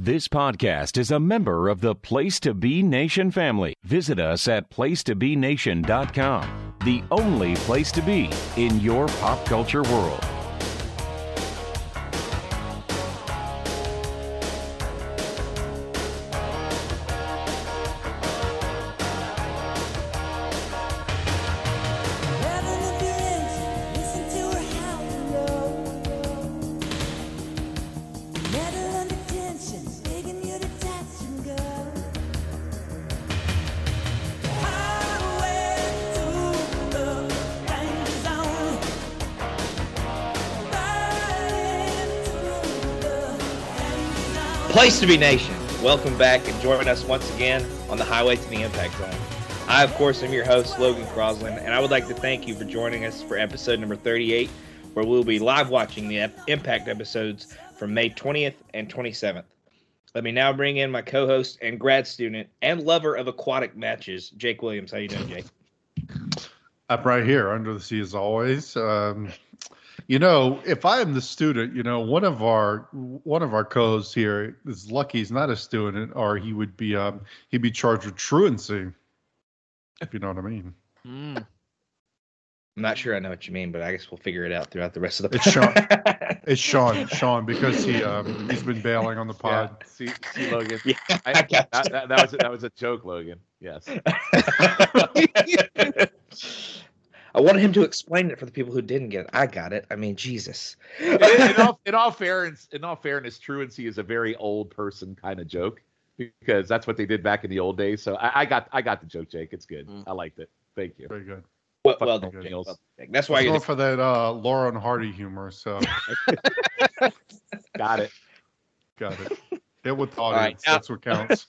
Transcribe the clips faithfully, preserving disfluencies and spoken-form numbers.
This podcast is a member of the Place to Be Nation family. Visit us at place to be nation dot com, the only place to be in your pop culture world. Place to Be Nation, welcome back and join us once again on the highway to the Impact Zone. I, of course, am your host, Logan Crosland, and I would like to thank you for joining us for episode number thirty-eight, where we'll be live watching the Impact episodes from May twentieth and twenty-seventh. Let me now bring in my co-host and grad student and lover of aquatic matches, Jake Williams. How you doing, Jake? Up right here, under the sea as always. Um, You know, if I am the student, you know, one of our one of our co-hosts here is lucky he's not a student, or he would be um he'd be charged with truancy. If you know what I mean. Mm. I'm not sure I know what you mean, but I guess we'll figure it out throughout the rest of the. It's Sean. It's Sean. Sean, because he um he's been bailing on the pod. Yeah. See, see, Logan. Yeah, I, I got that, that, that was a, that was a joke, Logan. Yes. I wanted him to explain it for the people who didn't get it. I got it. I mean, Jesus. in, in, all, in all fairness, in all fairness, truancy is a very old person kind of joke because that's what they did back in the old days. So I, I got I got the joke, Jake. It's good. Mm. I liked it. Thank you. Very good. Well, well, done, Jake. well Jake. That's why you're going the... for that uh, Laura and Hardy humor. So got it. Got it. Hit with the audience. Right, now... That's what counts.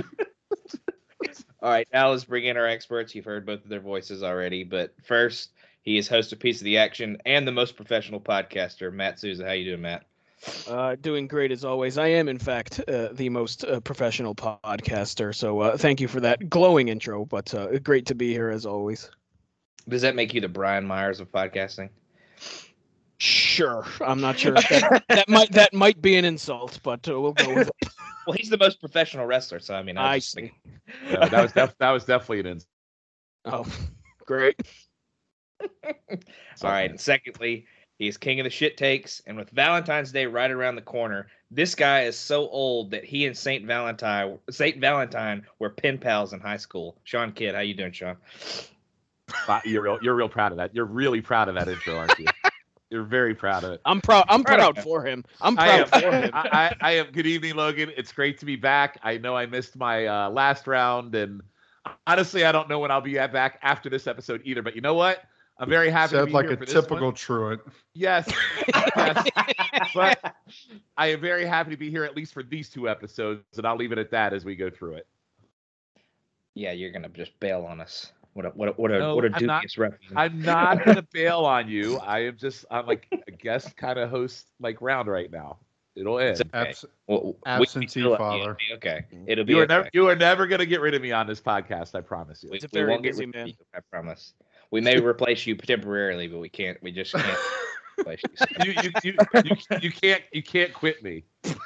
All right, now let's bring in our experts. You've heard both of their voices already, but first, he is host of Piece of the Action and the most professional podcaster, Matt Souza. How you doing, Matt? Uh, doing great as always. I am, in fact, uh, the most uh, professional podcaster, so uh, thank you for that glowing intro, but uh, great to be here as always. Does that make you the Brian Myers of podcasting? Sure. I'm not sure. If that, that might that might be an insult, but uh, we'll go with it. Well, he's the most professional wrestler, so I mean, I, I just see. Think... No, that was def- that was definitely an insult. Oh, great. All right. And secondly, he is king of the shit takes, and with Valentine's Day right around the corner, this guy is so old that he and Saint Valentine, Saint Valentine, were pen pals in high school. Sean Kidd, how you doing, Sean? You're real. You're real proud of that. You're really proud of that intro, aren't you? You're very proud of it. I'm proud. I'm proud, proud for him. I'm proud I am, for him. I, I, I am. Good evening, Logan. It's great to be back. I know I missed my uh, last round, and honestly, I don't know when I'll be back after this episode either. But you know what? I'm very happy Sounds to be like here a for this typical one. truant. Yes, yes. But I am very happy to be here at least for these two episodes, and I'll leave it at that as we go through it. Yeah, you're gonna just bail on us. What a what a what a, no, what a I'm dubious not, reference. I'm not gonna bail on you. I am just I'm like a guest kind of host like round right now. It'll end. Okay. Abs- well, absentee we, father. It'll okay. It'll be You are okay. never you are never gonna get rid of me on this podcast. I promise you. We, It's a we very won't get busy rid of man. you, I promise. We may replace you temporarily, but we can't. We just can't replace you. you, you, you, you, you can't you can't quit me.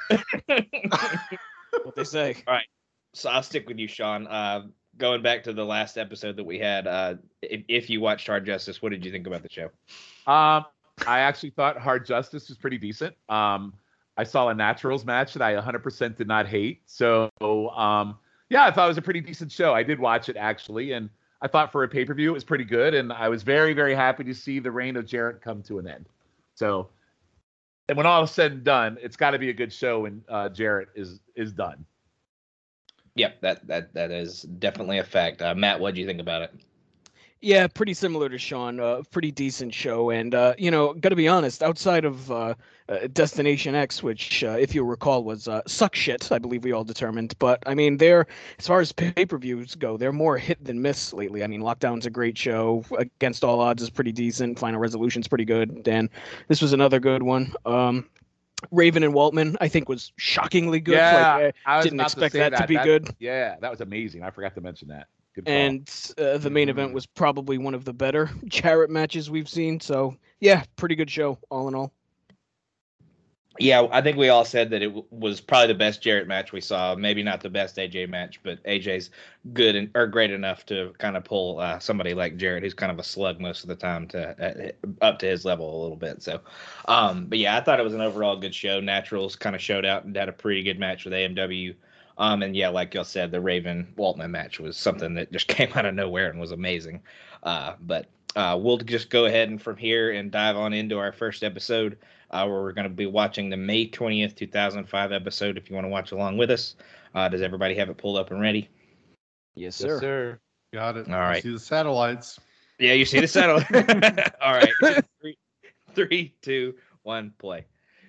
What they say. All right. So I'll stick with you, Sean. Uh, going back to the last episode that we had, uh, if, if you watched Hard Justice, what did you think about the show? Um, I actually thought Hard Justice was pretty decent. Um, I saw a Naturals match that I one hundred percent did not hate. So, um, yeah, I thought it was a pretty decent show. I did watch it actually, and I thought for a pay-per-view it was pretty good, and I was very, very happy to see the reign of Jarrett come to an end. So, and when all is said and done, it's got to be a good show when uh, Jarrett is is done. Yep, that that that is definitely a fact. Uh, Matt, what did you think about it? Yeah, pretty similar to Sean. Uh, pretty decent show, and uh, you know, got to be honest. Outside of uh, uh, Destination X, which, uh, if you recall, was uh, suck shit, I believe we all determined. But I mean, they're as far as pay-per-views go, they're more hit than miss lately. I mean, Lockdown's a great show. Against All Odds is pretty decent. Final Resolution's pretty good. And this was another good one. Um, Raven and Waltman, I think, was shockingly good. Yeah, like, I, I was didn't about expect to say that, that to be that, good. Yeah, that was amazing. I forgot to mention that. Good call. And uh, the main event was probably one of the better Jarrett matches we've seen. So, yeah, pretty good show, all in all. Yeah, I think we all said that it w- was probably the best Jarrett match we saw. Maybe not the best A J match, but A J's good and or great enough to kind of pull uh, somebody like Jarrett, who's kind of a slug most of the time, to uh, up to his level a little bit. So, um, but yeah, I thought it was an overall good show. Naturals kind of showed out and had a pretty good match with A M W. Um, and yeah, like y'all said, the Raven Waltman match was something that just came out of nowhere and was amazing. Uh, but uh, we'll just go ahead and from here and dive on into our first episode. Uh, where we're going to be watching the May twentieth, two thousand five episode. If you want to watch along with us, uh, does everybody have it pulled up and ready? Yes, sir. Yes, sir. Got it. All right. I see the satellites. Yeah, you see the satellite. All right. Three, three, two, one, play.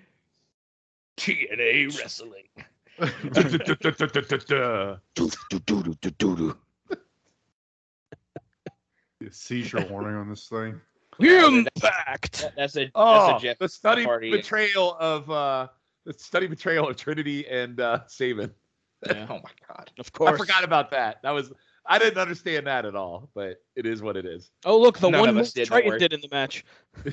T N A Wrestling. Seizure warning on this thing. Impact. That- That's a Oh, that's a Jeff the study Hardy. betrayal of uh, the study betrayal of Trinity and uh, Saban. Yeah, Oh my god. of course. I forgot about that. That was I didn't understand that at all, but it is what it is. Oh, look, the None one of move us did, don't Triton worry. did in the match.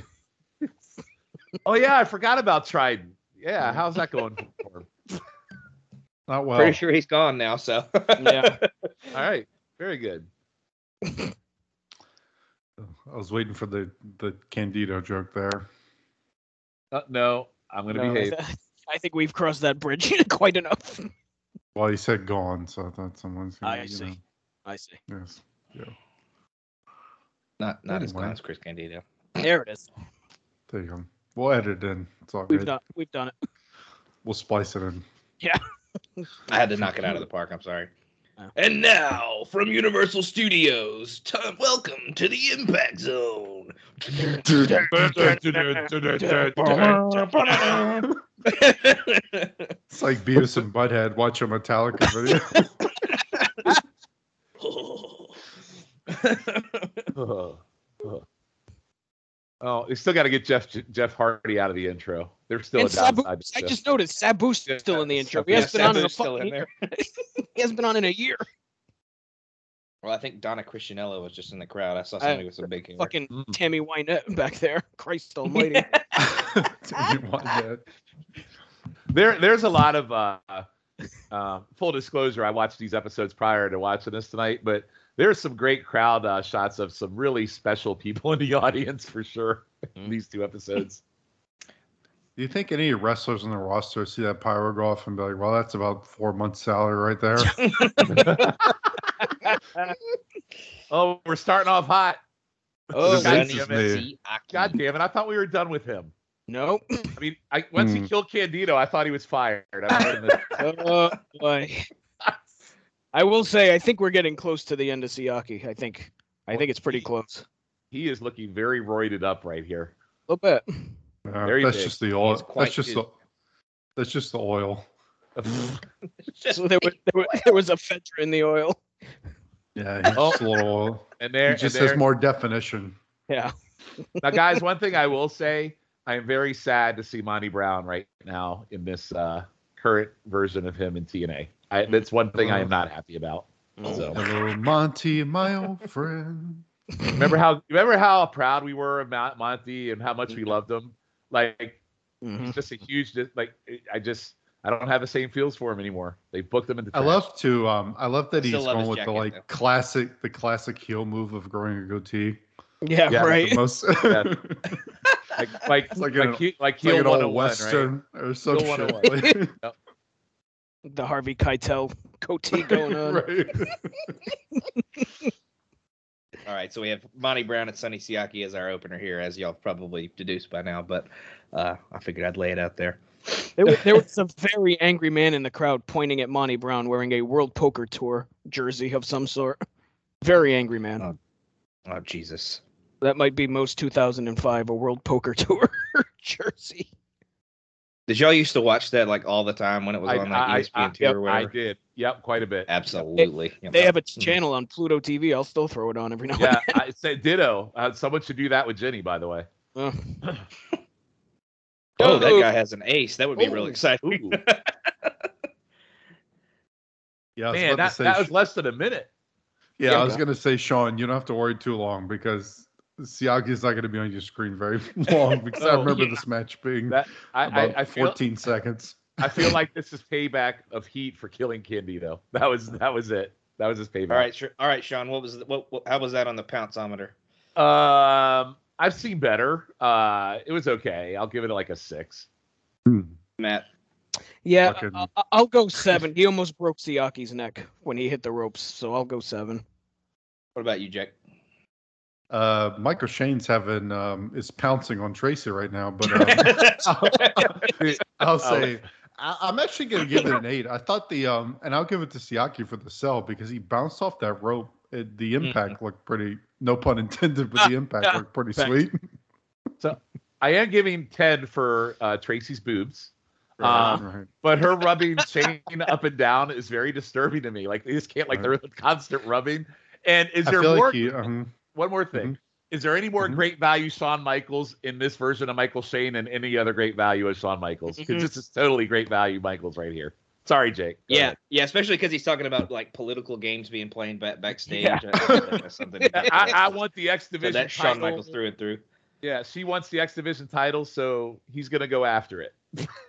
Oh yeah, I forgot about Trident. Yeah, how's that going for him? Not well. Pretty sure he's gone now. So Yeah. All right, very good. I was waiting for the, the Candido joke there. Uh, no, I'm gonna No, behave. I think we've crossed that bridge quite enough. Well, he said gone, so I thought someone's gonna, I you see. know, I see. yes. Yeah. not not as Anyway. gone as Chris Candido. There it is. There you go. We'll edit it in. It's all We've good. done. We've done it. We'll splice it in. I had to knock it out of the park. I'm sorry. Oh. And now from Universal Studios, t- welcome to the Impact Zone. It's like Beavis and Butthead watch a Metallica video. Oh, oh. Oh, you still got to get Jeff Jeff Hardy out of the intro. There's still And a Sabu, downside. to I Jeff. just noticed Sabu's Yeah, still in the intro. He Yeah, hasn't been on in a Sabu's still fucking in there. He hasn't been on in a year. Well, I think Donna Christianello was just in the crowd. I saw somebody with some big hair. Fucking Mm. Tammy Wynette back there. Christ almighty. You want that? There, there's a lot of uh, uh, full disclosure. I watched these episodes prior to watching this tonight, but there's some great crowd uh, shots of some really special people in the audience for sure. in these two episodes. Do you think any wrestlers on the roster see that pyro go off and be like, well, that's about four months' salary right there? Oh, we're starting off hot. Oh, This Sonny is me. Siaki. God damn it! I thought we were done with him. Nope. I mean, I, once he Hmm. killed Candido, I thought he was fired. I mean, Oh boy. I will say, I think we're getting close to the end of Siaki. I think. I think it's pretty close. he is looking very roided up right here. A little bit. Yeah, Very that's big. just the oil. He's quite That's just big. the. That's just the oil. So there was, there was there was a Fedra in the oil. Yeah, he's Oh. just a little oil. and there, He just and there, has more definition. Yeah. Now, guys, one thing I will say, I am very sad to see Monty Brown right now in this uh, current version of him in T N A. I, that's one thing I am not happy about. So, Hello, Monty, my old friend. remember how remember how proud we were of Mount Monty and how much we loved him. Like Mhm. he's just a huge like I just I don't have the same feels for him anymore. They booked him into. I love to. Um, I love that Still he's love going his with the jacket, like though. classic, the classic heel move of growing a goatee. Yeah, Yeah, right. The most, Yeah. like like It's like like, an- he, like it's like heel an one oh old one, right? western or some Heel shit. one oh like- The Harvey Keitel goatee going on. right. All right, so we have Monty Brown and Sonny Siaki as our opener here, as y'all probably deduced by now. But uh, I figured I'd lay it out there. There was, there was a very angry man in the crowd pointing at Monty Brown wearing a World Poker Tour jersey of some sort. Very angry man. Oh. Oh Jesus! That might be most two thousand five a World Poker Tour jersey. Did y'all used to watch that like all the time when it was I, on like I, E S P N I, two yep, or I whatever? did. Yep, quite a bit. Absolutely. Yep. They have a Mm. channel on Pluto T V. I'll still throw it on every now Yeah, I said ditto. Uh, someone should do that with Jenny, by the way. and then. Oh, that Oh. guy has an ace. That would be real Ooh. exciting. Ooh. Yeah, I was Man, about that, to say. that was less than a minute. yeah, Yeah, I was okay. gonna say, Sean, you don't have to worry too long because Siaki's not going to be on your screen very long because I Oh, remember yeah. this match being That I, about I, I feel fourteen seconds. I feel like this is payback of Heat for killing Kendi though. That was that was it. That was his payback. All right, sure. All right, Sean. What was the, what, what? How was that on the pounceometer? Um, I've seen better. Uh, it was okay. I'll give it like a six. Matt. Yeah, Fucking- I- I- I'll go seven. He almost broke Siaki's neck when he hit the ropes, so I'll go seven. What about you, Jack? Uh, Michael Shane's having um, is pouncing on Tracy right now, but um, I'll say I, I'm actually going to give it an eight. I thought the um, and I'll give it to Siaki for the sell because he bounced off that rope. It, the impact looked pretty, no pun intended, but the impact Ah, looked pretty thanks. sweet. So I am giving ten for uh, Tracy's boobs. Um, Right. But her rubbing Shane up and down is very disturbing to me. Like they just can't like Right. they're constant rubbing. And is I there feel more? like he, um, One more thing. Mhm. Is there any more Mhm. great value Shawn Michaels in this version of Michael Shane and any other great value of Shawn Michaels? Because Mhm. this is totally great value Michaels right here. Sorry, Jake. Go Yeah, ahead. yeah, especially because he's talking about like political games being played back backstage. Yeah. or something. I, I want the X so Division that's title. Shawn Michaels through and through. Yeah, she wants the X Division title, so he's gonna go after it.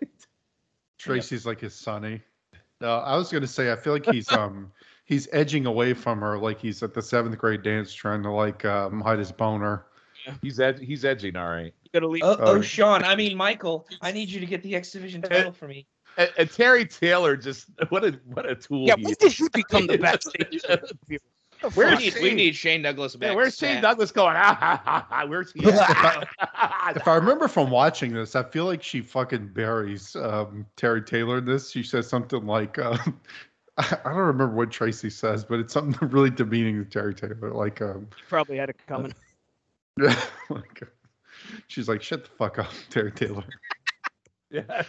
Tracy's like his sonny. No, I was gonna say I feel like he's um he's edging away from her like he's at the seventh grade dance trying to like um hide his boner. He's ed- he's edging, all right. You gotta leave. Oh, Oh. oh, Sean, I mean Michael, I need you to get the X Division title for me. And, and Terry Taylor just what a what a tool. Yeah, he when is. did he become the backstage? We Where's need, Shane? we need Shane Douglas back. Yeah, where's Shane stat. Douglas going? Ah, ha, ha, ha. Where's he? At? If I remember from watching this, I feel like she fucking buries um, Terry Taylor in this. She says something like, uh, I don't remember what Tracy says, but it's something really demeaning to Terry Taylor. Like, um, Probably had it coming. yeah, like, she's like, shut the fuck up, Terry Taylor. Yeah.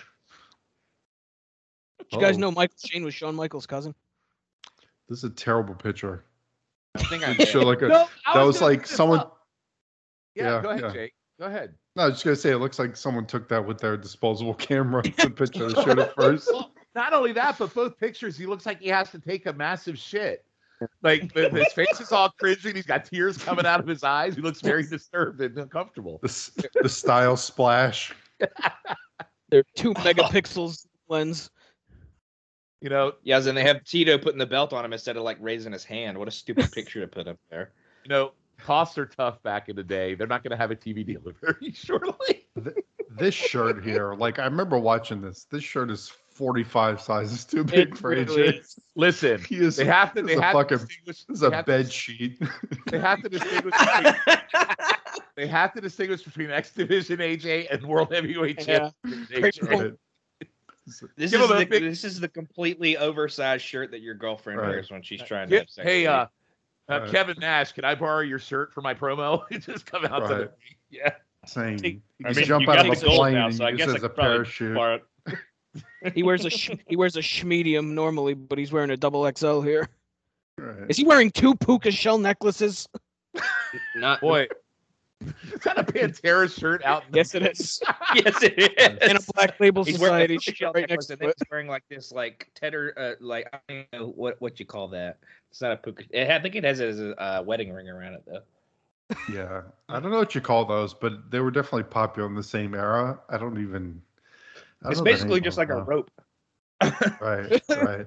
Did you guys Oh. know Michael Shane was Shawn Michaels' cousin? This is a terrible picture. I think I It showed like a, No, I that was gonna like bring this someone. up. Yeah, Yeah, go ahead, yeah. Jake. Go ahead. No, I was just gonna say it looks like someone took that with their disposable camera. The picture they showed at first. Well, not only that, but both pictures, he looks like he has to take a massive shit. Like the- his face is all cringing. He's got tears coming out of his eyes. He looks very disturbed and uncomfortable. The, s- the style splash. They're two megapixels lens. You know, Yeah, and they have Tito putting the belt on him instead of like raising his hand. What a stupid picture to put up there. you know, costs are tough back in the day. They're not going to have a T V deal very shortly. This shirt here, like I remember watching this. This shirt is forty-five sizes too big It for really A J. is. Listen, He is, they have to. this They is a have fucking- to distinguish. this is they a have bed to, sheet. They have to distinguish. Between, they have to distinguish between X Division A J and World Heavyweight Yeah. Championship A J. Great Right. This Give is him a the big- this is the completely oversized shirt that your girlfriend Right. wears when she's trying to Yeah, have sex. hey, with uh, uh, Right. Kevin Nash, can I borrow your shirt for my promo? Just come out to the Right. yeah. Saying Take- you I just mean, jump you out got of a the gold plane now, and so I use guess it I as a could probably parachute. borrow it. He wears a sh- he wears a schmedium normally, but he's wearing a double X L here. Right. Is he wearing two puka shell necklaces? Not Boy, is that a Pantera shirt out? In the- Yes, it is. yes, it is. And a Black Label He's wearing Society a shirt shell right necklace next and to then it. he's wearing like this like tedder uh, like I don't know what what you call that. It's not a puka. It, I think it has it as a uh, wedding ring around it though. Yeah, I don't know what you call those, but they were definitely popular in the same era. I don't even. I don't It's know the basically name just of like a them. rope. Right, right.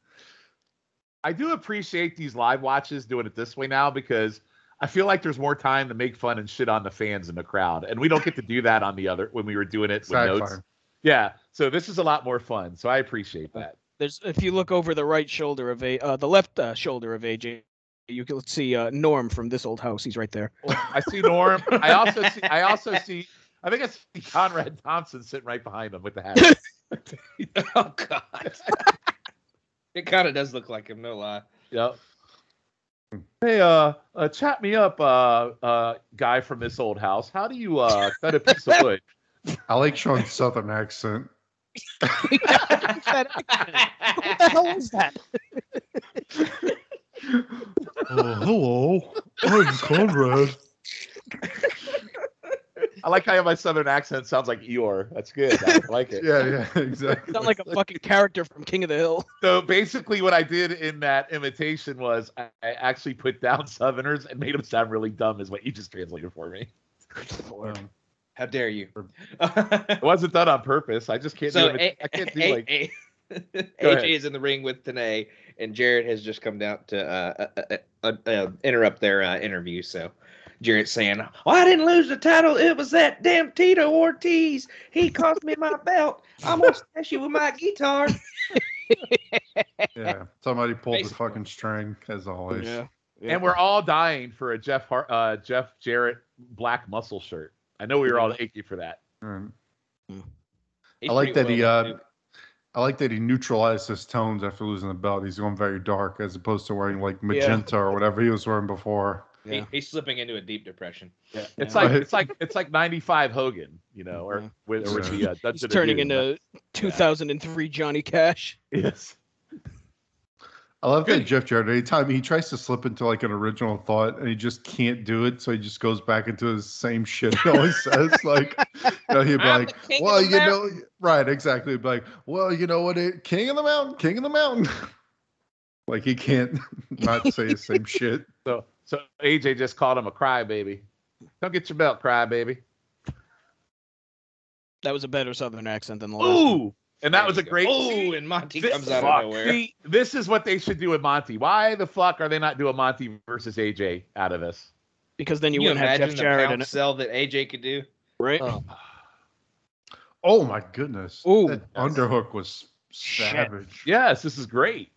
I do appreciate these live watches doing it this way now because I feel like there's more time to make fun and shit on the fans in the crowd, and we don't get to do that on the other when we were doing it with Exactly. notes. Yeah, so this is a lot more fun. So I appreciate that. There's if you look over the right shoulder of a uh, the left uh, shoulder of A J, you can see uh, Norm from This Old House. He's right there. I see Norm. I also see. I also see. I think I see Conrad Thompson sitting right behind him with the hat. Oh God. It kind of does look like him, no lie. Yep. Hey, uh, uh, chat me up, uh, uh, guy from This Old House. How do you uh cut a piece of wood? I like Sean's southern accent. What the hell is that? Oh, hello. I'm Conrad. I like how my southern accent sounds like Eeyore. That's good. I like it. Yeah, yeah, exactly. Sound like a fucking character from King of the Hill. So basically, what I did in that imitation was I, I actually put down Southerners and made them sound really dumb, is what you just translated for me. Um, How dare you? It wasn't done on purpose. I just can't So do it. I can't do A- like. A- A- Go ahead. A J is in the ring with Tanae, and Jarrett has just come down to uh, uh, uh, uh, interrupt their uh, interview. So Jarrett's saying, "Well, I didn't lose the title. It was that damn Tito Ortiz. He cost me my belt. I'm gonna smash you with my guitar." yeah, somebody pulled the Basically. fucking string as always. Yeah. And we're all dying for a Jeff Hart, uh, Jeff Jarrett black muscle shirt. I know we were all achy for that. Mm. He's I like that pretty he. well Uh, known, too. I like that he neutralized his tones after losing the belt. He's going very dark as opposed to wearing like magenta or whatever he was wearing before. He, Yeah. he's slipping into a deep depression. Yeah. It's Yeah. like Right. it's like it's like ninety-five Hogan, you know, or Mhm. with, or with Yeah. the uh, He's Dungeon of turning Doom. into two thousand three Johnny Cash. Yes. I love that Good. Jeff Jarrett. Anytime he tries to slip into like an original thought and he just can't do it, so he just goes back into his same shit he always says. Like, you know, he'd be I'm like, the king of "Well, the you know, right, exactly." He'd be like, "Well, you know what? It, king of the mountain, king of the mountain." Like he can't not say the same shit. So so A J just called him a crybaby. Come get your belt, crybaby. That was a better Southern accent than the last one. Ooh, and that There was a you go. great. Oh, and Monty This- comes out fuck. of nowhere. See, this is what they should do with Monty. Why the fuck are they not doing Monty versus A J out of this? Because then you, Can you wouldn't have imagine Jeff the Jarrett pound in it, cell that A J could do? right? Oh. Oh my goodness! Ooh. That underhook was savage. Yes, this is great.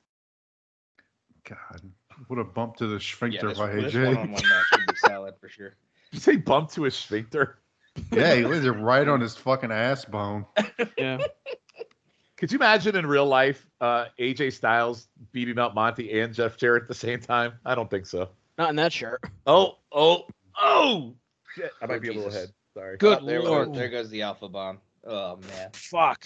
God, what a bump to the Yeah, sphincter this, by this A J. one-on-one match would be solid for sure. Did you say bump to his sphincter? Yeah, he lays it right on his fucking ass bone. Yeah. Could you imagine in real life uh, A J Styles beating up Monty and Jeff Jarrett at the same time? I don't think so. Not in that shirt. Oh, oh, oh! Shit, I might Oh, be a little Jesus. ahead. Sorry. Good Oh, there, lord. goes, there goes the alpha bomb. Oh man. Fuck.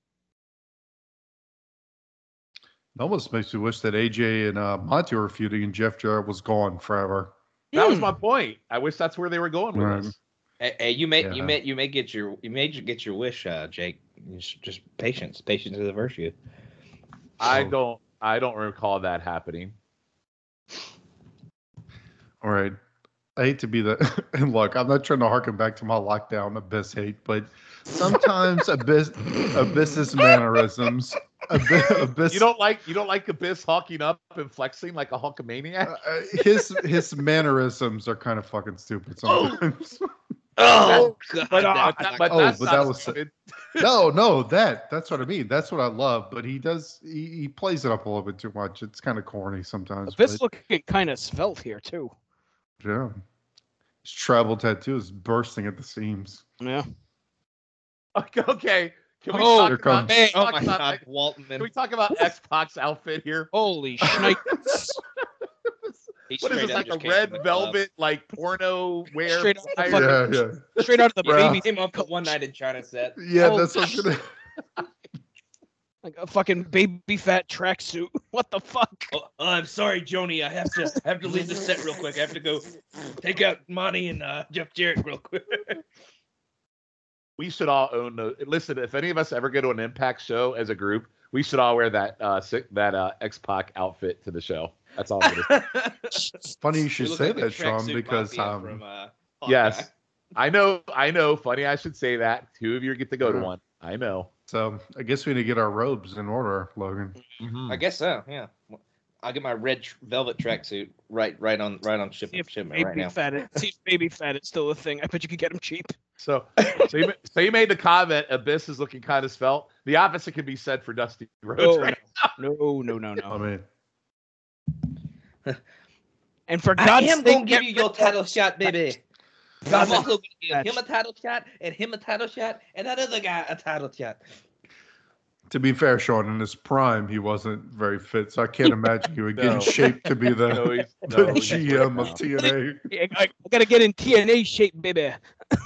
It almost makes me wish that A J and uh, Monty were feuding and Jeff Jarrett was gone forever. That was Hmm. my point. I wish that's where they were going with Right. this. Hey, hey, you may you Yeah. may you may get your you may get your wish, uh, Jake. Just, just patience, patience is the virtue. I Oh. don't. I don't recall that happening. All right. I hate to be the and look, I'm not trying to harken back to my lockdown Abyss hate, but sometimes Abyss Abyss's mannerisms Abyss, Abyss You don't like you don't like Abyss hawking up and flexing like a Hulkamaniac? uh, his his mannerisms are kind of fucking stupid sometimes. Oh God! But, uh, that's that- not but Oh, that's but not that as was- stupid. no, no, that that's what I mean. That's what I love, but he does he, he plays it up a little bit too much. It's kind of corny sometimes. Abyss but, looking kind of svelte here too. yeah. His travel tattoo is bursting at the seams. Yeah. Okay, okay. Can we Oh, talk here about? comes- Hey, oh talk my about- God, Waltman. Can we talk about X-Pac's outfit here? Holy shnipe. He What is straight this, up like just a came red from the club. velvet, like porno wear? Straight out the attire? fucking- Yeah, yeah. Straight out of the Yeah, Bruh. he baby. came off the one night in China set. Yeah, Oh, that's what I'm gonna Like a fucking baby fat tracksuit. What the fuck? Oh, oh, I'm sorry, Joni. I have to have to leave the set real quick. I have to go take out Monty and uh, Jeff Jarrett real quick. We should all own the. Listen, if any of us ever go to an Impact show as a group, we should all wear that uh si- that uh, X-Pac outfit to the show. That's all. I'm gonna say. funny you We should look say like the that, Sean, tracksuit because mafia um from, uh, Yes. Hawkeye. I know, I know. Funny, I should say that. Two of you get to go to Yeah. one. I know. so I guess we need to get our robes in order, Logan. I guess so. Yeah. I'll get my red tr- velvet tracksuit right, right on, right on ship, See if shipment baby right now. fat is, see if baby fat is still a thing. I bet you could get him cheap. So, so you, ma- so you made the comment. Abyss is looking kind of svelte. The opposite can be said for Dusty Rhodes. Oh, right? No, no, no, I no. mean, And for I God's am sake, gonna give get you your rid- title shot, baby. God, I'm also gonna give match. him a title shot, and him a title shot, and that other guy a title shot. to be fair, Sean, in his prime, he wasn't very fit, so I can't imagine he would get No. in shape to be the, No, he's- the no, he's G M right of T N A. I, I gotta get in T N A shape, baby.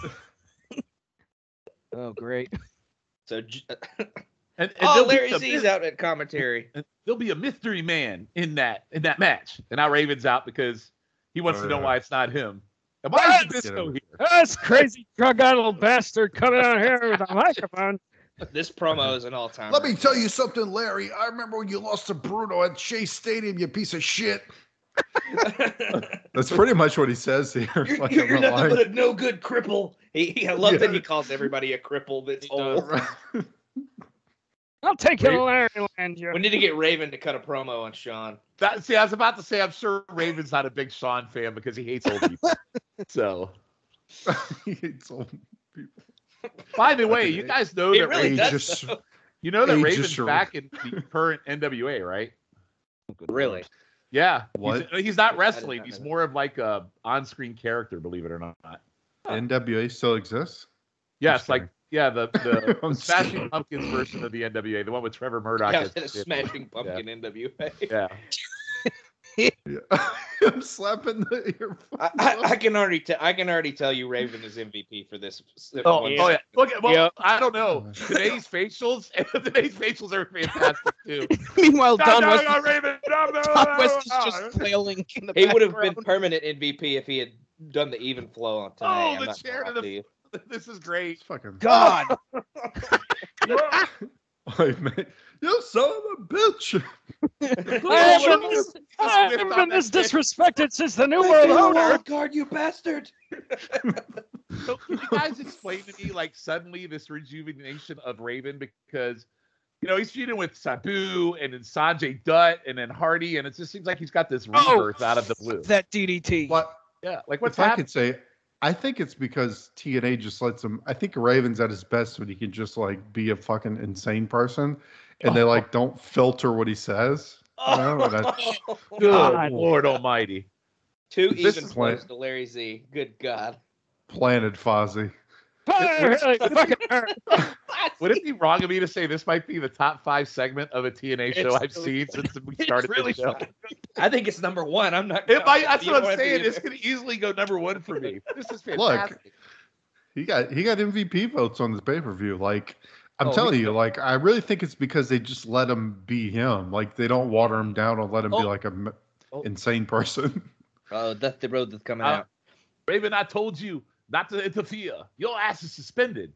Oh, great. So, j- And, and oh, there'll be Larry a Z's myth- out at commentary. and there'll be a mystery man in that in that match. And now Raven's out because he wants Oh, to know yeah. why it's not him. And why is Get Abyss him. here? This crazy drug-addled bastard coming out here with a microphone. This promo is an all-time. Let me tell you something, Larry. I remember when you lost to Bruno at Shea Stadium, you piece of shit. That's pretty much what he says here. You're, Like, you're I'm not nothing lying. but a no good cripple. He, he, I love Yeah. that he calls everybody a cripple that's old. I'll take you to Larry Land. You. We need to get Raven to cut a promo on Sean. That, see, I was about to say, I'm sure Raven's not a big Sean fan because he hates old people. So, He hates old people. by the way, you guys know He that really Raven, does. Just- though. you know that Ages Raven's short. back in the current N W A, right? Really? Yeah. What? He's, he's not I wrestling. did not He's know more of like a on-screen character, believe it or not. N W A still exists? Yes, Just like kidding. yeah, the the, I'm the Smashing kidding. Pumpkins version of the N W A, the one with Trevor Murdoch. Yeah, as the the- Smashing Pumpkin N W A. Yeah. Yeah. I'm slapping the earphone. I, I, I can already tell. I can already tell you, Raven is M V P for this. Oh, one. oh yeah. Look at well, Yep. I don't know. Today's facials, today's facials are fantastic too. Meanwhile, Don No, no, West, no, Raven, no, no, Don no, West is no. just flailing in the He would have been background. permanent M V P if he had done the even flow on tonight. Oh, I'm the not chair gonna to lie the- you. This is great. It's fucking. God. Wait, man. You son of a bitch. I haven't been, this, I haven't been this disrespected since the New World Order. guard, you bastard! So can you guys explain to me, like, suddenly this rejuvenation of Raven? Because, you know, he's feuding with Sabu and then Sanjay Dutt and then Hardy, and it just seems like he's got this Oh, rebirth out of the blue. That D D T. What? Yeah, like what's If I happening? could say, I think it's because T N A just lets him. I think Raven's at his best when he can just like be a fucking insane person, and they like don't filter what he says. You know, and I- Good God. Lord Almighty. Two This even is flows like- to Larry Z. Good God. planted Fozzy. Fucking hurt. Would it be wrong of me to say this might be the top five segment of a T N A show It's I've really seen since we started really this show? fun. I think it's number one. I'm not. It might, that's you what don't I'm have to saying. either. It's going to easily go number one for me. This is Look, fantastic. He got he got M V P votes on this pay per view. Like I'm Oh, telling me you, too. like I really think it's because they just let him be him. Like they don't water him down or let him be Oh. like a m- Oh. insane person. Oh, that's the road that's coming Uh, out. Raven, I told you not to interfere. Your ass is suspended.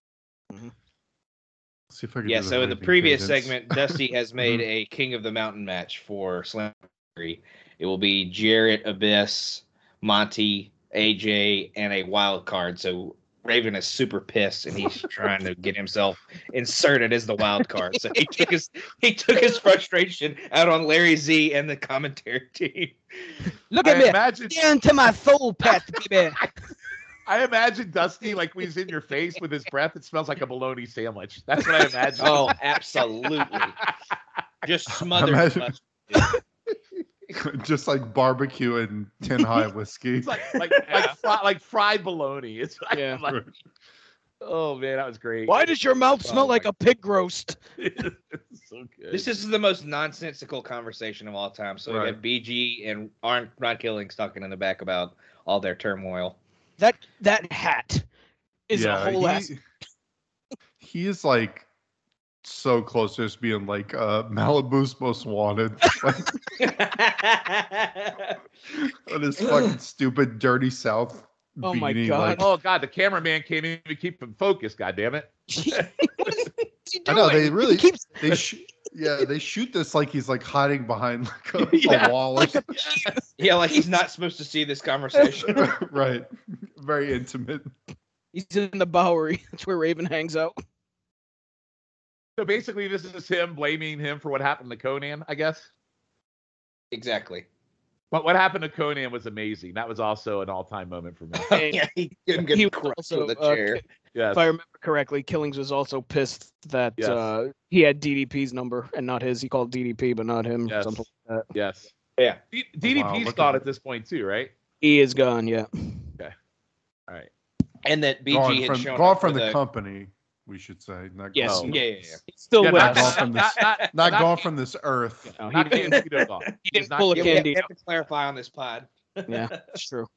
See if I can Yeah. do So in the Raven previous cadence. segment, Dusty has made a King of the Mountain match for Slam three. It will be Jarrett, Abyss, Monty, A J, and a wild card. So Raven is super pissed, and he's trying to get himself inserted as the wild card. So he took his he took his frustration out on Larry Z and the commentary team. Look I at me. imagine, Down to my soul path, baby. I imagine Dusty like when he's in your face with his breath. It smells like a bologna sandwich. That's what I imagine. Oh, absolutely. Just smothered. Imagine- mustard. just like barbecue and tin high whiskey. It's like like Yeah. like, fri- like fried bologna. It's like, Yeah. like- oh man, that was great. Why does your mouth smell Oh, like my- a pig roast? It's so good. This is the most nonsensical conversation of all time. So we Right. have B G and Arn Rod Killings talking in the back about all their turmoil. That that hat is a whole he, ass. he is like so close to just being like uh, Malibu's most wanted. Like, on his fucking stupid dirty South. Oh my beanie, God. like- Oh god, the cameraman came in to keep him focused. God damn it! What is he I know, doing? they really- He keeps they sh- yeah, they shoot this like he's like hiding behind like a, Yeah, a wall or like a something. Yeah, like he's not supposed to see this conversation. Right. Very intimate. he's in the Bowery. That's where Raven hangs out. So basically, this is him blaming him for what happened to Conan, I guess. Exactly. But what happened to Conan was amazing. That was also an all-time moment for me. And Yeah, he couldn't get he was crushed also, with a uh, chair. Ki- Yes. if I remember correctly, Killings was also pissed that Yes. uh, he had D D P's number and not his. He called D D P, but not him. Yes. Something like that. Yes. Yeah. D- DDP's wow, look gone at at this point too, right? He is gone. Yeah. All right. And that B G Gone had from, shown gone up from for the, the company, we should say. Not Yes. gone, Yeah, yeah, yeah. He's still Yeah, with not, gone us. from not, this- not, not, not not, gone from this earth. No, he not didn't. Candido gone. He He's didn't not pull a Yeah, Candido. we Candido. have to clarify on this pod. Yeah, it's true.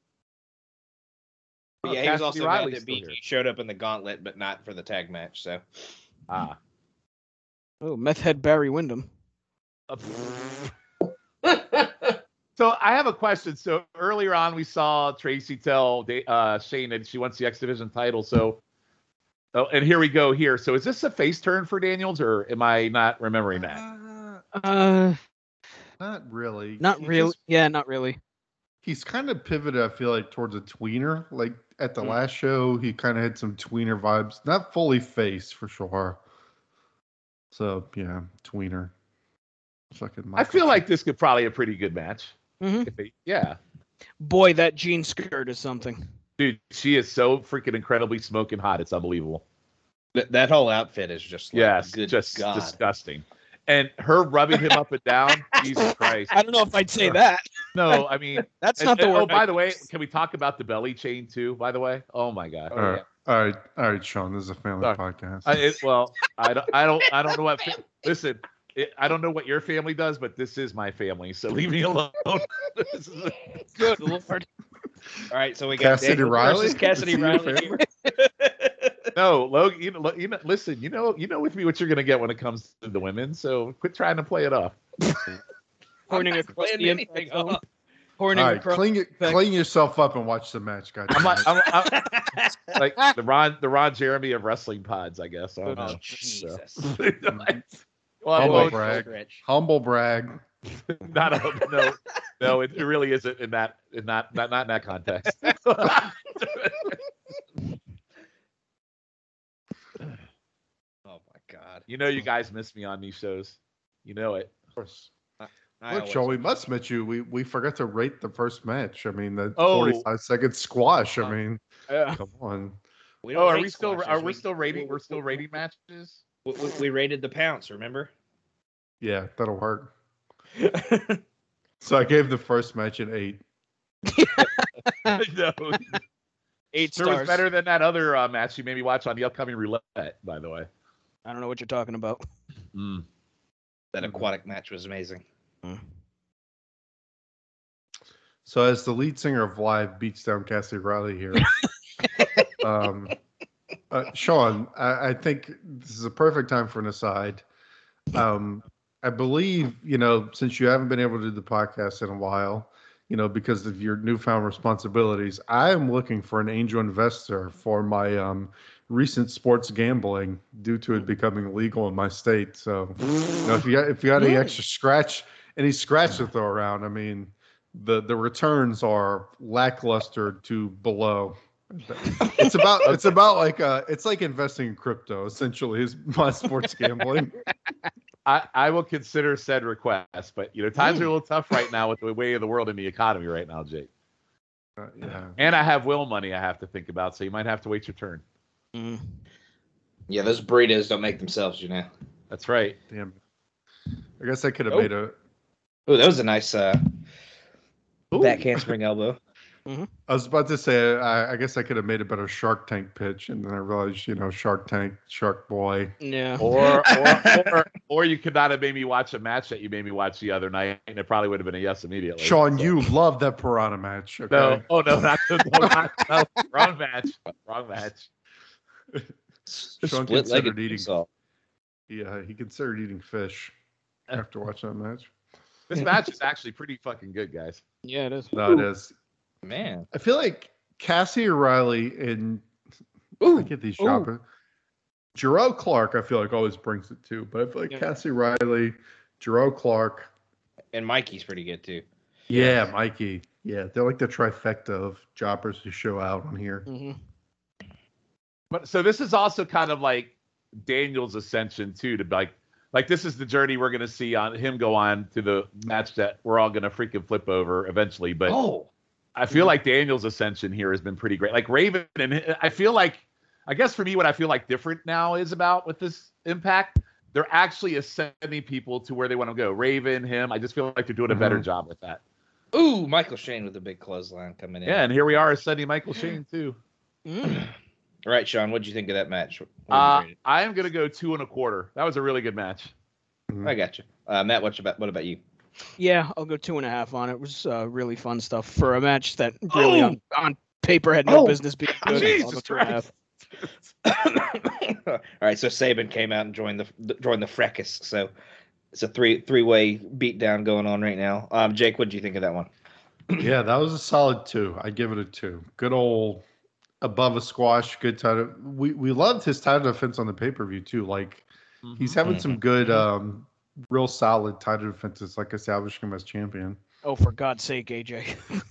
But Oh, yeah, he was Cassidy also mad Riley's that still B G here. showed up in the gauntlet, but not for the tag match. So Ah. Oh, meth head Barry Windham. Uh, So I have a question. So earlier on, we saw Tracy tell uh, Shane that she wants the X Division title. So, oh, and here we go here. So is this a face turn for Daniels, or am I not remembering that? Uh, Uh, not really. not He really. just- Yeah, not really. He's kind of pivoted, I feel like, towards a tweener. Like at the Mm. last show, he kind of had some tweener vibes. Not fully face for sure. So yeah, tweener. Fucking. I feel like this could probably be a pretty good match. Mhm. If they, yeah. Boy, that jean skirt is something. Dude, she is so freaking incredibly smoking hot. It's unbelievable. That, that whole outfit is just like, Yes, good just God. disgusting. And her rubbing him up and down, Jesus Christ. I don't know if I'd say that. No, I mean, That's and- not the and- word. Oh, by the way, can we talk about the belly chain too? By the way, oh my God. Oh, All right, all right, all right, Sean. This is a family Sorry. podcast. I, it, well, I don't, I don't, I don't know what. Fa- listen, it, I don't know what your family does, but this is my family, so leave me alone. This is- Good Lord. All right, so we got Cassidy Daniel Riley? versus Cassidy Is he your Riley. family? no, Logan. You know, you know, listen. You know, you know with me what you're gonna get when it comes to the women. So quit trying to play it off. Horning not across playing the anything impact zone. up. Horning All right, across. clean, it, back. clean yourself up and watch the match, guys. I'm, like, I'm, I'm like the Ron, the Ron Jeremy of wrestling pods, I guess. I don't Oh, know. Jesus. So. well, I Humble won't- brag. Stretch. Humble brag. not a, no, no. It, it really isn't in that, in that, not, not in that context. Oh my God. You know, you guys miss me on these shows. You know it. Of course. I Look, always- Sean, we must admit you. We we forgot to rate the first match. I mean, the Oh. forty-five second squash. I Uh, mean, Yeah. come on. We don't Oh, are rate we still? squashes. Are we still rating? We're still rating matches. We, we, we rated the pounce. Remember? Yeah, that'll work. So I gave the first match an eight. no, Eight there stars. was better than that other uh, match you made me watch on the upcoming roulette. By the way. I don't know what you're talking about. Mm. That aquatic match was amazing. So as the lead singer of Live beats down Cassidy Riley here, um, uh, Sean, I, I think this is a perfect time for an aside. Um, I believe, you know, since you haven't been able to do the podcast in a while, you know, because of your newfound responsibilities, I am looking for an angel investor for my um, recent sports gambling due to it becoming illegal in my state. So, you know, if you got if you got any extra scratch, any scratch to throw around, I mean, the the returns are lackluster to below. It's about it's about like uh it's like investing in crypto essentially is my sports gambling. I, I will consider said request, but you know times are a little tough right now with the way of the world and the economy right now, Jake. Uh, yeah. And I have will money I have to think about, so you might have to wait your turn. Mm. Yeah, those burritos don't make themselves, you know. That's right. Damn. I guess I could have Oh. made a Oh, that was a nice uh, Ooh. back handspring elbow. I was about to say, I, I guess I could have made a better Shark Tank pitch, and then I realized, you know, Shark Tank, Shark Boy. Yeah. Or or, or or you could not have made me watch a match that you made me watch the other night, and it probably would have been a yes immediately. Sean, So- you love that Piranha match. Okay? No, oh no, not, no, not no, wrong match, wrong match. Sean Split-legged considered eating. jigsaw. Yeah, he considered eating fish after watching that match. This match is actually pretty fucking good, guys. Yeah, it is. No, it is. Man. I feel like Cassie O'Reilly and Ooh. I get these Ooh. shopping. Jarrell Clark, I feel like always brings it too, but I feel like Yeah. Cassie Riley, Jarrell Clark, And Mikey's pretty good too. yeah, Mikey, yeah, they're like the trifecta of jobbers who show out on here. hmm But so this is also kind of like Daniel's ascension too, to like like this is the journey we're gonna see on him go on to the match that we're all gonna freaking flip over eventually. But Oh. I feel like Daniel's ascension here has been pretty great. Like Raven, and I feel like, I guess for me, what I feel like different now is about with this Impact, they're actually ascending people to where they want to go. Raven, him, I just feel like they're doing a better Mhm. job with that. Ooh, Michael Shane with a big clothesline coming in. Yeah, and here we are ascending Michael Shane too. Mm. All right, Sean, what'd you think of that match? What would you Uh, rate it? I am gonna go two and a quarter. That was a really good match. I got you. Uh, Matt, what about what about you? Yeah, I'll go two and a half on it. It was uh, really fun stuff for a match that really on, on paper had no Oh, business being good. I'll go Jesus two and a half. All right, so Saban came out and joined the joined the fracas. So it's a three three way beatdown going on right now. Um, Jake, what did you think of that one? Yeah, that was a solid two. I give it a two. Good old above a squash, good title. We we loved his title defense on the pay per view too. Like mm-hmm. he's having mm-hmm. some good, um, real solid title defenses, like establishing him as champion. Oh, for God's sake, A J!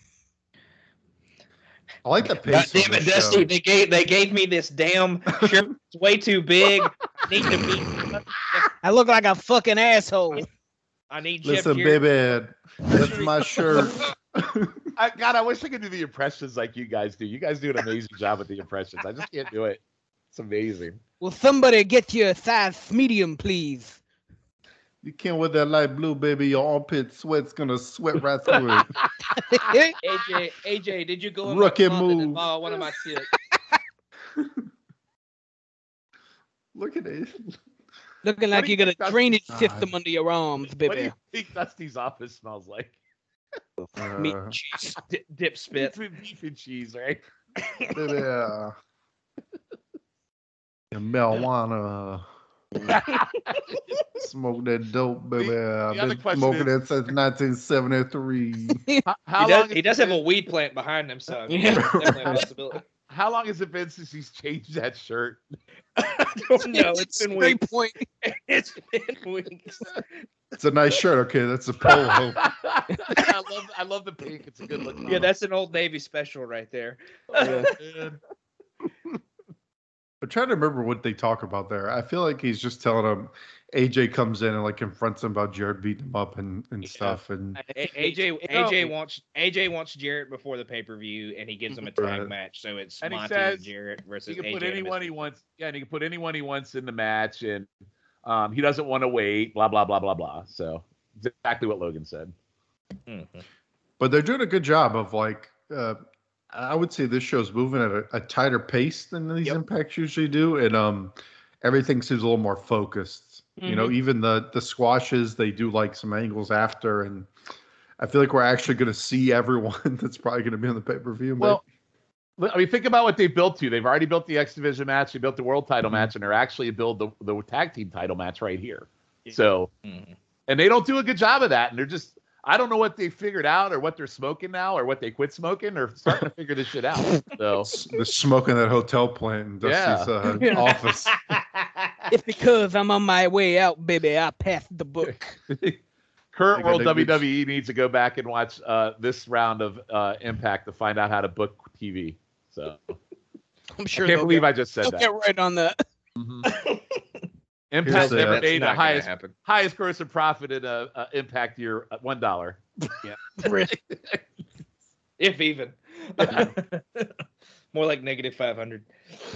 I like the pace. God damn it, Dusty! Show. They gave they gave me this damn shirt. It's way too big. I need to be. I look like a fucking asshole. I need. Listen, Jeff baby, that's my shirt. I, God, I wish I could do the impressions like you guys do. You guys do an amazing job with the impressions. I just can't do it. It's amazing. Will somebody get you a size medium, please? You can't wear that light blue, baby. Your armpit sweat's gonna sweat right through it. A J, A J, did you go in Rookie my move. and borrow one of my tips? Look at it. Looking like you got a drainage system under your arms, baby. What do you think Dusty's office smells like? Uh, Meat and cheese, dip, dip spit, beef and cheese, right? Yeah. And marijuana. Smoke that dope, baby. The, the I've been smoking is, that since nineteen seventy-three. How, how he does, he does have been? a weed plant behind him, so yeah. Definitely a possibility. How long has it been since he's changed that shirt? I don't know. It's been weeks. Point. It's been weeks. It's a nice shirt. Okay, that's a polo. I love, I love the pink. It's a good look. Yeah, that's an Old Navy special right there. Oh, I'm trying to remember what they talk about there. I feel like he's just telling him. A J comes in and like confronts him about Jarrett beating him up and, and yeah. stuff. And A J A J wants A J wants Jarrett before the pay per view, and he gives him a tag right. match. So it's and Monty he says and Jarrett versus he can A J put anyone he wants. Yeah, and he can put anyone he wants in the match, and um, he doesn't want to wait. Blah blah blah blah blah. So exactly what Logan said. Mm-hmm. But they're doing a good job of like. Uh, I would say this show's moving at a, a tighter pace than these yep. impacts usually do, and um, everything seems a little more focused. Mm-hmm. You know, even the the squashes, they do like some angles after, and I feel like we're actually going to see everyone that's probably going to be on the pay per view. Well, I mean, think about what they built to. They've already built the X Division match, they built the World Title mm-hmm. match, and they're actually build the the tag team title match right here. So, mm-hmm. and they don't do a good job of that, and they're just. I don't know what they figured out or what they're smoking now or what they quit smoking or starting to figure this shit out. So they're smoking that hotel plant in Dusty's yeah. uh, office. It's because I'm on my way out, baby. I passed the book. Current World W W E needs to go back and watch uh, this round of uh, Impact to find out how to book T V. So I'm sure I can't believe get, I just said they'll that. Get right on that. Mm-hmm. Impact Here's never the, made the highest highest gross of profit in a, a Impact year at one dollar. Yeah, really. If even. Yeah. More like negative five hundred.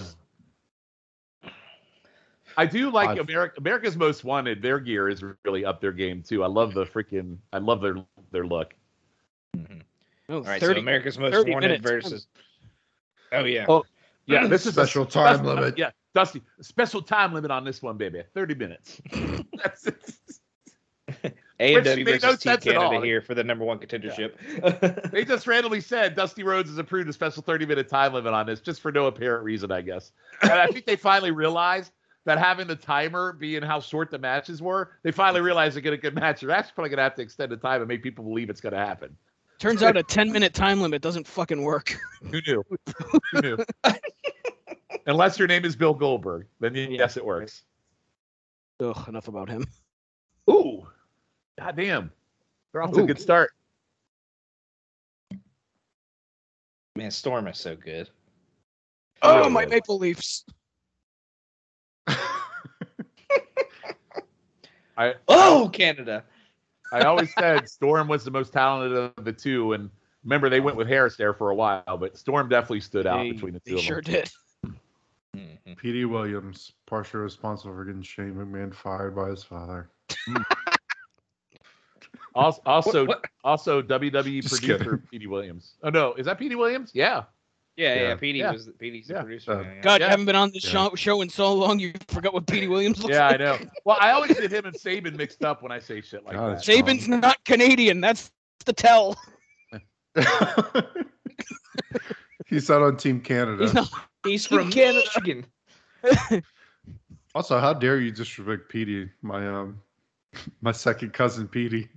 I do like I've... America. America's Most Wanted. Their gear is really up their game too. I love the freaking. I love their their look. Mm-hmm. Oh, All right, thirty, so America's Most Wanted minutes. versus. Oh yeah. Oh yeah. This is special a, time special, limit. Yeah. Dusty, special time limit on this one, baby. thirty minutes. That's it. A and W versus no Team Canada here for the number one contendership. Yeah. They just randomly said Dusty Rhodes has approved a special thirty-minute time limit on this, just for no apparent reason, I guess. And I think they finally realized that having the timer being how short the matches were, they finally realized to get a good match, they're actually probably going to have to extend the time and make people believe it's going to happen. Turns out a ten-minute time limit doesn't fucking work. Who knew? Who knew? Unless your name is Bill Goldberg, then yes, it works. Ugh, enough about him. Ooh, goddamn, they're off to a good start. Man, Storm is so good. Oh, oh my Maple Leafs. I oh Canada. I always said Storm was the most talented of the two, and remember they went with Harris there for a while, but Storm definitely stood out they, between the two they of sure them. did. Mm-hmm. P D Williams, partially responsible for getting Shane McMahon fired by his father. also, also, what, what? also W W E Just producer P D Williams. Oh no, is that P D Williams? Yeah. Yeah, yeah, yeah. P D yeah. was P D's the yeah. producer. Uh, yeah. God, yeah. you haven't been on this yeah. show, show in so long, you forgot what P D Williams looks yeah, like. Yeah, I know. Well, I always get him and Saban mixed up when I say shit like God, that. Saban's not Canadian. That's the tell. He's not on Team Canada. He's not. He's Team from Canada. Michigan. Also, how dare you disrespect P D, my um My second cousin, Petey.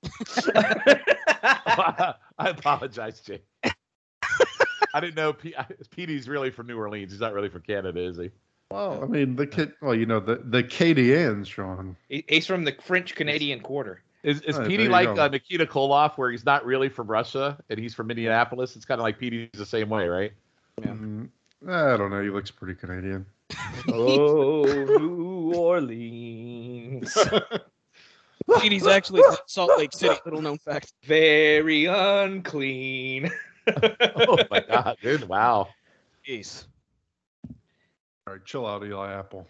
I apologize, Jake. I didn't know P- Petey's really from New Orleans. He's not really from Canada, is he? Well, I mean, the kid. Well, you know, the the Acadians, Sean. He, he's from the French Canadian Quarter. Is is Right, Petey there you like go. uh, Nikita Koloff, where he's not really from Russia and he's from Indianapolis? It's kind of like Petey's the same way, right? Mm, I don't know. He looks pretty Canadian. Oh, New Orleans. Petey's actually from Salt Lake City. Little known fact. Very unclean. Oh my God, dude! Wow. Jeez. All right, chill out, Eli Apple.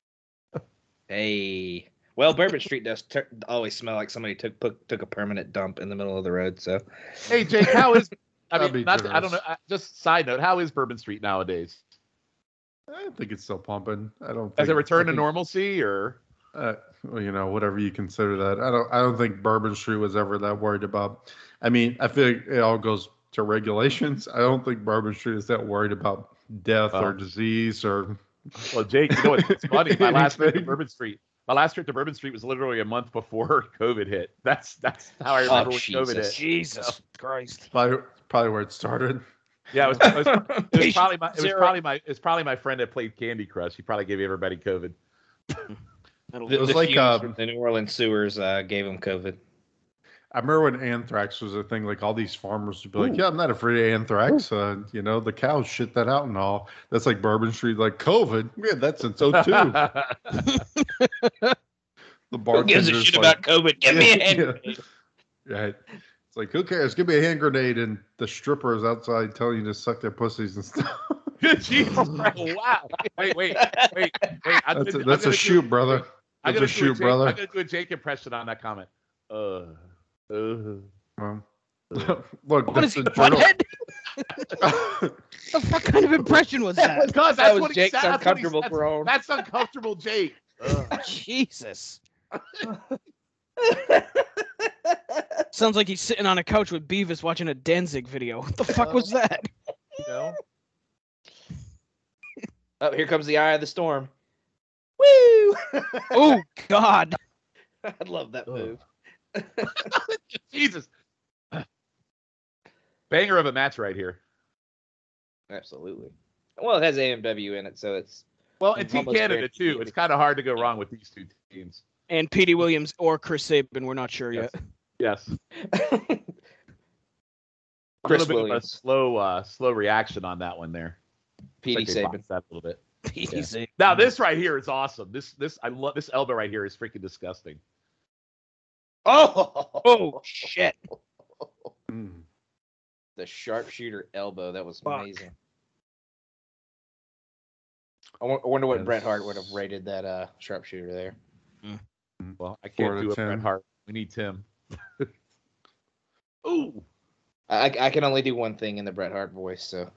Hey. Well, Bourbon Street does ter- always smell like somebody took put, took a permanent dump in the middle of the road. So, Hey, Jake, how is? I That'd mean, be not, I don't know. generous. uh, Just side note, how is Bourbon Street nowadays? I think it's still pumping. I don't. Has think, it returned I to think- normalcy, or? Uh, well, you know, whatever you consider that. I don't. I don't think Bourbon Street was ever that worried about. I mean, I feel like it all goes to regulations. I don't think Bourbon Street is that worried about death Oh. or disease or. Well, Jake, you know what's funny? My last trip to Anything. Bourbon Street. My last trip to Bourbon Street was literally a month before COVID hit. That's that's how I Oh, remember when COVID Jesus. hit. Jesus Christ. Probably, probably where it started. Yeah, it was, it was, it was Patient probably my it was zero. probably my it was probably my friend that played Candy Crush. He probably gave everybody COVID. That'll the, It was the like, fumes um, from the New Orleans sewers uh, gave him COVID. I remember when anthrax was a thing. Like all these farmers would be like, Ooh. "Yeah, I'm not afraid of anthrax. Uh, you know, the cows shit that out and all." That's like Bourbon Street, like COVID. Yeah, that's since oh two. The Who gives a bartender's shit like, about COVID? Give me a Yeah, hand yeah. grenade. Right. It's like, who cares? Give me a hand grenade, and the strippers outside telling you to suck their pussies and stuff. Jesus Christ. Wow. Wait, wait, wait, wait. I'm That's a, gonna- that's I'm a gonna shoot, do, brother. I'm That's gonna a do shoot, Jake, brother. I'm gonna do a Jake impression on that comment. Uh, uh. Um, look, What is that's he, the journal- butthead? The fuck kind of impression was that? Because That that's was what he Jake's said. That's what he- uncomfortable that's- groan. That's uncomfortable, Jake. Ugh. Jesus. Sounds like he's sitting on a couch with Beavis watching a Danzig video. What the fuck was that? You know? Oh, here comes the eye of the storm. Woo! Oh God. I love that move. Jesus. Banger of a match right here. Absolutely. Well, it has A M W in it, so it's Well, and Team Almost Canada guaranteed. too. It's kind of hard to go wrong with these two teams. And Petey Williams or Chris Sabin, we're not sure Yes. yet. Yes. A Chris little bit of a Williams, slow, uh, slow reaction on that one there. P D Looks like they Saban. boxed that a little bit. Petey Yeah. Sabin. Now this right here is awesome. This, this, I love this elbow right here is freaking disgusting. Oh, Oh shit. Mm. the sharpshooter elbow. That was Fuck. amazing. I won- I wonder what Yes. Bret Hart would have rated that uh, sharpshooter there. Well, I Four can't to do a ten. Bret Hart. We need Tim. Ooh. I, I can only do one thing in the Bret Hart voice, so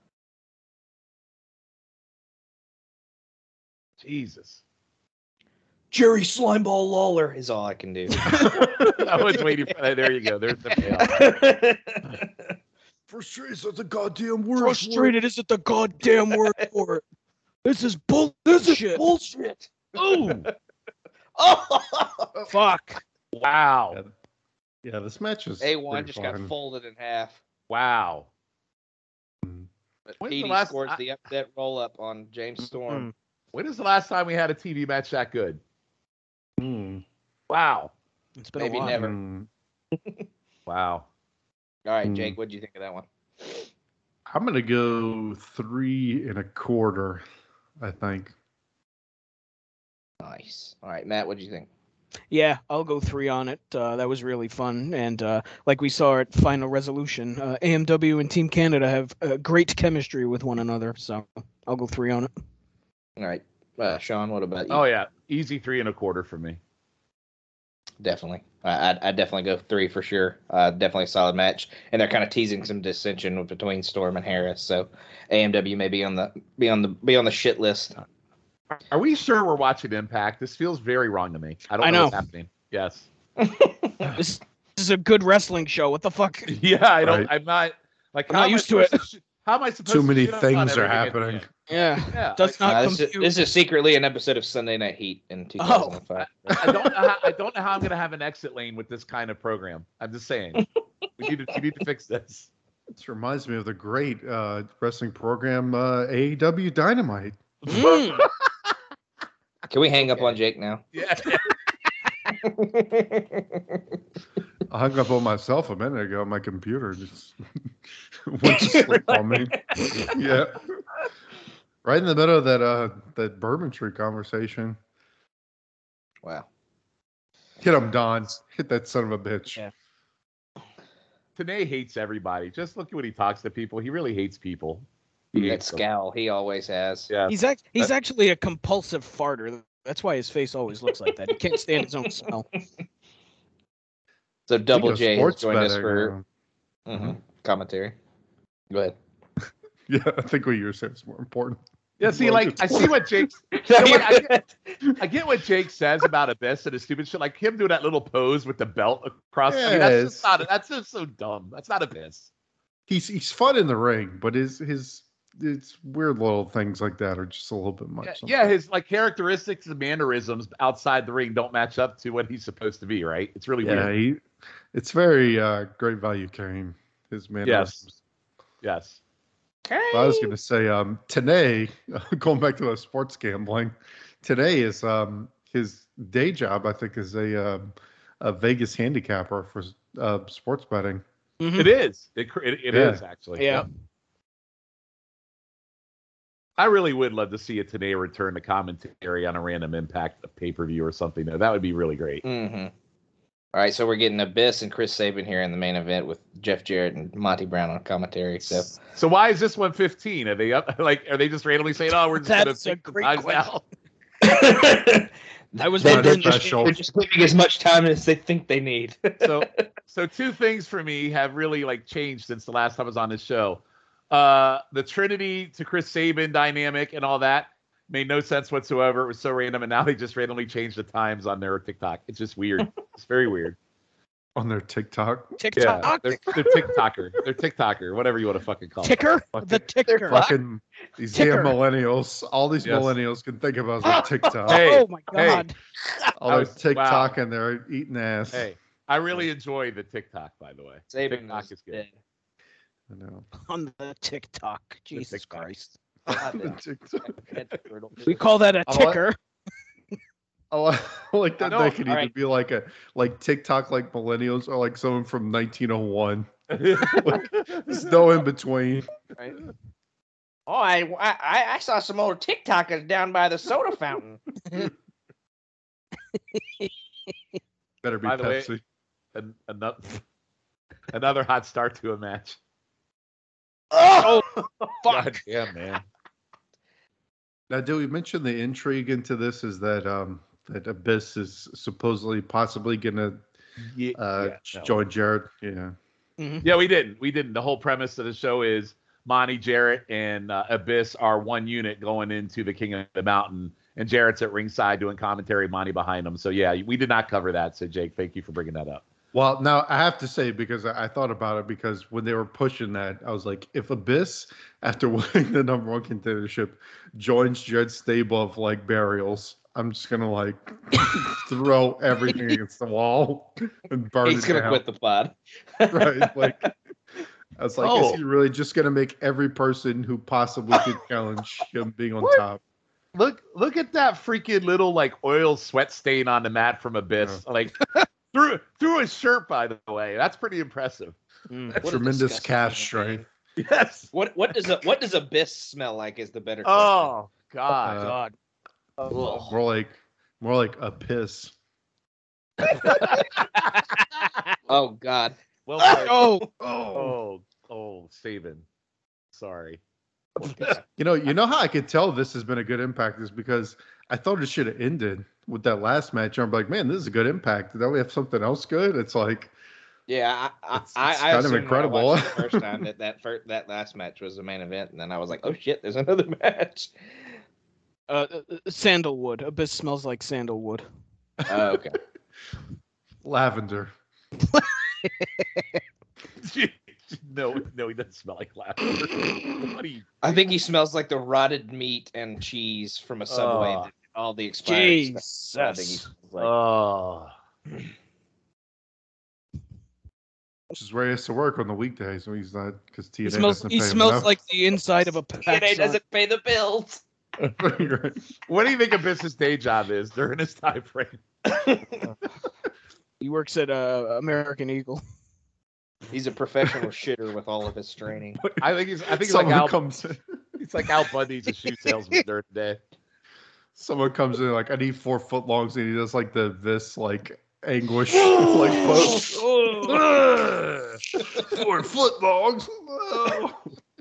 Jesus. Jerry Slimeball Lawler is all I can do. I was waiting for that. There you go. There's the payoff. Frustrated, that's a goddamn word. Frustrated isn't the goddamn word for it. This is bull. This is bullshit. Ooh. oh, Fuck. Wow. Yeah, this match is A one pretty just fun. got folded in half. Wow. But When's the Petey last- scores I- the upset roll up on James Storm. When is the last time we had a T V match that good? Mm. Wow. It's been Maybe a while. never. Mm. Wow. All right, Hmm. Jake, what do you think of that one? I'm gonna go three and a quarter. I think. Nice. All right, Matt, what do you think? Yeah, I'll go three on it. Uh, that was really fun, and uh, like we saw at Final Resolution, uh, A M W and Team Canada have uh, great chemistry with one another. So I'll go three on it. All right, uh, Sean, what about you? Oh yeah. Easy three and a quarter for me. Definitely. I I'd, I'd definitely go three for sure. Uh, definitely a solid match, and they're kind of teasing some dissension between Storm and Harris. So A M W may be on the be on the be on the shit list. Are we sure we're watching Impact? This feels very wrong to me. I don't I know, know. what's happening. Yes. This, this is a good wrestling show. What the fuck? Yeah, I don't. Right. I'm not like. I'm how not am I used to it. supposed sh- how am I supposed Too to? many shit on things are everything at the happening. end? Yeah, Yeah, does I- not Uh, this, is, compute. this is secretly an episode of Sunday Night Heat in two thousand five. I don't know how, I don't know how I'm going to have an exit lane with this kind of program. I'm just saying. We need to, we need to fix this. This reminds me of the great uh, wrestling program uh, A E W Dynamite. Mm. Can we hang up on Jake now? Yeah. I hung up on myself a minute ago. My computer just went to sleep on me. Yeah, right in the middle of that uh, that Bourbon Tree conversation. Wow. Hit him, Don. Hit that son of a bitch. Yeah. Tanay hates everybody. Just look at when he talks to people. He really hates people. He That hates them. scowl he always has. Yeah. He's act- he's actually a compulsive farter. That's why his face always looks like that. He can't stand his own smell. So Double Speaking J of has sports joined us betting, for uh, mhm, commentary. Go ahead. yeah, I think what you were saying is more important. Yeah, see, Well, like I see what Jake. You know what, I, get, I get what Jake says about Abyss and his stupid shit, like him doing that little pose with the belt across. I mean, that's Yes. just not. That's just so dumb. That's not Abyss. He's he's fun in the ring, but his his it's weird little things like that are just a little bit much. Yeah, sometimes. yeah, his like characteristics and mannerisms outside the ring don't match up to what he's supposed to be. Right? It's really yeah, weird. he, it's very uh, great value Kane. His man. Yes. Yes. I was going to say, um, Tanay, going back to the sports gambling, Tanay is um, his day job. I think is a um, a Vegas handicapper for uh, sports betting. Mhm. It is. It it, it Yeah. is actually. Yeah. Yep. I really would love to see a Tanay return to commentary on a random Impact pay per view or something. Though that would be really great. Mm-hmm. All right, so we're getting Abyss and Chris Sabin here in the main event with Jeff Jarrett and Monty Brown on commentary. So So why is this one fifteen? Are they up? Like, are they just randomly saying, "Oh, we're just going to That's a take the great time question. now"? I was They're, wondering they're if- just, they're just giving as much time as they think they need. So, so two things for me have really like changed since the last time I was on this show. Uh, the Trinity to Chris Sabin dynamic and all that made no sense whatsoever. It was so random, and now they just randomly changed the times on their TikTok. It's just weird. It's very weird. On their TikTok, TikTok Yeah, they're, they're TikToker. They're TikToker, whatever you want to fucking call it. ticker, Fuck the it. ticker. fucking these Ticker. damn millennials, all these Yes. millennials can think of us as TikTok. Hey, oh my god! all I their was- TikTok wow. and they're eating ass. Hey, I really enjoy the TikTok, by the way. Sabin TikTok is is good. dead. I know. On the TikTok, Jesus TikTok. Christ. The TikTok. We call that a I like- ticker. I like, I like that I know. they could All either right. be like a like TikTok like millennials or like someone from nineteen oh one. There's no in between. Right. Oh, I, I I saw some old TikTokers down by the soda fountain. Better be By the way- Pepsi. An- another, another hot start to a match. Oh, God damn, man. Now, do we mention the intrigue into this? Is that um that Abyss is supposedly possibly gonna Yeah, uh yeah, no. join Jared? Yeah. Yeah, we didn't. We didn't. The whole premise of the show is Monty, Jarrett, and uh, Abyss are one unit going into the King of the Mountain, and Jarrett's at ringside doing commentary, Monty behind him. So yeah, we did not cover that. So Jake, thank you for bringing that up. Well, now I have to say, because I I thought about it, because when they were pushing that, I was like, if Abyss, after winning the number one contendership, joins Jared's stable of like burials, I'm just gonna like throw everything against the wall and burn he's it gonna down. quit the pod. Right? Like, I was like, Oh. is he really just gonna make every person who possibly could challenge him being on What? top? Look, look at that freaking little like oil sweat stain on the mat from Abyss. Like through through his shirt, by the way. That's pretty impressive. Mm. What a Tremendous disgusting cash human strength. being. Yes. What what does a what does Abyss smell like? Is the better question. Oh God. Uh, God. Ugh. More like, more like a piss. Oh God. Well played. Oh, Oh, oh, Sabin. Sorry. You know, you know how I could tell this has been a good impact is because I thought it should have ended with that last match. I'm like, man, this is a good impact. Don't we have something else good? It's like, Yeah, I I, It's- I, it's I kind of assumed when I incredible. watched it the first time that that first, that last match was the main event, and then I was like, oh shit, there's another match. uh, uh, sandalwood. Abyss smells like sandalwood. Oh, okay. lavender. no, no, he doesn't smell like laughter. What do you? I think he smells like the rotted meat and cheese from a Subway. Oh. that all the expired stuff. Jesus. That's what I think he smells like. Oh, Which is where he has to work on the weekdays when he's not because T He N A smells. doesn't He pay him smells enough. like the inside of a T N A pack. doesn't pay the bills. Right. what do you think a business day job is during this time frame? He works at uh, American Eagle. He's a professional shitter with all of his training. I think he's. I think he's Someone like Al. comes in, He's like Al Bundy's a shoe salesman during the day. someone comes in like I need four foot longs and he does like the this like anguish like pose. Four foot longs. Oh.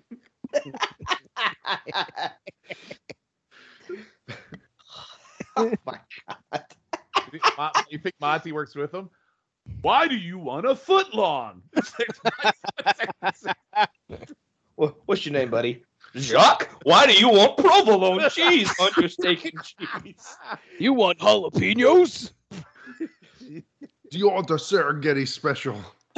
Oh my god. You think, Mon- you think Monty works with him? Why do you want a foot long? Wha- What's your name, buddy? Jacques? Why do you want provolone cheese on your steak and cheese? You want jalapenos? Do you want the Serengeti special?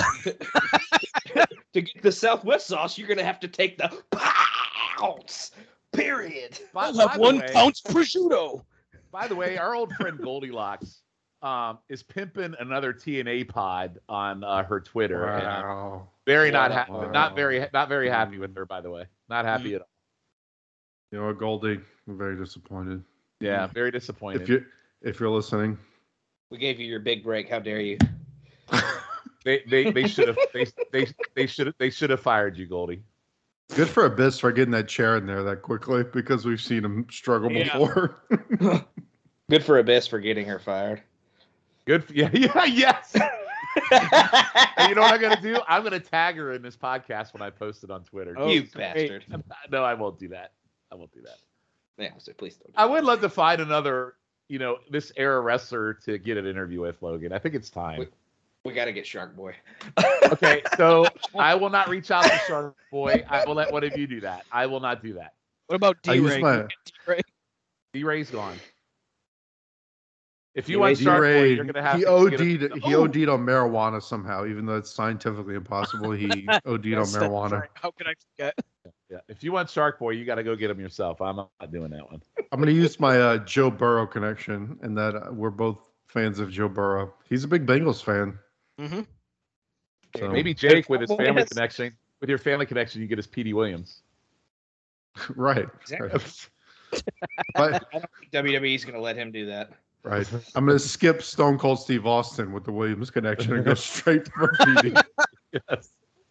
To get the Southwest sauce, you're gonna have to take the pounds. Period. by, I'll by have the one way, ounce prosciutto. by the way, our old friend Goldilocks um, is pimping another T N A pod on uh, her Twitter. And I'm Wow. very not happy. Wow. Not very. Not very happy with her. By the way, not happy at all. You know what, Goldie? I'm very disappointed. Yeah, very disappointed. If you if you're listening, We gave you your big break. How dare you? They they they should have they they they should have they should have fired you, Goldie. good for Abyss for getting that chair in there that quickly because we've seen him struggle Yeah. before. Good for Abyss for getting her fired. Good. For, yeah. Yeah. Yes. And you know what I'm gonna do? I'm gonna tag her in this podcast when I post it on Twitter. Oh, you great. bastard. No, I won't do that. I won't do that. Yeah, so please don't. I would love to find another, you know, this era wrestler to get an interview with, Logan. I think it's time. We- We got to get Shark Boy. Okay, so I will not reach out to Shark Boy. I will let one of you do that. I will not do that. What about I use D-Ray? my D-Ray? D-Ray's gone. If you D-Ray- want Shark Boy, D-Ray, you're gonna have he to OD'd get a- he Oh! OD'd on marijuana somehow, even though it's scientifically impossible. He OD'd on Yes, that's marijuana. right. How could I forget? Yeah, if you want Shark Boy, you got to go get him yourself. I'm not doing that one. I'm going to use my uh, Joe Burrow connection, and that uh, we're both fans of Joe Burrow. He's a big Bengals fan. Mm-hmm. So. Maybe Jake with his Well, family yes. connection. With your family connection, you get his P D Williams. right. Exactly. Right. But, I don't think W W E's going to let him do that. right. I'm going to skip Stone Cold Steve Austin with the Williams connection and go straight to P D. Yes.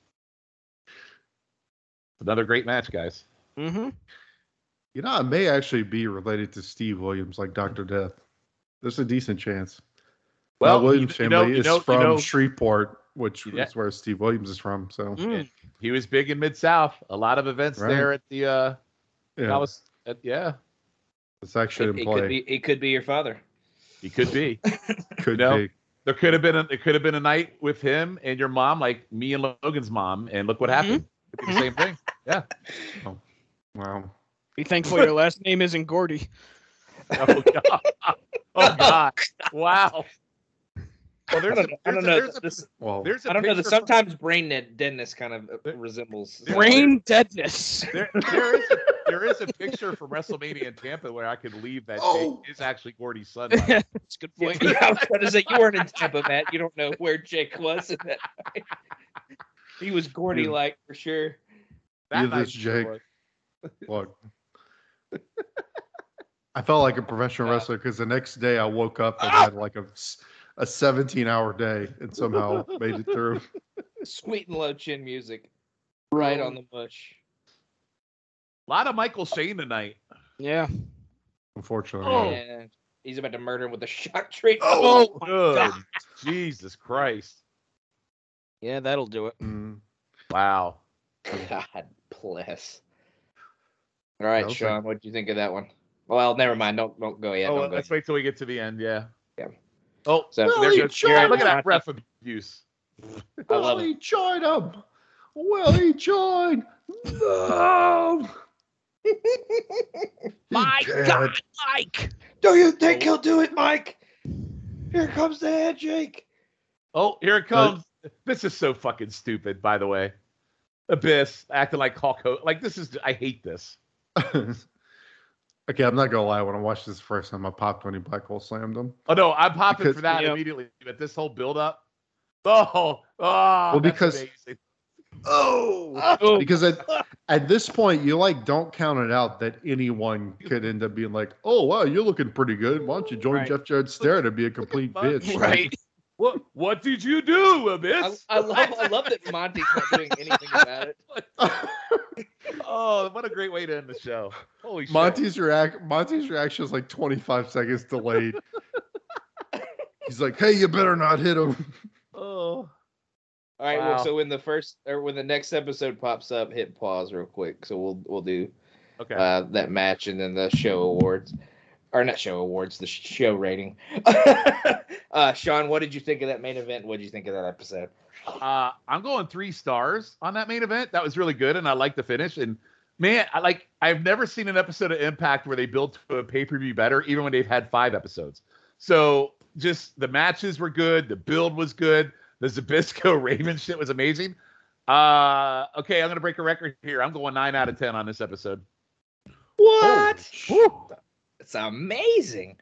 Another great match, guys. Mm-hmm. You know, it may actually be related to Steve Williams, like Doctor Death. There's a decent chance. Well, Well, Williams you, you family know, you is know, from you know, Shreveport, which Yeah. is where Steve Williams is from. So, Mm. he was big in Mid South. A lot of events Right. there at the. Uh, yeah, that was, at, yeah, it's actually It, in it play. could be. It could be your father. he could be. Could No. be. There could have been a, it could have been a night with him and your mom, like me and Logan's mom, and look what happened. It could be the same thing. Yeah. Wow. Be thankful your last name isn't Gordy. Oh god. Oh god. Wow. Well, there's I a, don't, I don't there's a- know. there's a- This, Well, there's a I don't know. That picture sometimes brain net deadness kind of uh, resembles. There- Brain deadness. from- there, there is a, there is a picture from WrestleMania in Tampa where I could leave that Oh. Jake is actually Gordy's son. by the way. That's a good Yeah, point. yeah, I was going to say you weren't in Tampa, Matt. You don't know where Jake was in that night. He was Gordy like for sure. That You night this sure Jake. was. look. I felt like a professional God. wrestler because the next day I woke up and had like a, a seventeen hour day and somehow made it through. Sweet and low chin music, right on the mush. A lot of Michael Shane tonight. Yeah. Unfortunately. Oh. And he's about to murder him with a shock trade. Oh, my Good. God. Jesus Christ. Yeah, that'll do it. Mm. Wow. God bless. All right, That was Sean, what do you think of that one? Well, never mind. Don't don't go yet. oh, don't go let's yet. wait till we get to the end. Yeah. Yeah. Oh, So Well, there he goes. tried Look at that to- ref abuse. I love Will it. he join him? Will he join? No. My He can't. God, Mike. Do you think he'll do it, Mike? Here comes the head, Jake. Oh, here it comes. This is so fucking stupid, by the way. Abyss acting like Hulk Hogan. Like this is, I hate this. Okay, I'm not gonna lie. When I watched this first time, I popped when he Black Hole slammed him. Oh no, I'm popping because, for that yeah. immediately. But this whole build up, oh, oh, well, that's because amazing. oh, Oh. because at at this point, you like don't count it out that anyone could end up being like, oh wow, you're looking pretty good. Why don't you join Right. Jeff Jarrett Stare to be a complete bitch? Right. What what did you do, I, Abyss? I love I love that Monty's not doing anything about it. Oh, what a great way to end the show. Holy shit. Monty's react Monty's reaction is like twenty-five seconds delayed. He's like, hey, you better not hit him. Oh. All right. Wow. Well, so when the first or when the next episode pops up, hit pause real quick. So we'll we'll do Okay. uh, that match and then the show awards, or not show awards, the show rating. uh, Sean, what did you think of that main event? What did you think of that episode? Uh, I'm going three stars on that main event. That was really good, and I like the finish. And man, I like I've never seen an episode of Impact where they built to a pay per view better, even when they've had five episodes. So just the matches were good, the build was good, the Zbyszko Raven shit was amazing. Uh, okay, I'm gonna break a record here. I'm going nine out of ten on this episode. What? Woo. It's amazing.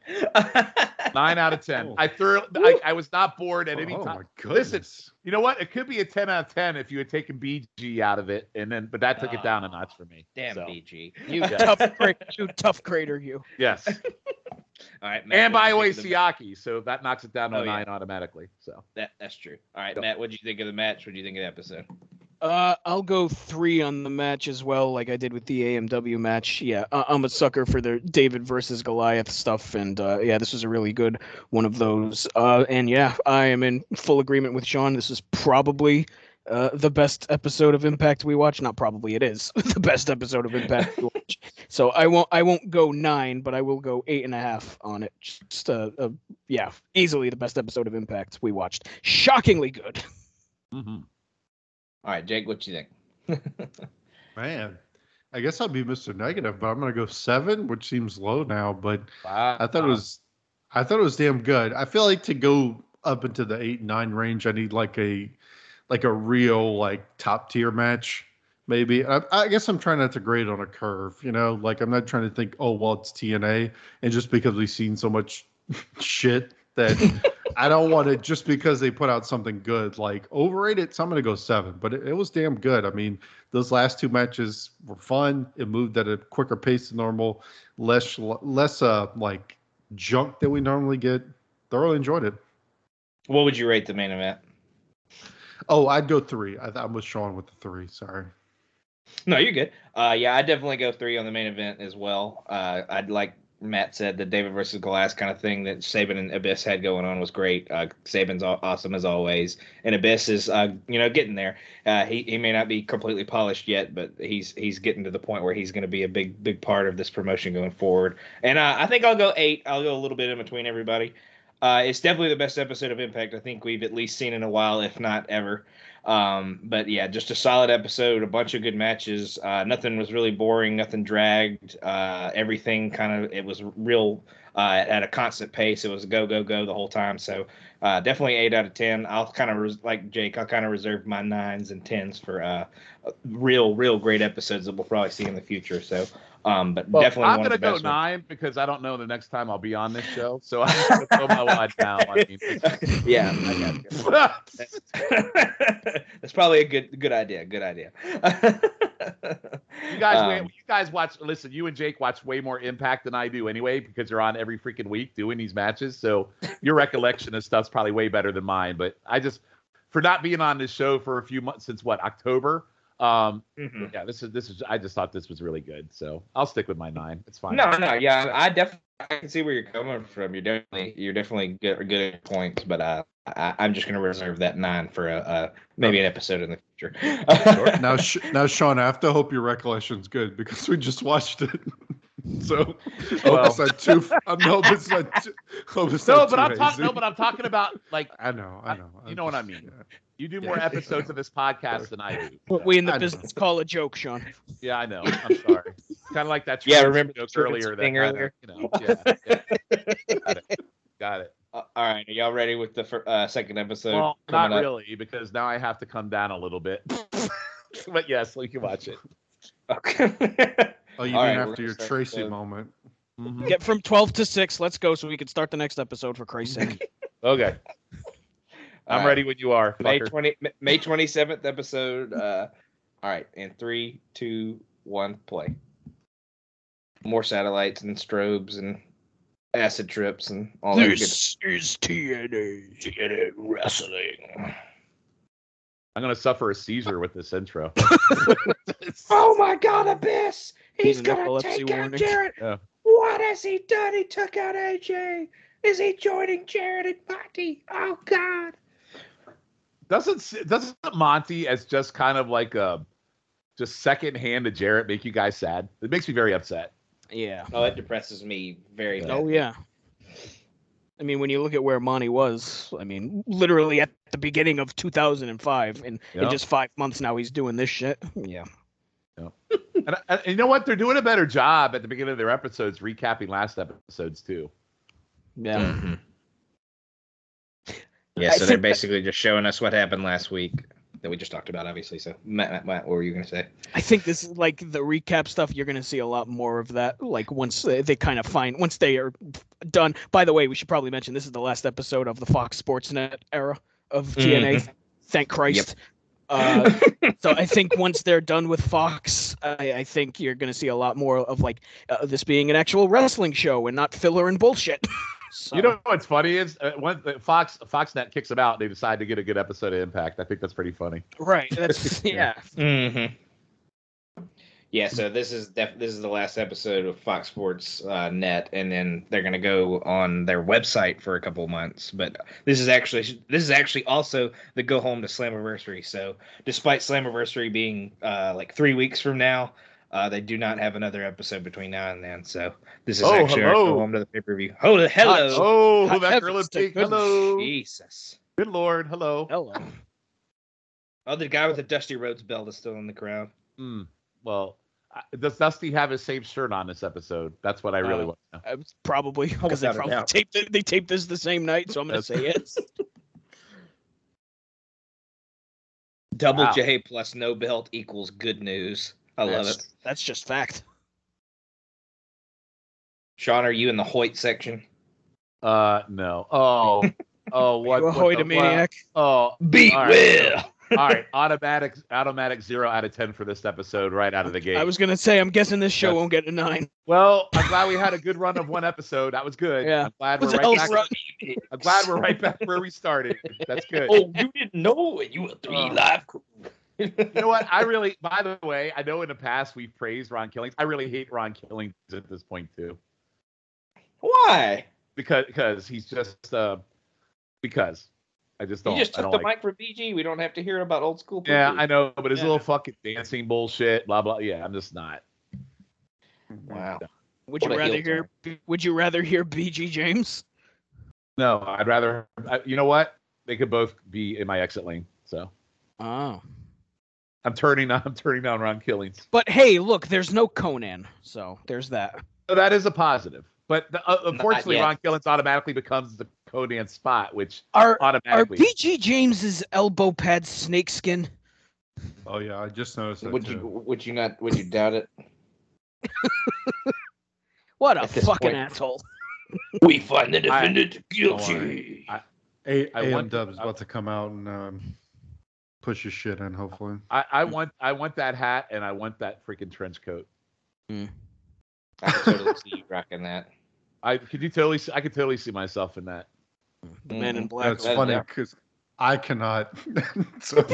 Nine out of ten. Oh. I thoroughly, I, I was not bored at any Oh time. my goodness. Listen, you know what? It could be a ten out of ten if you had taken B G out of it, and then, but that took it down a notch for me. Damn, So, B G. You tough crater, you tough crater, you. yes. All right, Matt, And what'd by you the way, think of the- Siaki, so that knocks it down to Oh, a yeah. nine automatically. So That that's true. All right, Yep. Matt, what did you think of the match? What do you think of the episode? Uh, I'll go three on the match as well, like I did with the A M W match. Yeah, I- I'm a sucker for the David versus Goliath stuff, and uh, yeah, this was a really good one of those. Uh, and yeah, I am in full agreement with Sean. This is probably uh, the best episode of Impact we watch. Not probably, it is the best episode of Impact we watch. So I won't, I won't go nine, but I will go eight and a half on it. Just, uh, uh, yeah, easily the best episode of Impact we watched. Shockingly good. mm-hmm. All right, Jake, what you think? Man, I guess I'll be Mister Negative, but I'm gonna go seven, which seems low now. But wow. I thought it was, I thought it was damn good. I feel like to go up into the eight nine range, I need like a, like a real like top tier match. Maybe I, I guess I'm trying not to grade on a curve. You know, like I'm not trying to think, oh well, it's T N A, and just because we've seen so much shit that. I don't want it just because they put out something good, like overrated. So I'm going to go seven, but it, it was damn good. I mean, those last two matches were fun. It moved at a quicker pace than normal, less, less, uh, like junk that we normally get. Thoroughly enjoyed it. What would you rate the main event? Oh, I'd go three. I, I was Sean with the three. Sorry. No, you're good. Uh, yeah, I definitely go three on the main event as well. Uh, I'd like Matt said, the David versus Goliath kind of thing that Saban and Abyss had going on was great. Uh, Saban's aw- awesome as always, and Abyss is, uh, you know, getting there. Uh, he he may not be completely polished yet, but he's he's getting to the point where he's going to be a big big part of this promotion going forward. And uh, I think I'll go eight. I'll go a little bit in between everybody. Uh, it's definitely the best episode of Impact I think we've at least seen in a while, if not ever. Um, but yeah, just a solid episode, a bunch of good matches. Uh, nothing was really boring, nothing dragged. Uh, everything kind of, it was real uh, at a constant pace. It was go, go, go the whole time. So uh, definitely eight out of ten. I'll kind of, res- like Jake, I'll kind of reserve my nines and tens for uh, real, real great episodes that we'll probably see in the future. So, um, but Well, definitely I'm one gonna of the go best nine because I don't know the next time I'll be on this show, so I'm gonna throw my wad down. I mean, ones. Yeah, I got you. That's probably a good good idea. Good idea. you guys, Um, wait, you guys watch. Listen, you and Jake watch way more Impact than I do anyway because you're on every freaking week doing these matches. So your recollection of stuff's probably way better than mine. But I just, for not being on this show for a few months since what October. Um, Mhm. yeah, this is this is. I just thought this was really good, so I'll stick with my nine. It's fine. No, no, yeah, I definitely I can see where you're coming from. You're definitely you're definitely good, good at points, but uh, I, I'm just going to reserve that nine for a, a maybe an episode in the future. Now, Sh- now, Sean, I have to hope your recollection's good because we just watched it. So, Well- well, not too. I know it's not. Too, hope it's No, not but too I'm talking. hazy. No, but I'm talking about like I know, I know. you know what I mean. You do more episodes of this podcast than I do. What we in the I know. business call a joke, Sean. Yeah, I know. I'm sorry. Kind of like that. Yeah, Travis remember joke the earlier? That thing kinda, earlier? You know. Yeah, yeah. Got it. Got it. Uh, all right, are y'all ready with the fir- uh, second episode? Well, coming not up? really, because now I have to come down a little bit. But yes, we can watch it. Okay. Oh, you All mean right, we're after gonna your start Tracy the- moment? Mhm. Get from twelve to six. Let's go so we can start the next episode for Christ's sake. Okay, All I'm right. ready when you are. May Fucker. twenty May twenty seventh episode. Uh, all right, in three, two, one, play. More satellites and strobes and acid trips and all that good. This is T N A. T N A wrestling. I'm gonna suffer a seizure with this intro. Oh my God, Abyss! He's Need an gonna epilepsy take out warning. Jarrett. Yeah. What has he done? He took out A J. Is he joining Jarrett and Monty? Oh God! Doesn't doesn't Monty as just kind of like a just second hand to Jarrett make you guys sad? It makes me very upset. Yeah. Oh, it depresses me very. Oh badly. yeah. I mean, when you look at where Monty was, I mean, literally at the beginning of two thousand five, and Yeah. in just five months now, he's doing this shit. Yeah. And, and you know what? They're doing a better job at the beginning of their episodes recapping last episodes too. Yeah. Mhm. Yeah, I so they're think- basically just showing us what happened last week that we just talked about, obviously. So, Matt, Matt, Matt what were you going to say? I think this is like the recap stuff. You're gonna see a lot more of that. Like once they, they kind of find, once they are done. By the way, we should probably mention this is the last episode of the Fox Sports Net era of T N A. Mhm. Thank Christ. Uh, so I think once they're done with Fox, I, I think you're gonna see a lot more of like uh, this being an actual wrestling show and not filler and bullshit. So, You know what's funny is uh, when uh, Fox Foxnet kicks them out, they decide to get a good episode of Impact. I think that's pretty funny. right? That's yeah. Mm-hmm. Yeah, so this is def- this is the last episode of Fox Sports uh, Net, and then they're gonna go on their website for a couple months. But this is actually this is actually also the go home to Slammiversary. So despite Slammiversary being uh, like three weeks from now, uh, they do not have another episode between now and then. So this is Oh, actually our hello. go home to the pay per view. Oh, hello, Oh, Hot that girl heavens in to pink. goodness. Hello. Jesus! Good Lord. Hello. Hello. Oh, the guy with the Dusty Rhodes belt is still in the crowd. Hmm. Well, uh, does Dusty have his same shirt on this episode? That's what I really Uh, want to know. Uh, probably because they without a probably doubt. taped it, they taped this the same night, so I'm gonna say yes. Double Wow. J plus no belt equals good news. I love that's, it. That's just fact. Sean, are you in the Hoyt section? Uh, no. Oh, oh, what? you a what the- Hoytomaniac? Oh, Beat All right. Will. all right. Automatic, automatic zero out of ten for this episode, right out of the gate. I was gonna say, I'm guessing this show That's- won't get a nine. Well, I'm glad we had a good run of one episode. That was good. Yeah. I'm glad Was we're a right hell's back. run. I'm glad we're right back where we started. That's good. Oh, you didn't know it. You were three Uh, live crew. You know what? I really, by the way, I know in the past we've praised Ron Killings. I really hate Ron Killings at this point too, Why? because because he's just uh, because I just don't. You just I took don't the like. mic for B G. We don't have to hear about old school. Yeah, people. I know, but his Yeah. little fucking dancing bullshit, blah blah. Yeah, I'm just not. Wow. Would What you a rather heel hear? Would you rather hear B G James? No, I'd rather. I, you know what? They could both be in my exit lane. So Oh. I'm turning. I'm turning down Ron Killings. But hey, look, there's no Conan, so there's that. So that is a positive. But the, uh, unfortunately, yet. Ron Killings automatically becomes the Conan spot, which Are are automatically. B G James's elbow pads snakeskin? Oh yeah, I just noticed that Would too. you? Would you not? Would you doubt it? What a At this fucking point- asshole! We find the defendant guilty. I- A- I AM want- Dub is about to come out and um, push his shit in. Hopefully, I, I want I want that hat and I want that freaking trench coat. I can totally see you rocking that. I could you totally see, I could totally see myself in that. The Man in Mhm. Black. that's that- funny yeah. because I cannot. So,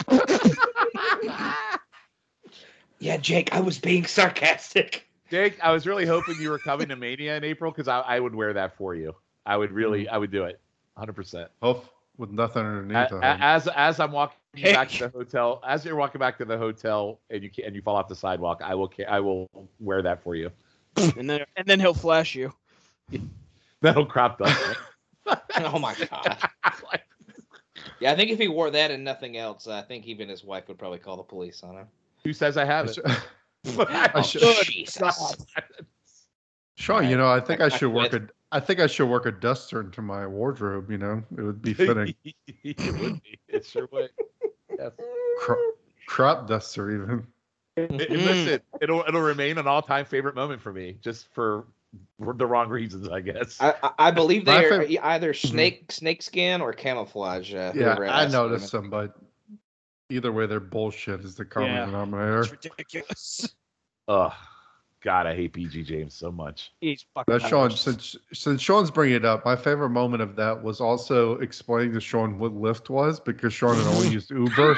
Yeah, Jake, I was being sarcastic. Jake, I was really hoping you were coming to Mania in April because I, I would wear that for you. I would really I would do it, hundred percent. hope with nothing underneath. I hope. As as I'm walking Hey. back to the hotel, as you're walking back to the hotel and you can, and you fall off the sidewalk, I will ca- I will wear that for you. and then and then he'll flash you. That'll crop up. Oh my god. Yeah, I think if he wore that and nothing else, I think even his wife would probably call the police on him. Who says I I have it? should- I I should- Oh, Jesus. Sean, you know, I think I, I- I should work quit. a. I think I should work a duster into my wardrobe. You know, it would be fitting. it would be. It sure would. Yes. Cro- crop duster even. It, it, listen, it'll it'll remain an all-time favorite moment for me, just for the wrong reasons, I guess. I, I, I believe My they're favorite- either snake snake skin or camouflage. Uh, Yeah, whoever I asked noticed them. them, but either way, they're bullshit is the common Yeah. denominator. It's ridiculous. Ugh, God, I hate B G James so much. He's fucking. But Sean, worse. since since Sean's bringing it up, my favorite moment of that was also explaining to Sean what Lyft was because Sean had only used Uber.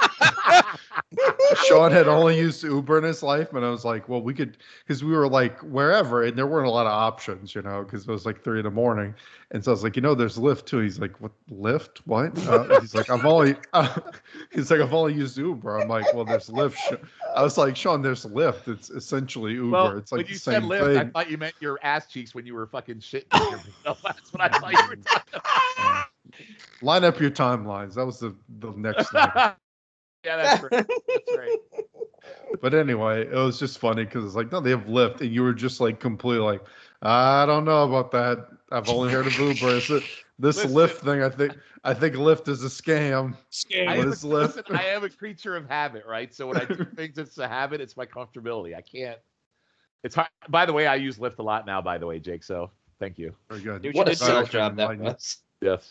Sean had only used Uber in his life, and I was like, "Well, we could," because we were like wherever, and there weren't a lot of options, you know, because it was like three in the morning, and so I was like, "You know, there's Lyft too." He's like, "What Lyft? What?" Uh, he's like, "I've only," uh, he's like, "I've only used Uber." I'm like, "Well, there's Lyft." I was like, "Sean, there's Lyft. It's essentially Uber. Well, it's like when the you said same lift, I thing." thought you meant your ass cheeks when you were fucking shitting yourself. That's what I thought you were talking about. Line up your timelines. That was the the next thing. Yeah, that's right. That's right. But anyway, it was just funny because it's like, no, they have Lyft, and you were just like completely like, I don't know about that. I've only heard of Uber. Is it this Listen. Lyft thing? I think I think Lyft is a scam. Scam. I What am, is a, Lyft? listen, I am a creature of habit, right? So when I do things, it's a habit. It's my comfortability. I can't. It's hard. By the way, I use Lyft a lot now. By the way, Jake. So thank you. Very good. Dude, What a Should Glad I sales can job that enlighten you. was. Yes.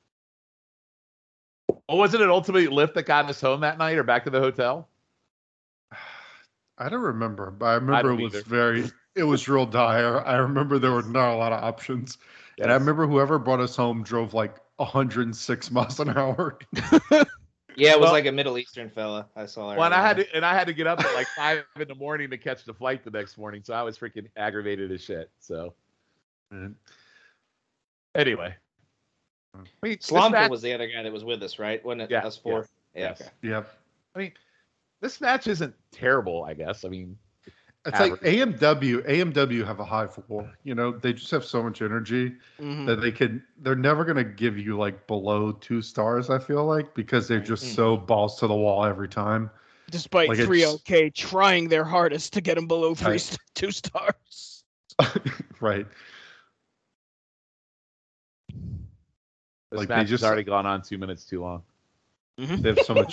Well, wasn't it ultimately Lyft that got us home that night, or back to the hotel? I don't remember, but I remember don't it was either. very, it was real dire. I remember there were not a lot of options. And I Yes. remember whoever brought us home drove like one hundred six miles an hour. Yeah, it was Well- like a Middle Eastern fella. I saw. Well, and I had earlier. to, and I had to get up at like five in the morning to catch the flight the next morning, so I was freaking aggravated as shit. So anyway, I mean, this Slomka match- was the other guy that was with us, right? Wasn't it Yeah, us four? yeah, Yeah. yes. Okay. Yep. I mean, this match isn't terrible, I guess. I mean, It's like Average. A M W. A M W have a high floor. You know, they just have so much energy Mhm. that they can. They're never gonna give you like below two stars. I feel like because they're just so balls to the wall every time. Despite Like, it's- three O K trying their hardest to get him below three Right. st- two stars. Right. this Like, they match just- has already gone on two minutes too long. They have so much.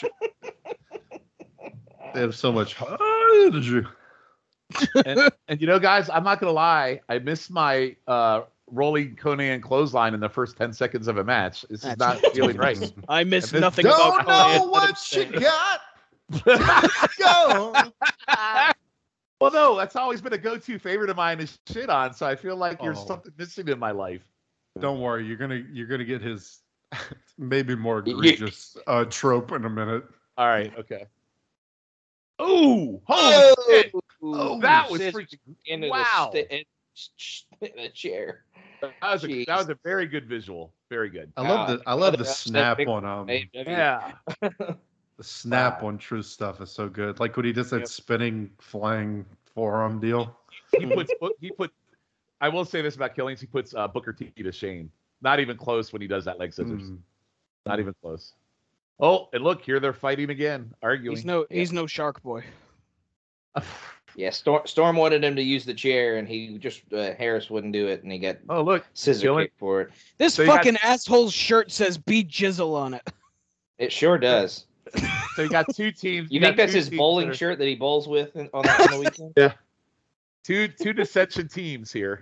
They have so much energy. and, and you know, guys, I'm not gonna lie, I missed my uh, rolling Conan clothesline in the first ten seconds of a match. This is That's not feeling right. I miss I miss- nothing Don't about Conan, know let him what say. you got. Go. Well, no, that's always been a go-to favorite of mine is shit on. So I feel like there's Oh. something missing in my life. Don't worry, you're gonna you're gonna get his maybe more You- egregious uh, trope in a minute. All right, okay. Ooh, holy shit! Oh, That was shit. freaking Into wow. the, sti- in the chair. That was a, Jeez. that was a very good visual. Very good. I love Uh, the I love the another snap upset on um A E W. Yeah. the snap Wow. on True Stuff is so good. Like when he does that Yep. spinning flying forearm deal. He puts he put. I will say this about Killings. He puts uh, Booker T to shame. Not even close when he does that leg scissors. Mm. Not even close. Oh, and look here, they're fighting again, arguing. He's no he's no shark boy. Yeah, Storm, Storm wanted him to use the chair, and he just uh, Harris wouldn't do it, and he got Oh, look, scissor Killing- kicked for it. This So you got- fucking asshole's shirt says "Be Jizzle" on it. It sure does. so you got two teams. You got think that's two his teams bowling that are- shirt that he bowls with in, on, the, on the weekend? Yeah. Two two dissension teams here.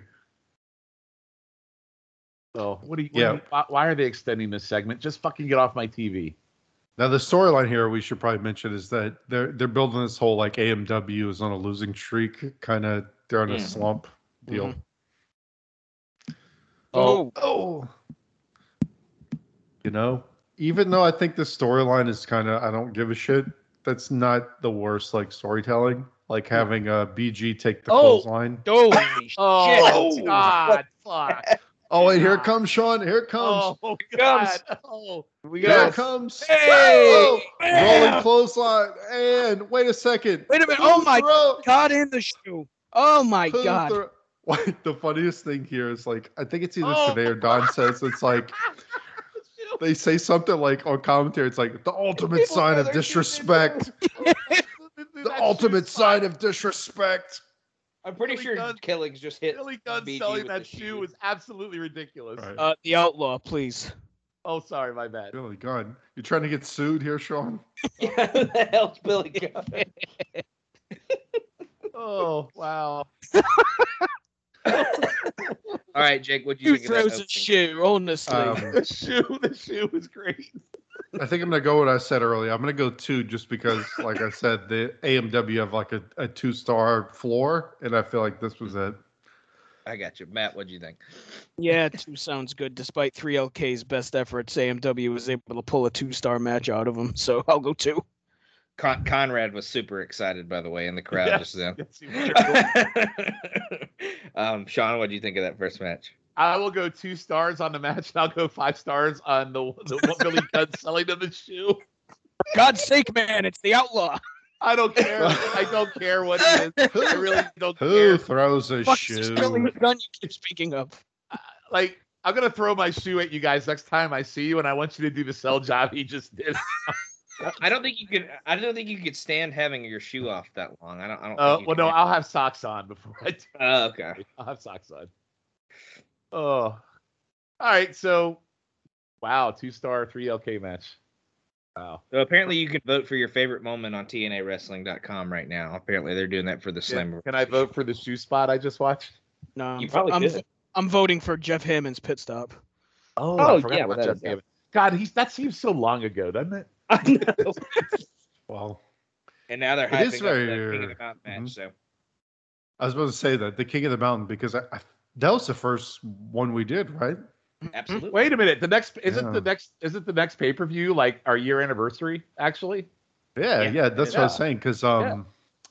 So what do you? What Yeah. do you why, why are they extending this segment? Just fucking get off my T V. Now the storyline here we should probably mention is that they're they're building this whole like A M W is on a losing streak, kind of they're on a Mhm. slump deal. Mhm. Oh, Oh, you know, even though I think the storyline is kind of I don't give a shit. That's not the worst like storytelling. Like having a uh, B G take the Oh. clothesline. Holy oh shit! God, fuck. Oh wait, here it God. comes, Sean. Here it comes. Oh comes. God. Oh, We Here got it comes. Hey! Oh, rolling Bam! clothesline. And wait a second. Wait a minute! Oh Who my throw- God! In the shoe! Oh my who God! throw- Wait, the funniest thing here is like I think it's either Oh. Sinead or Don says it's like they say something like on commentary. It's like the ultimate People sign know of their disrespect. The That ultimate shoe's sign fine. of disrespect. I'm pretty Billy sure Gunn- Killings just hit Billy Gunn B G selling with that the shoe was absolutely ridiculous. Right. Uh, the outlaw, please. Oh, sorry, my bad. Billy Gunn. You trying to get sued here, Sean? Yeah, who the hell's Billy Gunn? Oh, wow. All right, Jake, what do you Who think of that throws a opening? shoe, honestly? Um, The shoe, the shoe was great. I think I'm gonna go what I said earlier. I'm gonna go two just because, like I said, the A M W have like a, a two star floor, and I feel like this was it. I got you. Matt, what do you think? Yeah, two sounds good. Despite three L K's best efforts, A M W was able to pull a two-star match out of him. So I'll go two. Con- Conrad was super excited, by the way, in the crowd Yes, just then. yes, he was. um, Sean, what do you think of that first match? I will go two stars on the match, and I'll go five stars on the the one Billy Gunn selling them the shoe. God's sake, man, it's the Outlaw. I don't care. I don't care what it is. I really don't Who care. throws a Fuck shoe? this Billy Gunn you keep speaking of. Like, I'm gonna throw my shoe at you guys next time I see you, and I want you to do the sell job he just did. I don't think you could. I don't think you could stand having your shoe off that long. I don't. I don't. Uh, think you well, could no, do- I'll have socks on before I do. Oh, okay. I'll have socks on. Oh, all right. So, wow, two star, three L K match. Wow. So apparently, you can vote for your favorite moment on T N A Wrestling dot com right now. Apparently, they're doing that for the Can, Slammiversary. can I vote for the shoe spot I just watched? No, You I'm, probably I'm, could. I'm voting for Jeff Hammond's pit stop. Oh, Oh, I forgot yeah, about without a Jeff doubt. Hammond. God, he's that seems so long ago, doesn't it? I know. Well, And now they're It hyping is up very, the King of the uh, Mountain match. mhm. So I was about to say that the King of the Mountain because I, I that was the first one we did, right? absolutely. Wait a minute. The next isn't Yeah. the next isn't the next pay per view like our year anniversary actually? Yeah, Yeah, yeah, that's yeah. what I was saying. Because um,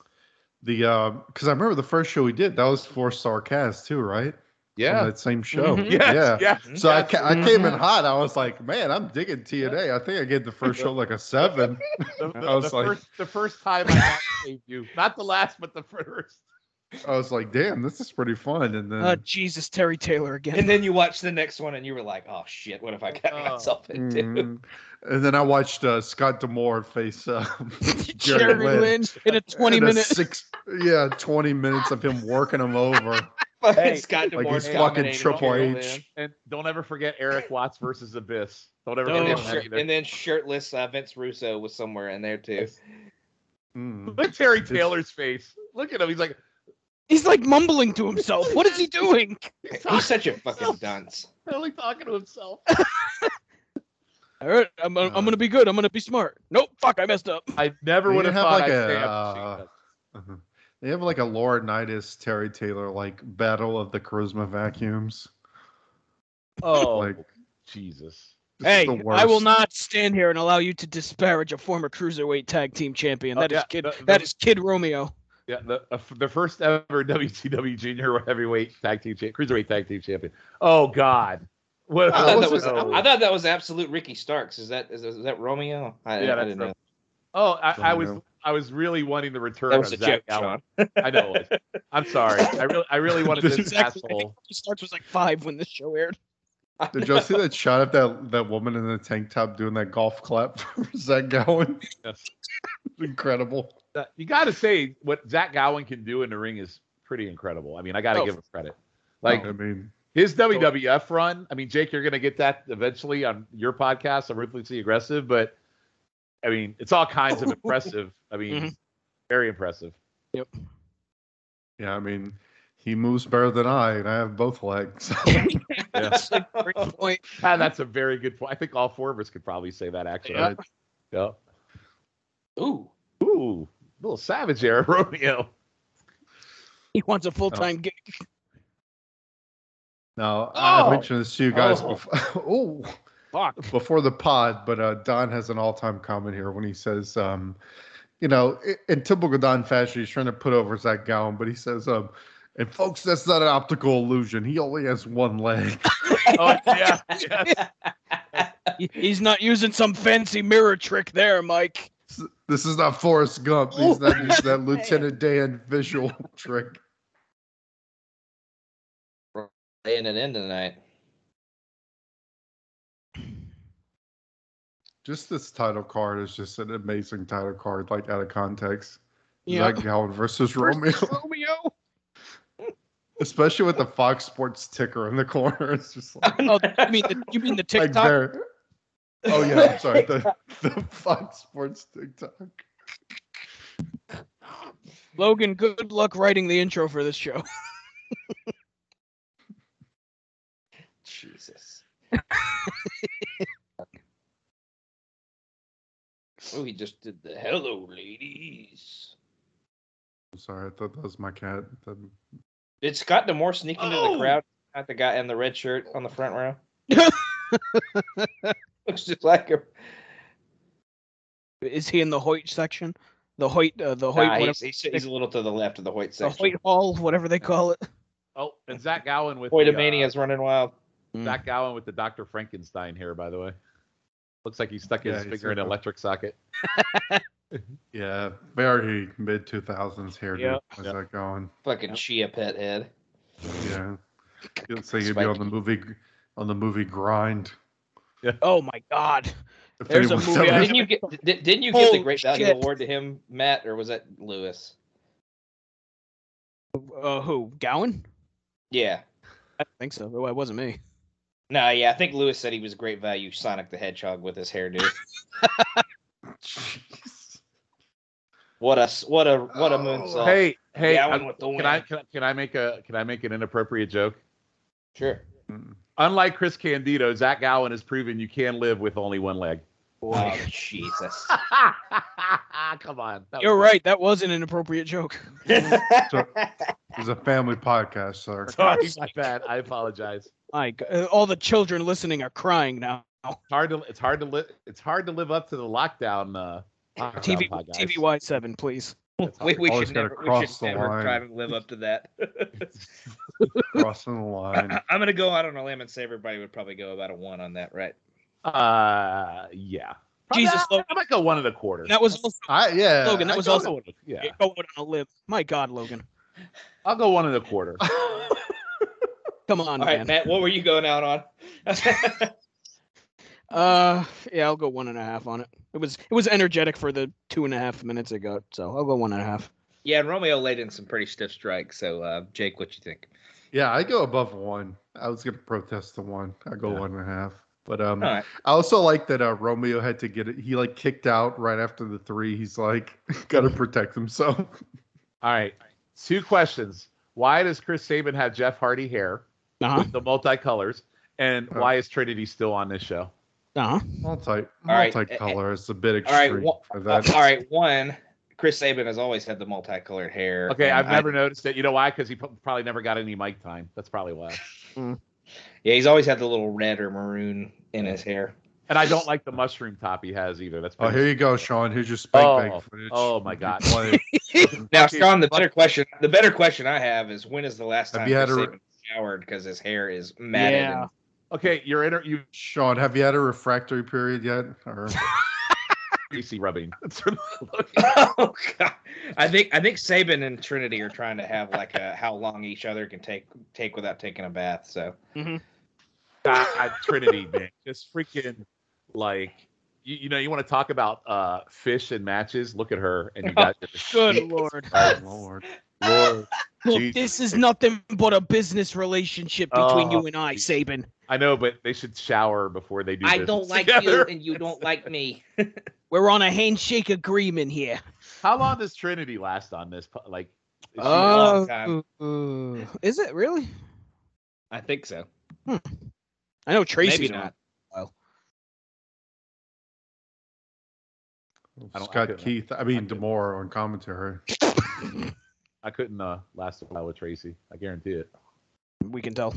the because I remember the first show we did that was four star cast too, right? From that same show. Mhm. Yes, Yeah. yes, So I, yes. ca- I came in hot. I was like, man, I'm digging T N A. I think I gave the first show like a seven. The, the- I was the like- first the first time I got saved you, not the last, but the first. I was like, damn, this is pretty fun. And then Uh, Jesus, Terry Taylor again. And then you watch the next one, and you were like, "Oh shit, what have I got Oh. myself into?" mm, and then I watched uh, Scott Demore face uh, Jerry Lynn. Lynn in a twenty In a minute. six, yeah, twenty minutes of him working him over. Fucking Hey, Scott like D'Amore's he's fucking dominating Triple Jerry H. Lynn. And don't ever forget Eric Watts versus Abyss. Don't ever Oh, And then, forget that shir- either. and then shirtless uh, Vince Russo was somewhere in there too. Mm. Look at Terry Taylor's face. Look at him. He's like, He's like mumbling to himself. What is he doing? He's such a fucking dunce. really talking to himself. All right, I'm, I'm gonna be good. I'm gonna be smart. Nope, fuck, I messed up. I never They would have have thought like I'd a, say I'm uh, Uh-huh. They have like a Laurinaitis Terry Taylor like battle of the charisma vacuums. Oh, like- Jesus. This Hey, is the I will worst. not stand here and allow you to disparage a former cruiserweight tag team champion. Oh, That is yeah, kid. the- the- that is Kid Romeo. Yeah, the uh, the first ever W C W Junior Heavyweight Tag Team cha- Cruiserweight Tag Team Champion. Oh God, what? I thought that was. oh, I thought that was absolute Ricky Starks. Is that is, is that Romeo? I, Yeah, I that's didn't Ro- know. oh, I, I was Romeo. I was really wanting the return That was of a Zach joke, Gowen. Sean. I know. It was. I'm sorry. I really I really wanted this Exactly. I think asshole. Ricky Starks was like five when this show aired. Did y'all see that shot of that that woman in the tank top doing that golf clap for Zach Gowen? Yes. Incredible. Uh, You got to say what Zach Gowen can do in the ring is pretty incredible. I mean, I got to Oh, give him credit. Like I mean, his W W F run. I mean, Jake, you're going to get that eventually on your podcast on Ruthlessly Aggressive, but I mean, it's all kinds of impressive. I mean, Mhm. very impressive. Yep. yeah, I mean, he moves better than I, and I have both legs. That's a great point. And that's a very good point. I think all four of us could probably say that actually. Yeah. Yeah. Ooh. Ooh, a little savage there, Romeo. He wants a full time gig. Now, Oh! I mentioned this to you guys Oh. before. Oh, Fuck. before the pod, but uh, Don has an all-time comment here when he says, um, you know, in, in typical Don fashion, he's trying to put over Zach Gowen, but he says, um, and folks, that's not an optical illusion. He only has one leg. Oh yeah, yes. He- He's not using some fancy mirror trick there, Mike. This is not Forrest Gump. He's not using that Lieutenant Dan visual trick. Laying it in tonight. Just this title card is just an amazing title card, like out of context. Yeah. Zach Gowen versus Romeo, Romeo. especially with the Fox Sports ticker in the corner. It's just like, Oh, you mean the you mean the like TikTok? there. Oh yeah, I'm sorry. The the Fox Sports TikTok. Logan, good luck writing the intro for this show. Jesus. Oh, he just did the hello, ladies. I'm sorry, I thought that was my cat. The... Did Scott D'Amore sneak into Oh! the crowd? Not the guy in the red shirt on the front row. Looks just like him. Is he in the Hoyt section? The Hoyt, uh, the Hoyt, Nah, whatever, he's, he's, he's a little to the left of the Hoyt the section. Hoyt Hall, whatever they call it. Oh, and Zach Gowen with the, Hoytomania's running wild. Mm. Zach Gowen with the Doctor Frankenstein hair, by the way. Looks like he stuck his Yeah, he's finger in got an the- electric socket. Yeah, very mid two thousands hairdo. Yeah. How's Yeah. that going? Fucking Chia pet head. Yeah. You'll say you'd be on the movie on the movie Grind. Oh my God. If There's a anyone's movie ever- I- Didn't you get? Did, didn't you give the Holy Great Value shit. Award to him, Matt, or was that Lewis? Uh, who? Gowan? Yeah. I don't think so. Well, it wasn't me. No, yeah, I think Lewis said he was Great Value Sonic the Hedgehog with his hairdo. Jeez. What a what a what a moonsault. Hey, hey, Gowen I'm- with the can win. I, can I can I make a can I make an inappropriate joke? Sure. Mm. Unlike Chris Candido, Zach Gowen has proven you can live with only one leg. Oh Jesus. Come on. That You're was- right. That was an inappropriate joke. So, it's a family podcast, sir. Sorry, my bad. I apologize. My God. Uh, all the children listening are crying now. It's hard to it's hard to li- it's hard to live up to the lockdown. Uh, lockdown T V, pod, guys. T V Y seven, please. It's we hard. we Always should gotta never, we cross should the never line. try to live up to that. Crossing the line. I, I'm gonna go out on a limb and say everybody would probably go about a one on that, right? Uh, yeah. Probably- Jesus, I, Logan. I might go one and a quarter. That was also I yeah. Logan, that I was go- also- I'll go one and- yeah. going on a limb. My God, Logan. I'll go one and a quarter. Come on, All right, man. Matt, what were you going out on? Uh, yeah, I'll go one and a half on it. It was it was energetic for the two and a half minutes ago, so I'll go one and a half. Yeah, and Romeo laid in some pretty stiff strikes. So, uh, Jake, what you think? Yeah, I go above one. I was gonna protest the one. I go Yeah. one and a half. But um, All right. I also like that uh, Romeo had to get it. He like kicked out right after the three. He's like, got to protect himself. All right. Two questions. Why does Chris Sabin have Jeff Hardy hair Uh huh. with the multicolors? And Uh. why is Trinity still on this show? Uh huh. Multi right, multicolor is a bit All right, extreme wha- for that. all right. One, Chris Sabin has always had the multicolored hair. Okay, and I've I- never noticed it. You know why? Because he pro- probably never got any mic time. That's probably why. Yeah, he's always had the little red or maroon in his hair. And I don't like the mushroom top he has either. That's Oh, pretty here you go, Sean. Here's your spank Oh, bank footage. oh my God. Play. Now, Okay, Sean, the better question, the better question I have is when is the last Have time you had Chris a- Sabin showered because his hair is matted? Yeah. and- Okay, you're inter- you Sean, have you had a refractory period yet? Or greasy rubbing. Oh God, I think I think Sabin and Trinity are trying to have like a how long each other can take take without taking a bath. So God, Trinity, man, just freaking like you, you know you want to talk about uh fish and matches? Look at her, and you got Good Lord. oh, Lord. Lord. Look, Jesus. this is nothing but a business relationship between Oh, you and I, Sabin. I know, but they should shower before they do. I business don't like together. you and you don't like me. We're on a handshake agreement here. How long does Trinity last on this? po- Like, is she- long time. Uh, is it really? I think so. I know Tracy's Maybe not. I don't- I Scott couldn't- Keith. I I mean, couldn't. Demore on commentary. I couldn't uh, last a while with Tracy. I guarantee it. We can tell.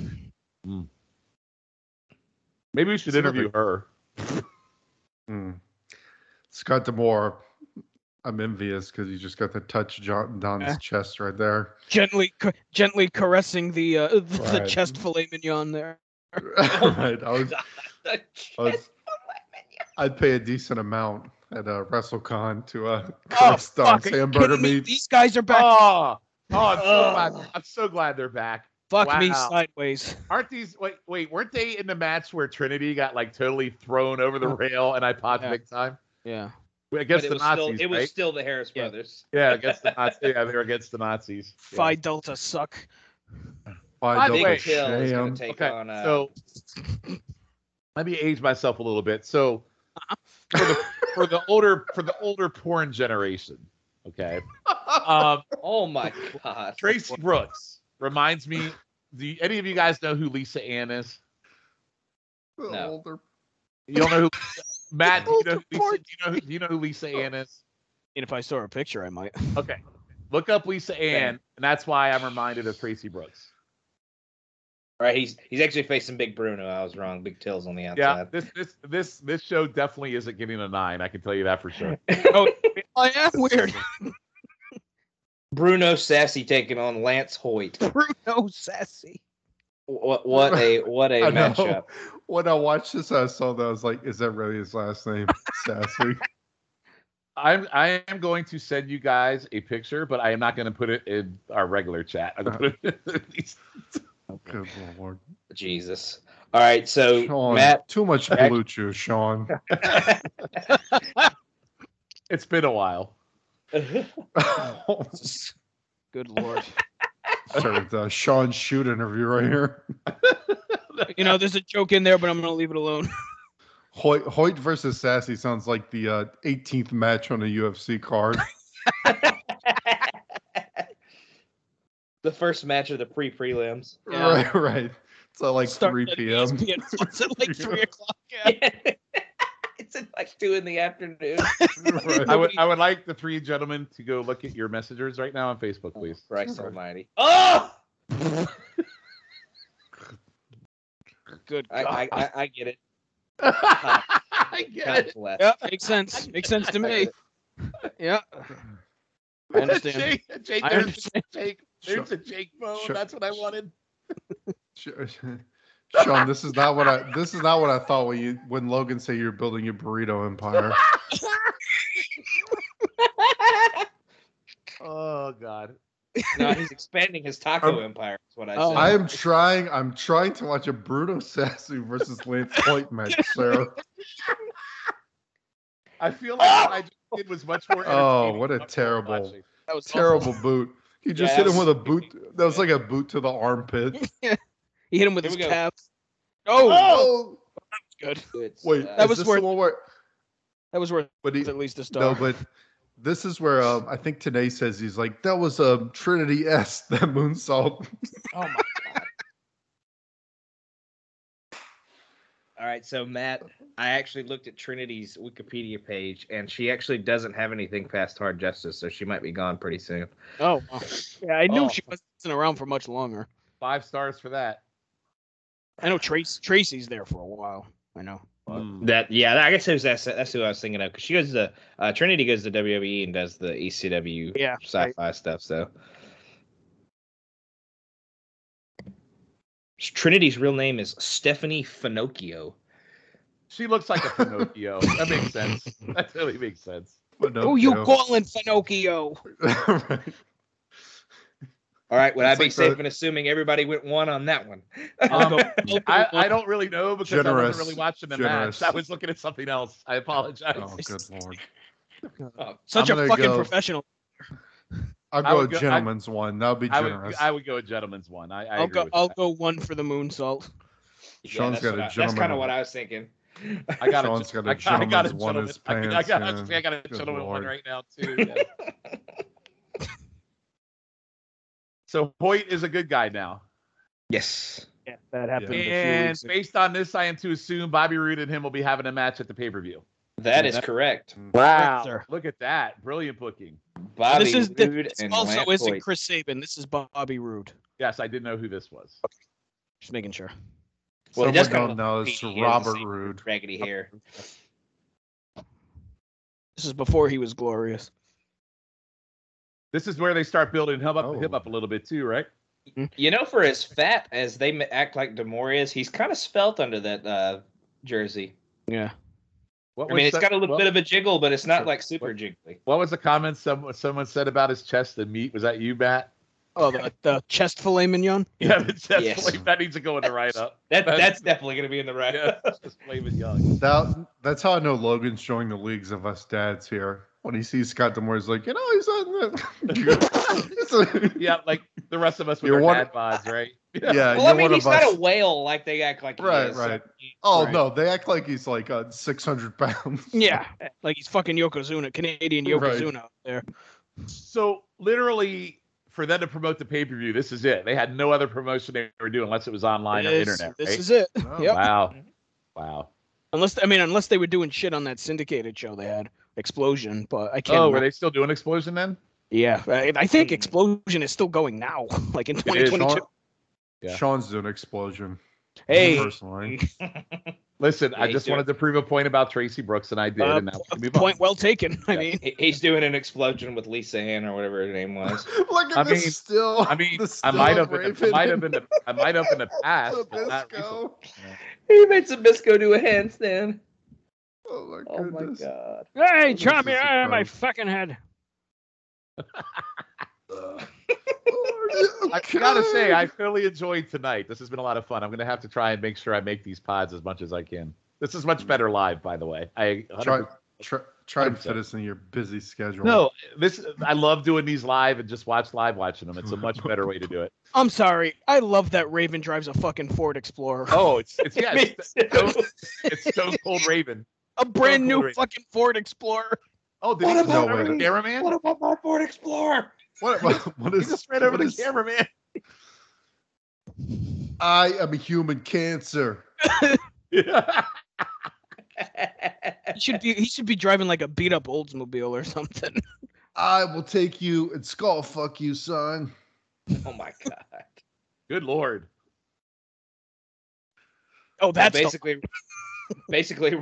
Maybe we should See, interview like- her. Hmm. Scott Demore. I'm envious because you just got to touch John Don's Eh. chest right there. Gently, ca- gently caressing the uh, the, the Right. chest filet mignon there. Right. I was, I was, I'd pay a decent amount at uh, WrestleCon to uh, caress Don's fuck, are you hamburger kidding me? meat. These guys are back. Oh, oh, I'm so Ugh. glad. I'm so glad they're back. Fuck me wow. sideways. Aren't these? Wait, wait. Weren't they in the match where Trinity got like totally thrown over the rail and I popped Yeah. big time Yeah. But against it the was Nazis? still it was right? still the Harris Yeah. brothers. Yeah, against the Nazis. Yeah, they were against the Nazis. Yeah. Phi Delta suck. By By the double way- Big Hill is sham. going to take Okay, on. Uh, so let me age myself a little bit. So for the for the older for the older porn generation. Okay. Um, Oh my god. Tracy Brooks reminds me. Do you, any of you guys know who Lisa Ann is? The No. older. You don't know who Matt? Do you know who Older Lisa, do you know who, do you know who Lisa Ann is? And if I saw her picture, I might. Okay. Look up Lisa Ann, and that's why I'm reminded of Tracy Brooks. All right, he's he's actually facing Big Bruno. I was wrong. Big Tails on the Yeah, outside. this this this this show definitely isn't getting a nine. I can tell you that for sure. Oh, I am weird. Bruno Sassy taking on Lance Hoyt. Bruno Sassy. What what a what a I know. matchup. When I watched this, I saw that. I was like, "Is that really his last name?" Sassy. I'm I am going to send you guys a picture, but I am not going to put it in our regular chat. I'm going to put it in these. Good lord. Jesus. All right, so Sean, Matt. too much blue chew, Sean. It's been a while. Good lord. Started the Sean Shoot interview right here. You know, there's a joke in there, but I'm gonna leave it alone. Hoyt, Hoyt versus Sassy sounds like the uh, eighteenth match on a U F C card. The first match of the pre prelims. Yeah. Right, right. It's at like Start three at p.m. E S P N It's at like three o'clock. Yeah. It's at like two in the afternoon. Right. I would I would like the three gentlemen to go look at your messengers right now on Facebook, please. Christ Almighty! Oh, Good I, God. I, I, I get it. I get it. Left. Yeah, makes sense. Makes sense to me. Yeah. I understand. Jake, Jake, I there's understand. a Jake. There's a Jake phone. Sure. That's what I wanted. Sean, this is not what I this is not what I thought when you when Logan said you're building your burrito empire. Oh God. No, he's expanding his taco empire. That's what I Oh. said. I am trying I'm trying to watch a Bruno Sassy versus Lance Hoyt match, sir. I feel like what I just did was much more. Oh, entertaining what a than what I'm terrible- watching. That was Terrible boot. He just Yeah, hit that him was- with a boot. That was like a boot to the armpit. He hit him with Here his we go. calves. Oh, Oh, good. It's, wait, uh, That is was this worth- the one where? That was worth But he, at least a star. no, but this is where um, I think Tanay says he's like that was a um, Trinity S that moonsault. Oh my god! All right, so Matt, I actually looked at Trinity's Wikipedia page, and she actually doesn't have anything past Hard Justice, so she might be gone pretty soon. Oh, oh. Yeah, I knew Oh. she wasn't around for much longer. Five stars for that. I know Trace Tracy's there for a while. I know. But Mm. That yeah, I guess it was that's, that's who I was thinking of because she goes to uh, Trinity goes to W W E and does the E C W Yeah, sci-fi stuff. So Trinity's real name is Stephanie Finocchio. She looks like a Pinocchio. That makes sense. That really makes sense. who you calling Finocchio? Right. All right, would It's I be like safe the- in assuming everybody went one on that one? Um, I'll go I, one. I don't really know because I Generous. wasn't really watching the Generous. match. I was looking at something else. I apologize. Oh, good lord. Oh, Such I'm a gonna fucking go- professional. I'll I go would a go- I- gentleman's one. That'll be I would generous. I would go a gentleman's one. I, I I'll agree go. with I'll that. go one for the moonsault. yeah, Sean's that's got what a I- That's gentleman kind of in- what I was thinking. I got Sean's a, got a I, I got a gentleman's one in gentleman. his I, I pants, got, yeah. I got a Good gentleman one lord. right now too. yeah. So Hoyt is a good guy now. Yes. Yeah, that happened a few And weeks ago. based on this, I am to assume Bobby Roode and him will be having a match at the pay-per-view. That is correct. Wow. Look at that. Brilliant booking. Bobby This is Roode this and also Lance isn't Hoyt. Chris Sabin. This is Bobby Roode. Yes, I did know who this was. Just making sure. Well, he does Someone kind don't of know. look It's like he has the Robert same Roode. raggedy hair. This is before he was glorious. This is where they start building him up, Oh. him up a little bit too, right? You know, for as fat as they ma- act like D'Amore is, he's kind of svelte under that uh, jersey. Yeah. What I mean, it's the- got a little what- bit of a jiggle, but it's not Sure. like super What- jiggly. What was the comment someone someone said about his chest and meat? Was that you, Matt? Oh, the, the chest filet mignon. Yeah, the chest Yes. plate. That needs to go in the write up. That That's- that's definitely going to be in the right. Yeah, just Flavin Young. That, that's how I know Logan's showing the leagues of us dads here. When he sees Scott D'Amore, he's like, you know, he's on the. It's a- Yeah, like the rest of us with You're our one- dad bods, right? yeah, Well, you're I mean, one he's of not us. a whale like they act like he Right, is. right. So he- Oh Right. no, they act like he's like uh, six hundred pounds. Yeah, like he's fucking Yokozuna, Canadian Yokozuna Right. out there. So literally, for them to promote the pay per view, this is it. They had no other promotion they were doing unless it was online or This, internet. this Right? is it. Oh, Yep. Wow, wow. Unless I mean, unless they were doing shit on that syndicated show they had, Explosion. But I can't. Oh, were remember. they still doing Explosion then? Yeah, I, I think Hmm. Explosion is still going now, like in is. twenty twenty-two. Sean, Yeah. Sean's doing explosion. Hey, personally, Listen, Yeah, I he's just doing- wanted to prove a point about Tracy Brooks, and I did. uh, and now we can move on. point well taken. I Yeah. mean, He- He's doing an explosion with Lisa Ann or whatever her name was. look at I this mean- still. I mean, the I still might have of been, I Raven might have and been, the, I might have been the past, but not Nabisco. recently. He made Sabisco do a handstand. Oh my Oh my goodness. god. hey, This Tommy, is I my superb. fucking head. I gotta say, I really enjoyed tonight. This has been a lot of fun. I'm gonna have to try and make sure I make these pods as much as I can. This is much better live, by the way. I try try, try and one hundred percent. fit us in your busy schedule. no, this I love doing these live and just watch live watching them. It's a much better way to do it. I'm sorry. I love that Raven drives a fucking Ford Explorer. Oh, it's it's yeah, Me it's, too. Stone, it's Stone Cold Raven. a brand Cool new Raven. fucking Ford Explorer. Oh, did What he about just run over Raven? the cameraman? What about my Ford Explorer? What, what, what He is? just ran over what the is- cameraman. I am a human cancer. Yeah. He should be. He should be driving like a beat up Oldsmobile or something. I will take you and skull fuck you, son. Oh my god. Good lord. Oh, that's the- basically basically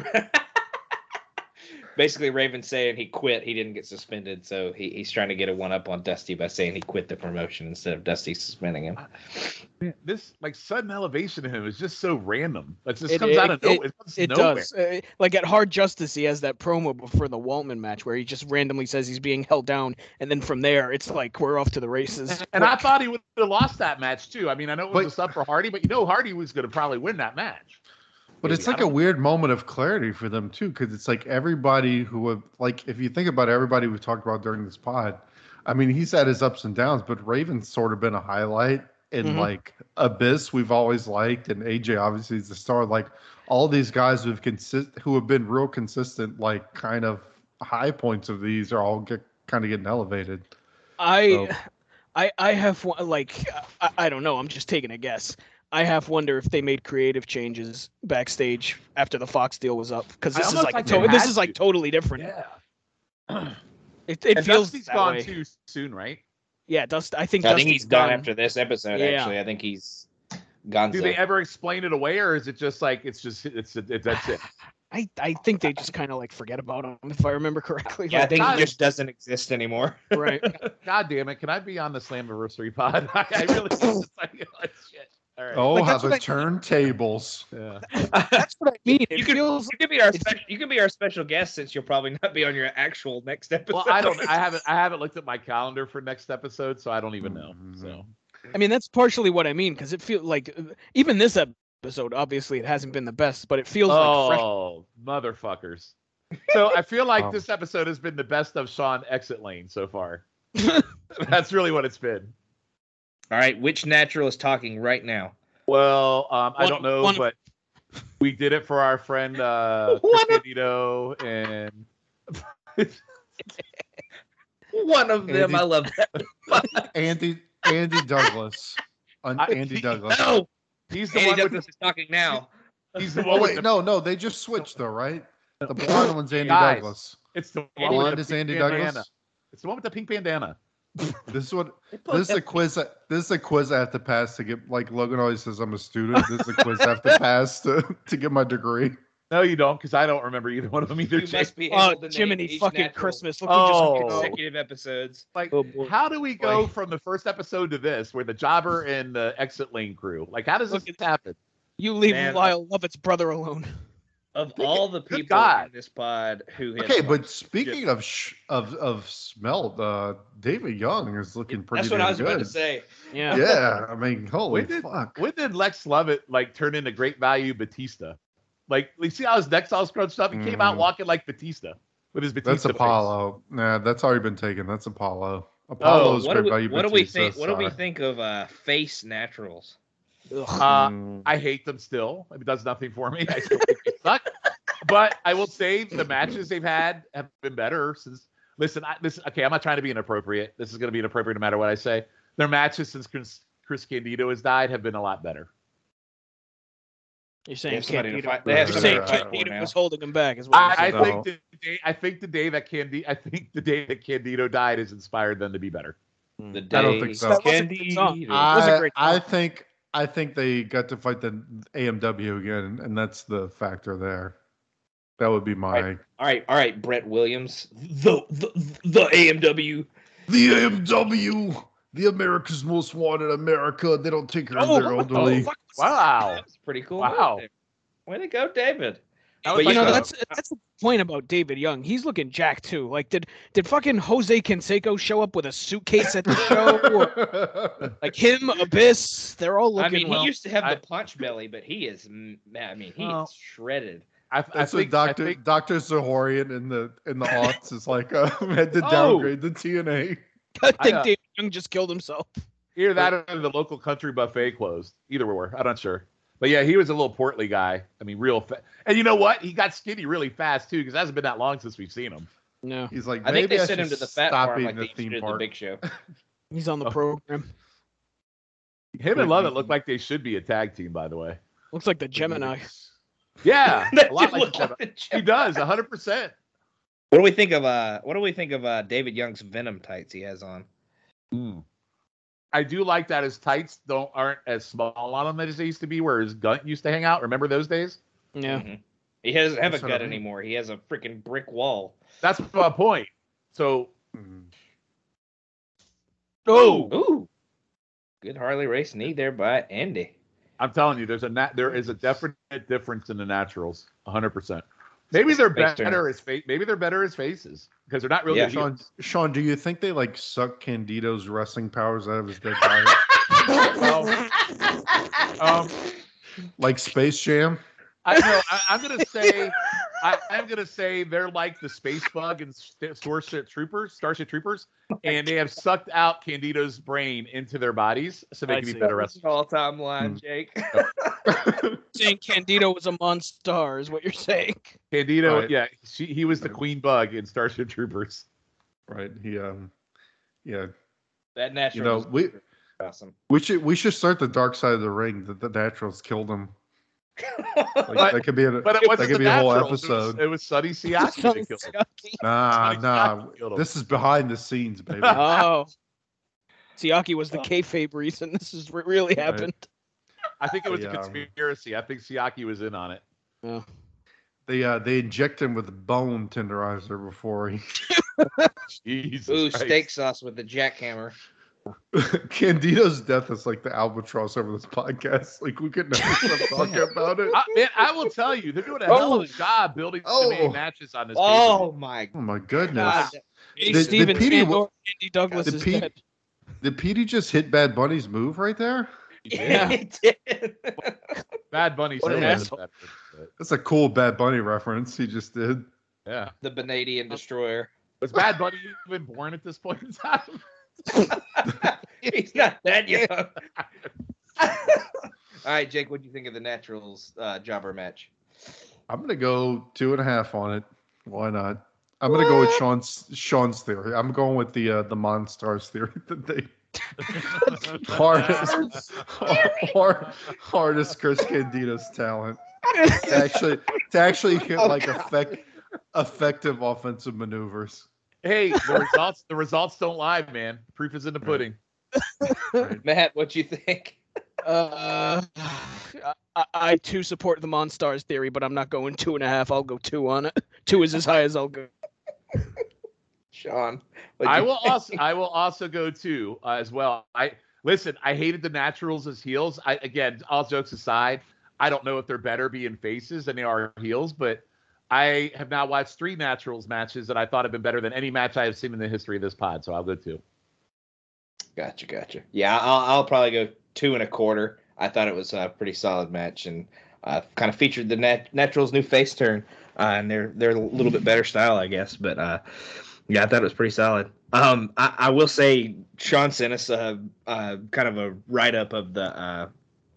basically Raven saying he quit, he didn't get suspended, so he, he's trying to get a one up on Dusty by saying he quit the promotion instead of Dusty suspending him. Man, this like sudden elevation of him is just so random. It just It- comes out it- of nowhere. It, comes It nowhere. does. Uh, like at Hard Justice, he has that promo before the Waltman match where he just randomly says he's being held down, and then from there, it's like we're off to the races. And I thought he would have lost that match too. I mean, I know it was But- a sub for Hardy, but you know Hardy was going to probably win that match. But Maybe, it's I like a don't- weird moment of clarity for them too, because it's like everybody who have like if you think about everybody we've talked about during this pod, I mean he's had his ups and downs, but Raven's sort of been a highlight, and Mhm. like Abyss we've always liked, and A J obviously is the star. Like all these guys who've consist who have been real consistent, like kind of high points of these are all get kind of getting elevated. I, So- I, I have one- like I, I don't know. I'm just taking a guess. I have wonder if they made creative changes backstage after the Fox deal was up, because I this is almost like, like to- they this had is like to. totally different. Yeah. It, it And feels Dusty's that gone way. too soon, right? Yeah, Dust. I think I think Dusty's he's gone done. after this episode, Yeah. actually. I think he's gone. Do they ever explain it away, or is it just like it's just it's it, that's it? I, I think they just kind of like forget about him, if I remember correctly. Yeah, I Like, think God, he just doesn't exist anymore. right. God damn it! Can I be on the Slammiversary pod? I, I really just like oh, shit. All right. Oh, Like, how that's the what I- turntables! Yeah. That's what I mean. It You could, feels you could be our it's- special. You could be our special guest since you'll probably not be on your actual next episode. Well, I don't. I haven't. I haven't looked at my calendar for next episode, so I don't even know. So I mean, that's partially what I mean, because it feels like uh, even this episode, obviously, it hasn't been the best, but it feels like fresh. oh, motherfuckers. So I feel like Um, this episode has been the best of Sean Exit Lane so far. That's really what it's been. All right, which natural is talking right now? Well, um, I One- don't know, one- but we did it for our friend uh, One Chris of- Candido, and One of them. Andy- I love that. Andy Andy Douglas, Un- I- Andy Douglas. No, he's the Andy one Douglas with is talking now. he's the Oh one with wait, the, no, no, they just switched though, right? The blonde one's Andy Guys. Douglas. it's the Andy one with Blonde the is pink Andy bandana. Douglas. It's the one with the pink bandana. This is what this is a quiz. I- This is a quiz I have to pass to get. Like Logan always says, I'm a student. This is a quiz I have to pass to to get my degree. No, you don't, because I don't remember either one of them either. You Jake. must be able Oh, to name Jiminy each fucking natural Christmas! Look Oh. who just consecutive episodes. Like, Oh, boy. how do we go Boy. from the first episode to this, where the Jobber and the Exit Lane crew? Like, how does this Look, happen? you leave Man, Lyle Lovett's brother alone. Of all the Good people God. in this pod who have Okay, but like, speaking of sh- of of smell, uh, David Young is looking pretty that's what I damn was good. about to say. Yeah. Yeah, I mean, holy When did- fuck. When did Lex Lovett like turn into great value Batista? Like, you see how his neck's all scrunched up? He came out Mm. walking like Batista with his Batista. That's face. Apollo. Nah, that's already been taken. That's Apollo. Apollo's What do great we, value. what do we Batista, think? What do we sorry. think of uh, face naturals? Uh, Mm. I hate them still. It does nothing for me. I still think they suck. But I will say the matches they've had have been better since. Listen, I, this okay. I'm not trying to be inappropriate. This is going to be inappropriate no matter what I say. Their matches since Chris, Chris Candido has died have been a lot better. You're saying have somebody to Candido, fight- they have you're somebody saying to fight for Candido now. was holding him back. Is what you're I, I saying. think the day I think the day that Candido I think the day that Candido died has inspired them to be better. The I don't think day so. That was a good song. Candido. Uh, was a I, great I song. think I think they got to fight the A M W again, and that's the factor there. That would be my Right. All right, all right, Brett Williams, the the, the A M W. the A M W, the America's Most Wanted America. They don't take care of Oh, their what the elderly. fuck? Wow. That's pretty cool. Wow. move. Way to go, David. That But was you know like a- that's that's the point about David Young. He's looking jacked too. Like did did fucking Jose Canseco show up with a suitcase at the show? Or, like him, Abyss, they're all I looking. mean, well. he used to have I- the punch belly, but he is. mm, I mean, he Well, is shredded. I, I That's think what I Doctor think Doctor Zahorian in the in the aughts is like. Uh, had to Oh. downgrade the T N A. I think I, uh, David Young just killed himself. either that or the local country buffet closed. Either were. I'm not sure. But yeah, he was a little portly guy. I mean, real fa- and you know what? He got skinny really fast too, because it hasn't been that long since we've seen him. No, He's like, I think maybe they I sent him should to the fat stop farm eating like the they used to theme do at the park. Big Show. he's on the Oh. program. Him and Lovett look like they should be a tag team, by the way. Looks like the Gemini. Yeah, That a lot dude like looked the like Gemini. the He Gemini. does, one hundred percent. What do we think of uh? What do we think of uh? David Young's Venom tights he has on. I do like that his tights don't aren't as small on him as they used to be, where his gut used to hang out. Remember those days? Yeah. Mhm. He doesn't have That's a what I gut mean. anymore. He has a freaking brick wall. That's my point. So, Mhm. Oh, Ooh, good Harley race knee there by Andy. I'm telling you, there's a nat- there is a definite difference in the naturals, one hundred percent. Maybe they're Face turn. better as face. Maybe they're better as faces because they're not really. Yeah. good Sean, heels. Sean, do you think they like suck Candido's wrestling powers out of his dead body, Well, um, like Space Jam? I know. I, I'm gonna say, I, I'm gonna say they're like the Space Bug and St- Starship Troopers, Starship Troopers, and they have sucked out Candido's brain into their bodies so they I can be see. better wrestlers. All time line, Hmm. Jake. saying Candido was a monster is what you're saying. Candido, Right. yeah, she, he was the Queen Bug in Starship Troopers. Right. He um, yeah. That natural. You know, was we awesome. we should we should start the Dark Side of the Ring. That the Naturals killed him. Like, But- that could be a But it that wasn't could the be a whole Naturals. It was, episode. it was Sonny Siaki that killed him. Nah, Sonny nah. Siaki killed him. This is behind the scenes, baby. Oh, Siaki was the Oh. kayfabe reason this is what really Right. happened. I think it was a Yeah. conspiracy. I think Siaki was in on it. They uh they inject him with bone tenderizer before he Jesus Ooh, Christ. steak sauce with the jackhammer. Candido's death is like the albatross over this podcast. Like we could never stop talking about it. I, man, I will tell you, they're doing a hell of a job building Oh. the main matches on this. Oh my Oh my goodness. god. Hey, The- the Steven P D Sandor, wa- Andy Douglas the is P- dead. Did Petey just hit Bad Bunny's move right there? Yeah, he did. Bad Bunny. What an still has asshole. that, but, That's a cool Bad Bunny reference he just did. yeah. The Benadian destroyer. Was Bad Bunny even born at this point in time? He's not that young. All right, Jake, what do you think of the Naturals uh, jobber match? I'm gonna go two and a half on it. Why not? I'm gonna go with Sean's Sean's theory. I'm going with the uh, the Monstars theory that they hardest hard, hardest Chris Candido's talent to actually to actually hit Oh, like God. effect effective offensive maneuvers. Hey, the results the results don't lie, man. Proof is in the pudding. Right. Matt, what do you think? Uh, I, I too support the Monstars theory, but I'm not going two and a half. I'll go two on it. Two is as high as I'll go. Sean. what'd I you will think? also I will also go too uh, as well. I listen. I hated the Naturals as heels. I again, all jokes aside, I don't know if they're better being faces than they are heels, but I have now watched three Naturals matches that I thought have been better than any match I have seen in the history of this pod. So I'll go two. Gotcha, gotcha. Yeah, I'll, I'll probably go two and a quarter. I thought it was a pretty solid match and uh, kind of featured the nat- Naturals' new face turn uh, and they're they're a little bit better style, I guess. But uh, yeah, I thought it was pretty solid. Um, I, I will say Sean sent us a, a kind of a write up of the uh,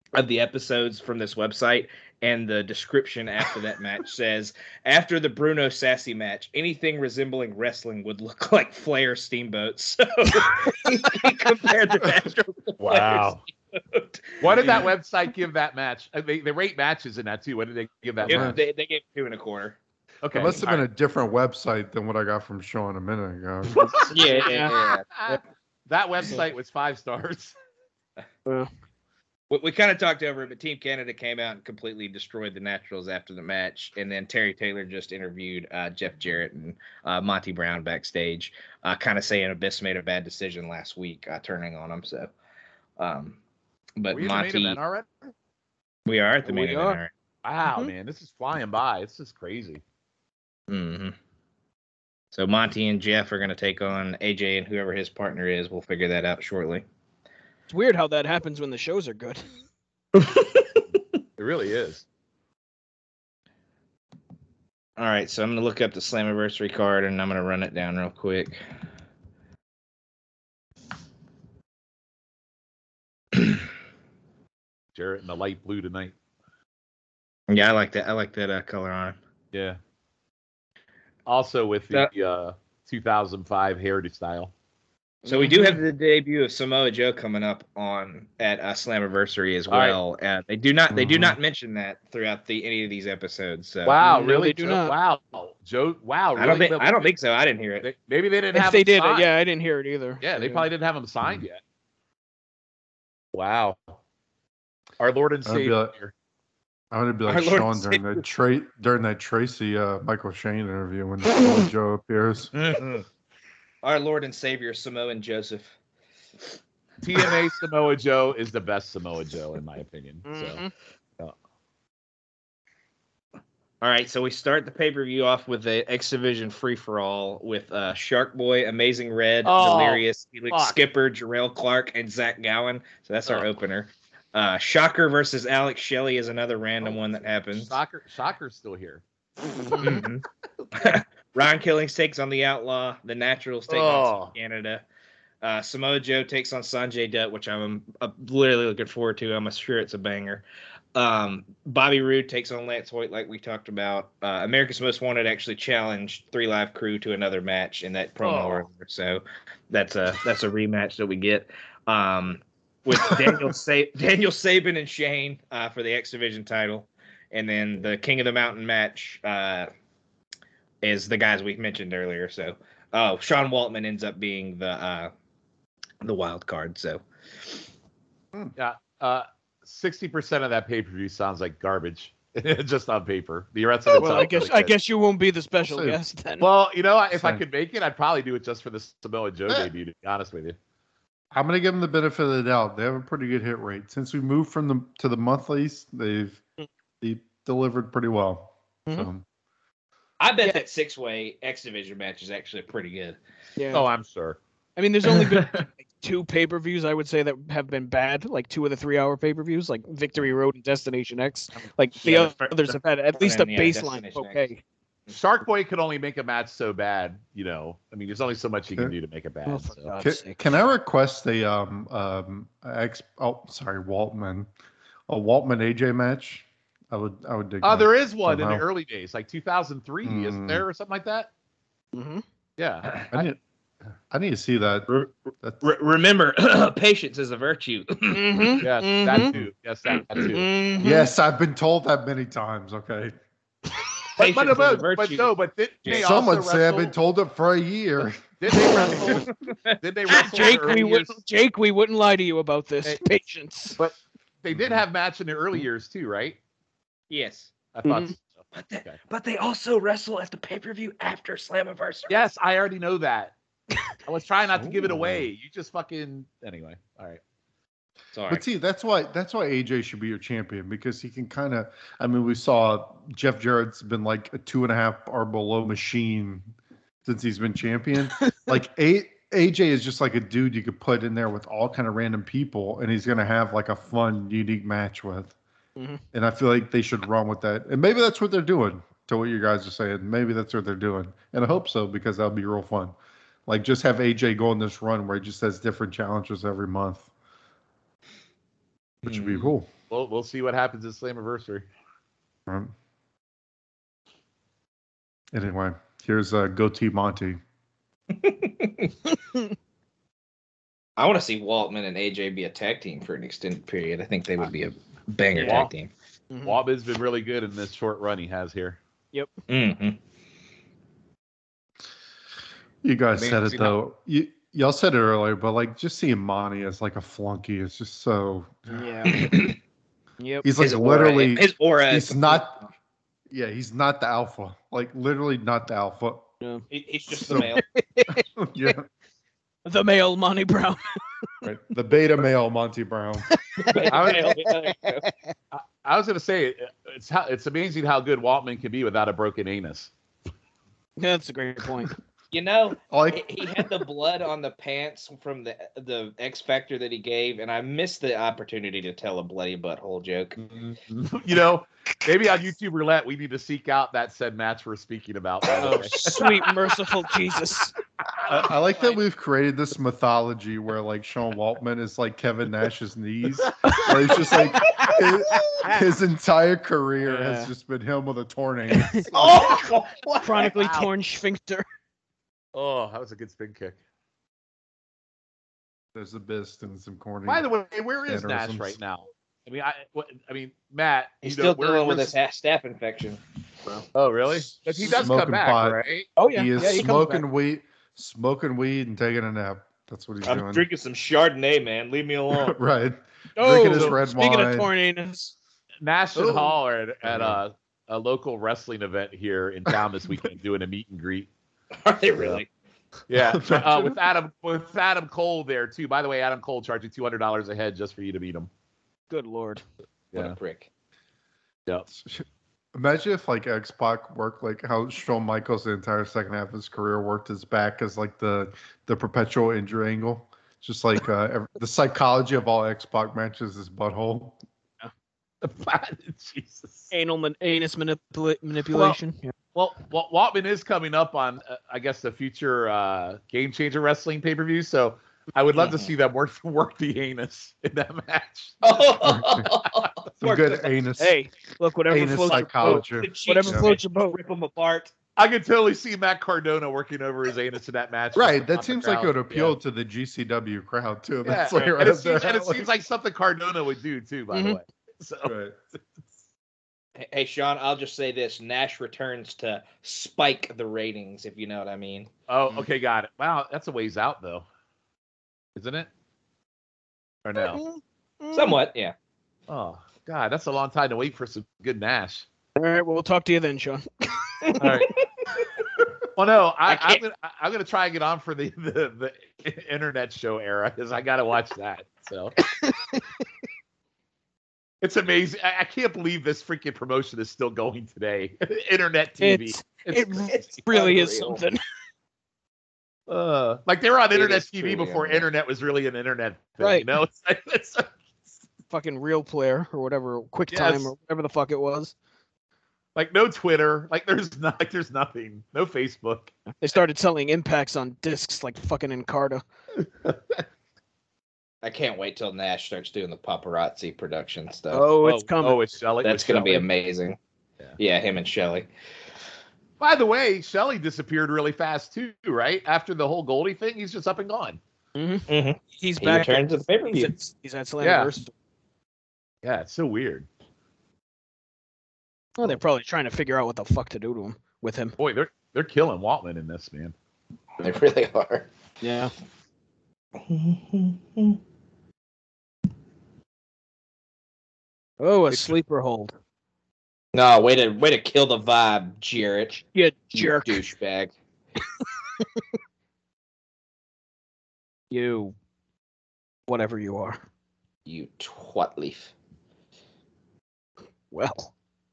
of the episodes from this website, and the description after that match says, after the Bruno Sassy match, anything resembling wrestling would look like Flair Steamboat. So he compared the Naturals to Wow. Flair Steamboat. What did that website give that match? Uh, They, they rate matches in that too. What did they give that It- match? they, they gave two and a quarter. Okay. It must have all been right. a different website than what I got from Sean a minute ago. Yeah, yeah, yeah. That website was five stars. Well, We, we kind of talked over it, but Team Canada came out and completely destroyed the Naturals after the match. And then Terry Taylor just interviewed uh, Jeff Jarrett and uh, Monty Brown backstage, uh, kind of saying Abyss made a bad decision last week, uh, turning on him. So, um, but Were you in the main Monty, event already? we are at the We main event. are. All right. Wow, Mhm. man, this is flying by. It's just crazy. Mm-hmm. So Monty and Jeff are going to take on A J and whoever his partner is. We'll figure that out shortly. it's weird how that happens when the shows are good. It really is. All right, so I'm going to look up the Slammiversary card, and I'm going to run it down real quick. Jarrett in the light blue tonight. Yeah, I like that. I like that uh, color on him. Yeah. Also with the uh, two thousand five hairdo style. So we do have the debut of Samoa Joe coming up on at uh, Slammiversary as All right. well. Uh, they do not they do Mhm. not mention that throughout the any of these episodes. So Wow, No, really? they do Joe- not. Wow, Joe. Wow, I don't really? think I don't think so. I didn't hear it. They- Maybe they didn't If have. they him did, signed. yeah, I didn't hear it either. Yeah, they So, probably didn't have him signed yet. Wow. Our Lord and I'd be Savior. like- I'm gonna be Our like Lord Sean and during that Tra- during that Tracy uh, Michael Shane interview when Samoa Joe appears. Our Lord and Savior Samoan Joseph. T N A Samoa Joe is the best Samoa Joe in my opinion. So Mhm. All right, so we start the pay per view off with the X Division free for all with uh, Shark Boy, Amazing Red, Oh, Delirious, Felix fuck. Skipper, Jarrell Clark, and Zach Gowen. So that's our Oh. opener. Uh, Shocker versus Alex Shelley is another random one that happens. Shocker, Shocker's still here. Mhm. Ron Killings takes on the Outlaw. The Naturals take Oh. on Canada. Uh, Samoa Joe takes on Sanjay Dutt, which I'm uh, literally looking forward to. I'm sure it's a banger. Um, Bobby Roode takes on Lance Hoyt, like we talked about. Uh, America's Most Wanted actually challenged Three Live Crew to another match in that promo. Oh. earlier. So that's a that's a rematch that we get. Um, with Daniel Sa- Daniel Sabin and Shane uh, for the X Division title, and then the King of the Mountain match uh, is the guys we mentioned earlier. So, oh, Sean Waltman ends up being the uh, the wild card. So, Yeah. Uh, sixty percent of that pay per view sounds like garbage, just on paper. The rest of it Well, sounds I guess really I good. guess you won't be the special I'll say- guest then. Well, you know, if I Same. could make it, I'd probably do it just for the Samoa Joe Yeah. debut. To be honest with you. I'm gonna give them the benefit of the doubt. They have a pretty good hit rate since we moved from the to the monthlies. They've they delivered pretty well. So I bet Yeah. that six way X Division match is actually pretty good. yeah. Oh, I'm sure. I mean, there's only been like, two pay-per-views I would say that have been bad, like two of the three-hour pay-per-views, like Victory Road and Destination X. Like the Yeah, the fir- others the have had at front least a end, yeah, baseline. Destination Okay. Shark Boy could only make a match so bad, you know. I mean, there's only so much you can Okay. do to make it bad. Oh, for so. God's can, sake. can I request a um um ex oh sorry Waltman a Waltman A J match? I would I would dig. Oh, that. there is one in somehow. the early days, like two thousand three, isn't Mm. there, or something like that? Mhm. Yeah. I need I need to see that. Re- That's- re- remember, patience is a virtue. Mhm. Yes, Mhm. that too. Yes, that, that too. Mhm. Yes, I've been told that many times. Okay. But, but, Patience is a but, but virtue. no, but did they Someone also say I've been wrestle- told it for a year. Did they wrestle? Did they wrestle? in Jake, the we early wouldn't. years? Jake, we wouldn't lie to you about this. Hey. Patience. But they did have match in the early years too, right? Yes. I thought. Mhm. so. But they, Okay. but they also wrestle at the pay per view after Slammiversary. Yes, I already know that. I was trying not to give it Ooh. away. You just fucking anyway. All right. Sorry. But see, that's why that's why A J should be your champion because he can kind of. I mean, we saw Jeff Jarrett's been like a two and a half or below machine since he's been champion. like a AJ is just like a dude you could put in there with all kind of random people, and he's gonna have like a fun, unique match with. Mhm. And I feel like they should run with that, and maybe that's what they're doing. To what you guys are saying, maybe that's what they're doing, and I hope so because that'll be real fun. Like just have A J go on this run where he just has different challenges every month. Which would be Mhm. cool. we'll we'll see what happens at Slammiversary. Um, anyway, here's uh, Goatee Monty. I want to see Waltman and A J be a tag team for an extended period. I think they would be a banger Yeah. tag team. Mhm. Waltman's been really good in this short run he has here. Mm-hmm. You guys I mean, said it you though. You y'all said it earlier, but like just seeing Monty as like a flunky is just so. Yeah. Yep. He's like His literally. aura, his aura. He's is- not. Yeah, he's not the alpha. Like literally not the alpha. he- He's just So- the male. Yeah, The male Monty Brown. right. The beta male Monty Brown. I I was gonna say it's how it's amazing how good Waltman can be without a broken anus. That's a great point. You know, Like he had the blood on the pants from the the X Factor that he gave, and I missed the opportunity to tell a bloody butthole joke. You know, maybe on YouTube Roulette we need to seek out that said match we're speaking about. by the Oh, way. sweet merciful Jesus. I, I like that we've created this mythology where like Sean Waltman is like Kevin Nash's knees. Where he's just like his, his entire career Yeah. has just been him with a torn anus. Oh, Chronically wow. torn sphincter. Oh, that was a good spin kick. There's a bist and some corny. By the way, where is Nash mannerisms. right now? I mean, I what, I mean, Matt. He's you know, still where- dealing with where's- his ha- staph infection. Oh, really? But he does Smoking come back, pot. right? Oh yeah. He is yeah, he comes smoking back. weed, smoking weed and taking a nap. That's what he's I'm doing. drinking some Chardonnay, man. Leave me alone. right. Oh, drinking his red speaking wine. of torn anus. Nash and Ooh. Hall are at, at a, a local wrestling event here in town this weekend, doing a meet and greet. Are they really? Yeah, uh, with Adam with Adam Cole there too. By the way, Adam Cole charged you two hundred dollars a head just for you to meet him. Good lord. What Yeah. a prick. Yep. Imagine if like X Pac worked like how Shawn Michaels the entire second half of his career worked his back as like the the perpetual injury angle. Just like uh, ev- the psychology of all X Pac matches is butthole. Jesus. Anal man- anus manipula- manipulation. Yeah. Well, well, Waltman is coming up on, uh, I guess, the future uh, Game Changer Wrestling pay per view. So I would love to Mhm. see them work work the anus in that match. Some good anus. Hey, look, whatever Anus floats your boat. psychology. The cheeks Whatever Yeah. floats your boat. rip them apart. I could totally see Matt Cardona working over his anus in that match. Right, Just that on seems the like it would crowd. appeal to the G C W crowd too. Yeah, That's yeah. like and, right it up there. seems, and it seems like something Cardona would do too. By the Mhm. way, so Right. Hey, Sean, I'll just say this. Nash returns to spike the ratings, if you know what I mean. oh, okay, got it. Wow, that's a ways out though, isn't it? Or no? Mm. Somewhat, yeah. Oh God, that's a long time to wait for some good Nash. All right, well, we'll talk to you then, Sean. All right. Well, no, I, I I'm can't- gonna I'm gonna try and get on for the the, the internet show era because I gotta watch that. So it's amazing. I, I can't believe this freaking promotion is still going today. Internet T V. It's, It's it it's really is unreal. something. Uh, like they were on It internet is T V truly before unreal. internet was really an internet thing. Right. You know, it's like, it's, Fucking Real Player or whatever, QuickTime Yes. or whatever the fuck it was. like no Twitter. Like there's not like there's nothing. No Facebook. They started selling impacts on discs like fucking Encarta. I can't wait till Nash starts doing the paparazzi production stuff. Oh, it's coming. Oh, it's Shelly. That's with going to be Shelley. amazing. Yeah. Yeah. him and Shelly. By the way, Shelly disappeared really fast too, right? After the whole Goldie thing, he's just up and gone. Mm-hmm. Mm-hmm. He's He back. returned to the He's pay-per-view. at, he's at Yeah. Slammiversary. Yeah, it's so weird. Oh, they're probably trying to figure out what the fuck to do to him with him. Boy, they're they're killing Waltman in this, man. They really are. Yeah. Oh, a sleeper hold. No, way to way to kill the vibe, Jarrett. You You jerk. douchebag. You. Whatever you are. You twat leaf. Well.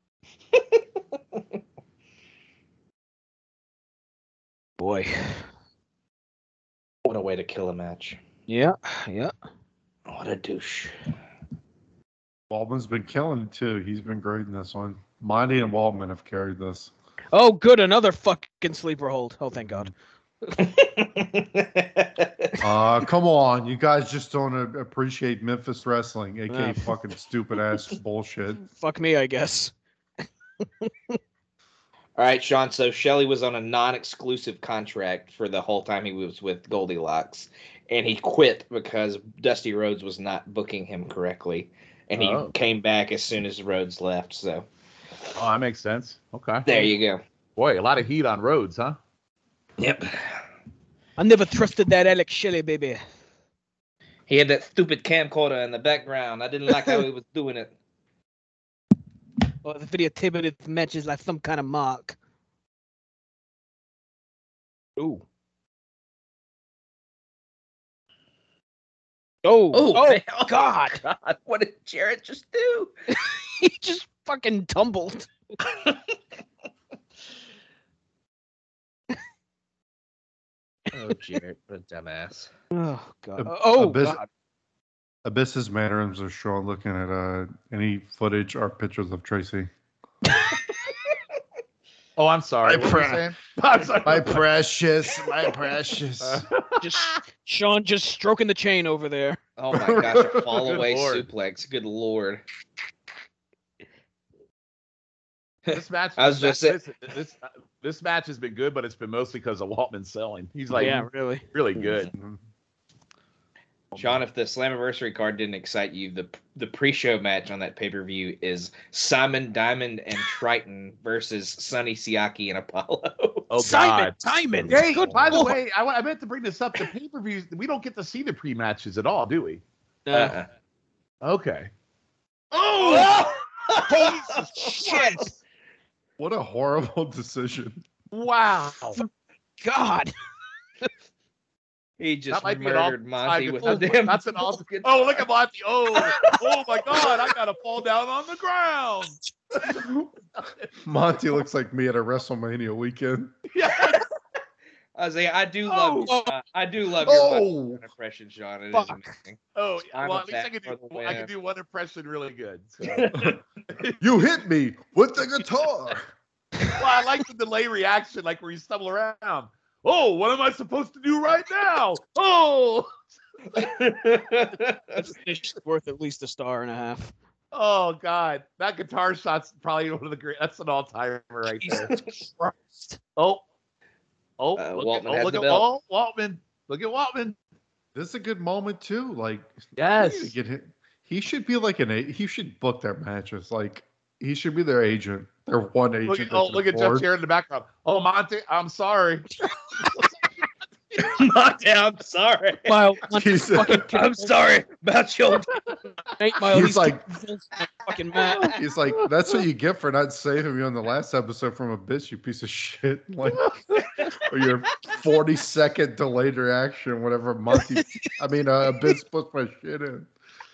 Boy. What a way to kill a match. Yeah. Yeah. What a douche. Waltman's been killing it too. He's been great in this one. Monty and Waltman have carried this. Oh, good. Another fucking sleeper hold. Oh, thank God. Uh, come on. You guys just don't uh, appreciate Memphis wrestling, a k a Uh, fucking stupid-ass bullshit. Fuck me, I guess. All right, Sean. So Shelley was on a non-exclusive contract for the whole time he was with Goldilocks, and he quit because Dusty Rhodes was not booking him correctly, and he Oh. came back as soon as Rhodes left. So Oh, that makes sense. Okay. there you go. Boy, a lot of heat on Rhodes, huh? Yep. I never trusted that Alex Shelley, baby. He had that stupid camcorder in the background. I didn't like how he was doing it. Or the videotape of the matches like some kind of mark. Ooh. Oh, Oh, oh, man. God. God, what did Jarrett just do? He just fucking tumbled. Oh, Jarrett, what a dumbass. Oh, God. Ab- Oh, Abyss- God. Abyss's mannerisms are Sean looking at uh, any footage or pictures of Tracy. Oh, I'm sorry. My What were you pre- saying? I'm sorry. My precious, my precious. Uh, Just Sean just stroking the chain over there. Oh my gosh, a fall Good away Lord. suplex. Good Lord. this match. I was this, just this, this, uh, this match has been good, but it's been mostly because of Waltman selling. He's like yeah, really. really good. Sean, if the Slammiversary card didn't excite you, the the pre-show match on that pay-per-view is Simon Diamond and Triton versus Sonny Siaki and Apollo. Oh Simon, God. Simon. Hey, Good by the Lord. way, I, wa- I meant to bring this up. The pay-per-views, we don't get to see the pre-matches at all, do we? Uh, Uh-uh. Okay. Oh! Jesus shit. What a horrible decision. Wow. God. He just That might be an murdered all-time Monty good- with oh, a damn. That's an awesome. broken Oh, look arm. at Monty. Oh, oh my God! I gotta fall down on the ground. Monty looks like me at a WrestleMania weekend. Yeah. I was like, I do love, Oh. uh, I do love your Oh, Monty impression, Sean. It is Fuck. amazing. Oh, I'm well, a at least I bat can do. for the I can win. do one impression really good. So. you hit me with the guitar. Well, I like the delay reaction, like where you stumble around. Oh, what am I supposed to do right now? Oh, That's worth at least a star and a half. oh God, that guitar shot's probably one of the great. That's an all timer right there. Jesus Christ. Oh, oh, Uh, look Waltman at, oh, has look the at belt. oh, Waltman. Look at Waltman. This is a good moment too. Like, Yes. he, get hit. He should be like an. a- He should book their matches. Like, he should be their agent. Their one agent. Look at, that oh, can look at Jeff afford- Jarrett in the background. Oh, Monty, I'm sorry. Monty, I'm sorry. Mile, Jesus. fucking I'm sorry about your. Eight mile. He's He's like- like fucking Matt. He's like, that's what you get for not saving me on the last episode from a bitch, you piece of shit. Like, or your forty second delayed reaction, whatever Monty. I mean, uh, Abyss puts my shit in.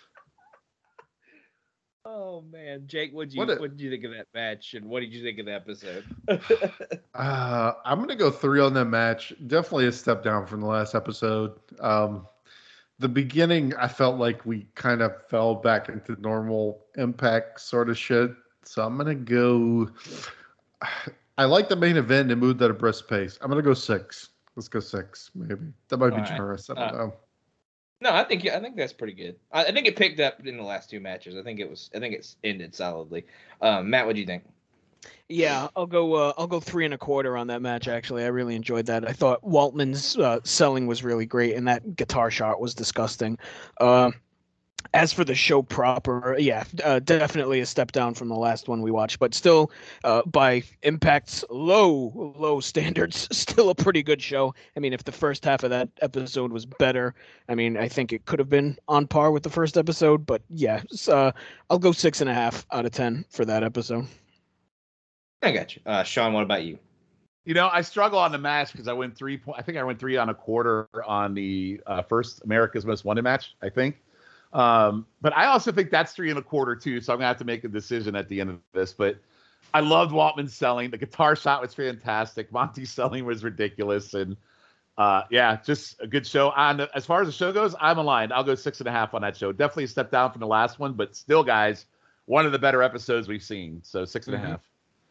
Oh man, Jake, what'd you What a- what did you think of that match, and what did you think of the episode? Uh, I'm gonna go three on that match. Definitely a step down from the last episode. Um, the beginning, I felt like we kind of fell back into normal Impact sort of shit. So I'm gonna go. I like the main event and moved at a brisk pace. I'm gonna go six. Let's go six, maybe. That might be All right. generous. I don't Uh, know. No, I think I think that's pretty good. I, I think it picked up in the last two matches. I think it was I think it's ended solidly. Um, Matt, what do you think? Yeah, I'll go. Uh, I'll go three and a quarter on that match. Actually, I really enjoyed that. I thought Waltman's uh, selling was really great, and that guitar shot was disgusting. Uh, as for the show proper, yeah, uh, definitely a step down from the last one we watched, but still, uh, by Impact's low, low standards, still a pretty good show. I mean, if the first half of that episode was better, I mean, I think it could have been on par with the first episode. But yeah, uh, I'll go six and a half out of ten for that episode. I got you, uh, Sean. What about you? You know, I struggle on the match because I went three point. I think I went three on a quarter on the uh, first America's Most Wanted match. I think, um, but I also think that's three and a quarter too. So I'm gonna have to make a decision at the end of this. But I loved Waltman's selling. The guitar shot was fantastic. Monty's selling was ridiculous, and uh, yeah, just a good show. On as far as the show goes, I'm aligned. I'll go six and a half on that show. Definitely a step down from the last one, but still, guys, one of the better episodes we've seen. So six and a Mhm. half.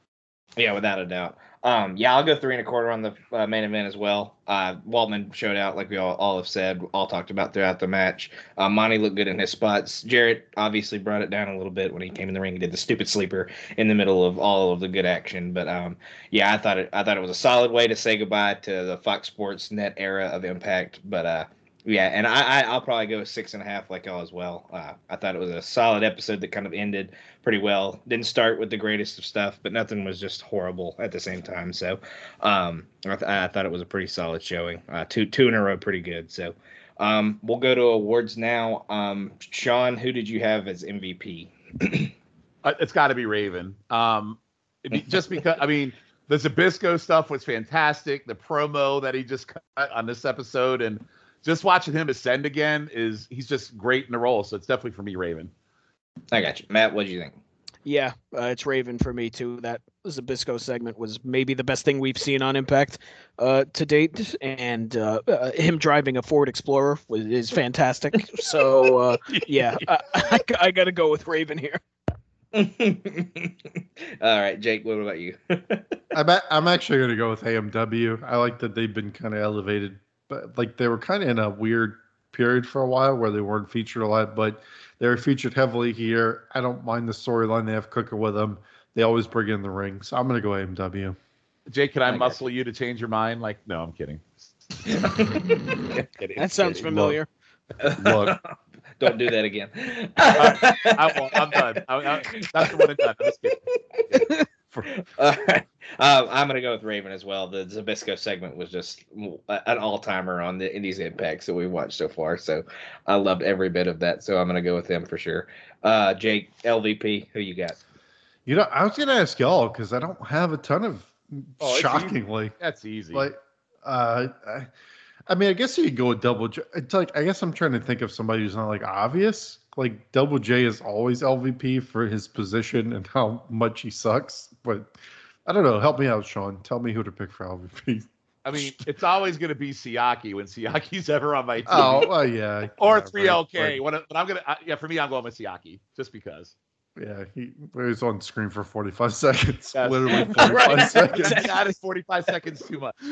Yeah, without a doubt. Um, yeah, I'll go three and a quarter on the uh, main event as well. Uh, Waltman showed out, like we all, all have said, all talked about throughout the match. Uh, Monty looked good in his spots. Jarrett obviously brought it down a little bit when he came in the ring. He did the stupid sleeper in the middle of all of the good action. But um, yeah, I thought it. I thought it was a solid way to say goodbye to the Fox Sports Net era of Impact. But uh, yeah, and I, I I'll probably go six and a half like y'all as well. Uh, I thought it was a solid episode that kind of ended pretty well. Didn't start with the greatest of stuff, but nothing was just horrible at the same time. So um, I, th- I thought it was a pretty solid showing. Uh, two two in a row, pretty good. So um, we'll go to awards now. Um, Sean, who did you have as M V P? uh, it's got to be Raven. Um, be, just because I mean the Zbyszko stuff was fantastic. The promo that he just cut on this episode and just watching him ascend again is he's just great in the role. So it's definitely for me, Raven. I got you. Matt, what do you think? Yeah, uh, it's Raven for me too. That Zbyszko segment was maybe the best thing we've seen on Impact uh, to date, and uh, uh, him driving a Ford Explorer was, is fantastic. So uh, yeah, I, I, I got to go with Raven here. All right, Jake, what about you? I'm, a- I'm actually going to go with A M W. I like that they've been kind of elevated, but like they were kind of in a weird period for a while where they weren't featured a lot, but they were featured heavily here. I don't mind the storyline they have cooking with them. They always bring in the ring, so I'm going to go A M W. Jake, can I, I muscle you to change your mind? Like, no, I'm kidding. That sounds familiar. Look, Don't do that again. I, I won't. I'm done. I, I, that's the one and done. I'm just kidding. All right. Um, I'm going to go with Raven as well. The Zbyszko segment was just an all-timer on the Indies Impacts that we've watched so far. So I loved every bit of that. So I'm going to go with them for sure. Uh, Jake, L V P, who you got? you know, I was going to ask y'all because I don't have a ton of Oh, it's shockingly. easy. That's easy. Like, uh, I, I mean, I guess you could go with Double J. It's like, I guess I'm trying to think of somebody who's not like obvious. Like, Double J is always L V P for his position and how much he sucks. But I don't know. Help me out, Sean. Tell me who to pick for L V P. I mean, it's always going to be Siaki when Siaki's ever on my team. Oh, well, yeah. or yeah, three L K. right, When, but I'm gonna, uh, yeah, for me, I'm going with Siaki just because. right. Yeah, he was on screen for forty-five seconds. Yes. Literally forty-five Right. seconds. That is forty-five seconds too much.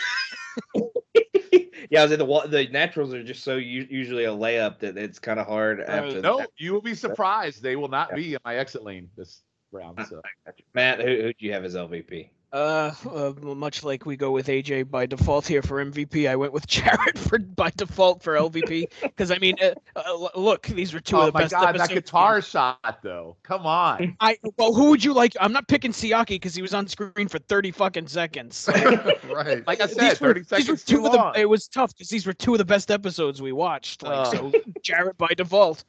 Yeah, I was at the the naturals are just so u- usually a layup that it's kind of hard. After No, that. you will be surprised. They will not Yeah. be in my exit lane this round. So. Matt, who who do you have as L V P? Uh, uh, much like we go with A J by default here for M V P, I went with Jarrett for by default for L V P because I mean, uh, uh, look, these were two Oh of the my best God, that episodes. guitar shot though. Come on. I well, who would you like? I'm not picking Siaki because he was on screen for thirty fucking seconds. Right. Like I These said, were- thirty these were seconds two too of the. long. It was tough because these were two of the best episodes we watched. Like Oh. so, Jarrett by default.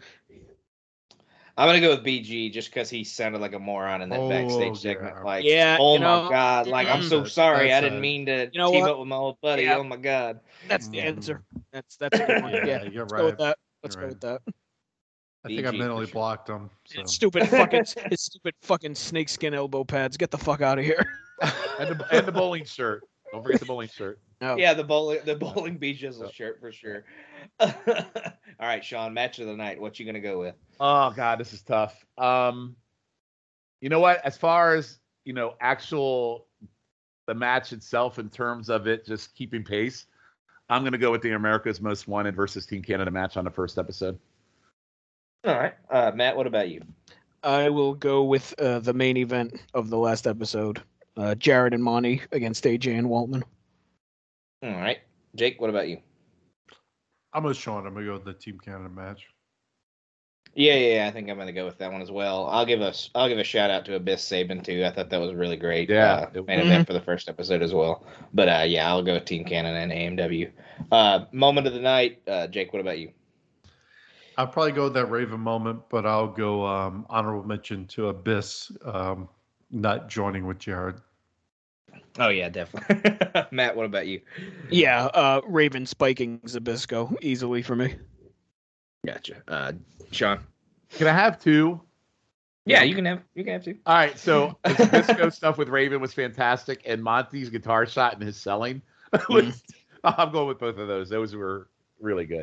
I'm gonna go with B G just because he sounded like a moron in that Oh, backstage yeah. segment. Like, Yeah, oh you my know, god, like I'm mm. so sorry, That's I didn't a- mean to You know team what? up with my old buddy. Yeah. Oh my god. That's the Mm. answer. That's that's a good one. Yeah, Yeah, you're let's go with right. that. Let's You're go right. with that. I think I B G for mentally sure. blocked him. So. Stupid fucking his stupid fucking snakeskin elbow pads. Get the fuck out of here. and the and the bowling shirt. Don't forget the bowling shirt. No. Yeah, the bowling the bowling B Jizzle shirt for sure. All right, Sean, match of the night. What you gonna go with? Oh God, this is tough. Um, you know what? As far as you know, actual the match itself in terms of it just keeping pace, I'm gonna go with the America's Most Wanted versus Team Canada match on the first episode. All right, uh, Matt. What about you? I will go with uh, the main event of the last episode. Uh, Jarrett and Monty against A J and Waltman. All right, Jake. What about you? I'm with Sean. I'm gonna go with the Team Canada match. Yeah, yeah, yeah, I think I'm gonna go with that one as well. I'll give a I'll give a shout out to Abyss Sabin too. I thought that was really great. Yeah. uh, main event for the first episode as well. But uh, yeah, I'll go with Team Canada and A M W. Uh, moment of the night, uh, Jake. What about you? I'll probably go with that Raven moment, but I'll go um, honorable mention to Abyss um, not joining with Jared. Oh yeah, definitely. Matt, what about you? Yeah, uh, Raven spiking Zbyszko easily for me. Gotcha. Uh, Sean. Can I have two? Yeah, you can have you can have two. All right, so the Zbyszko stuff with Raven was fantastic, and Monty's guitar shot and his selling. was, I'm going with both of those. Those were really good.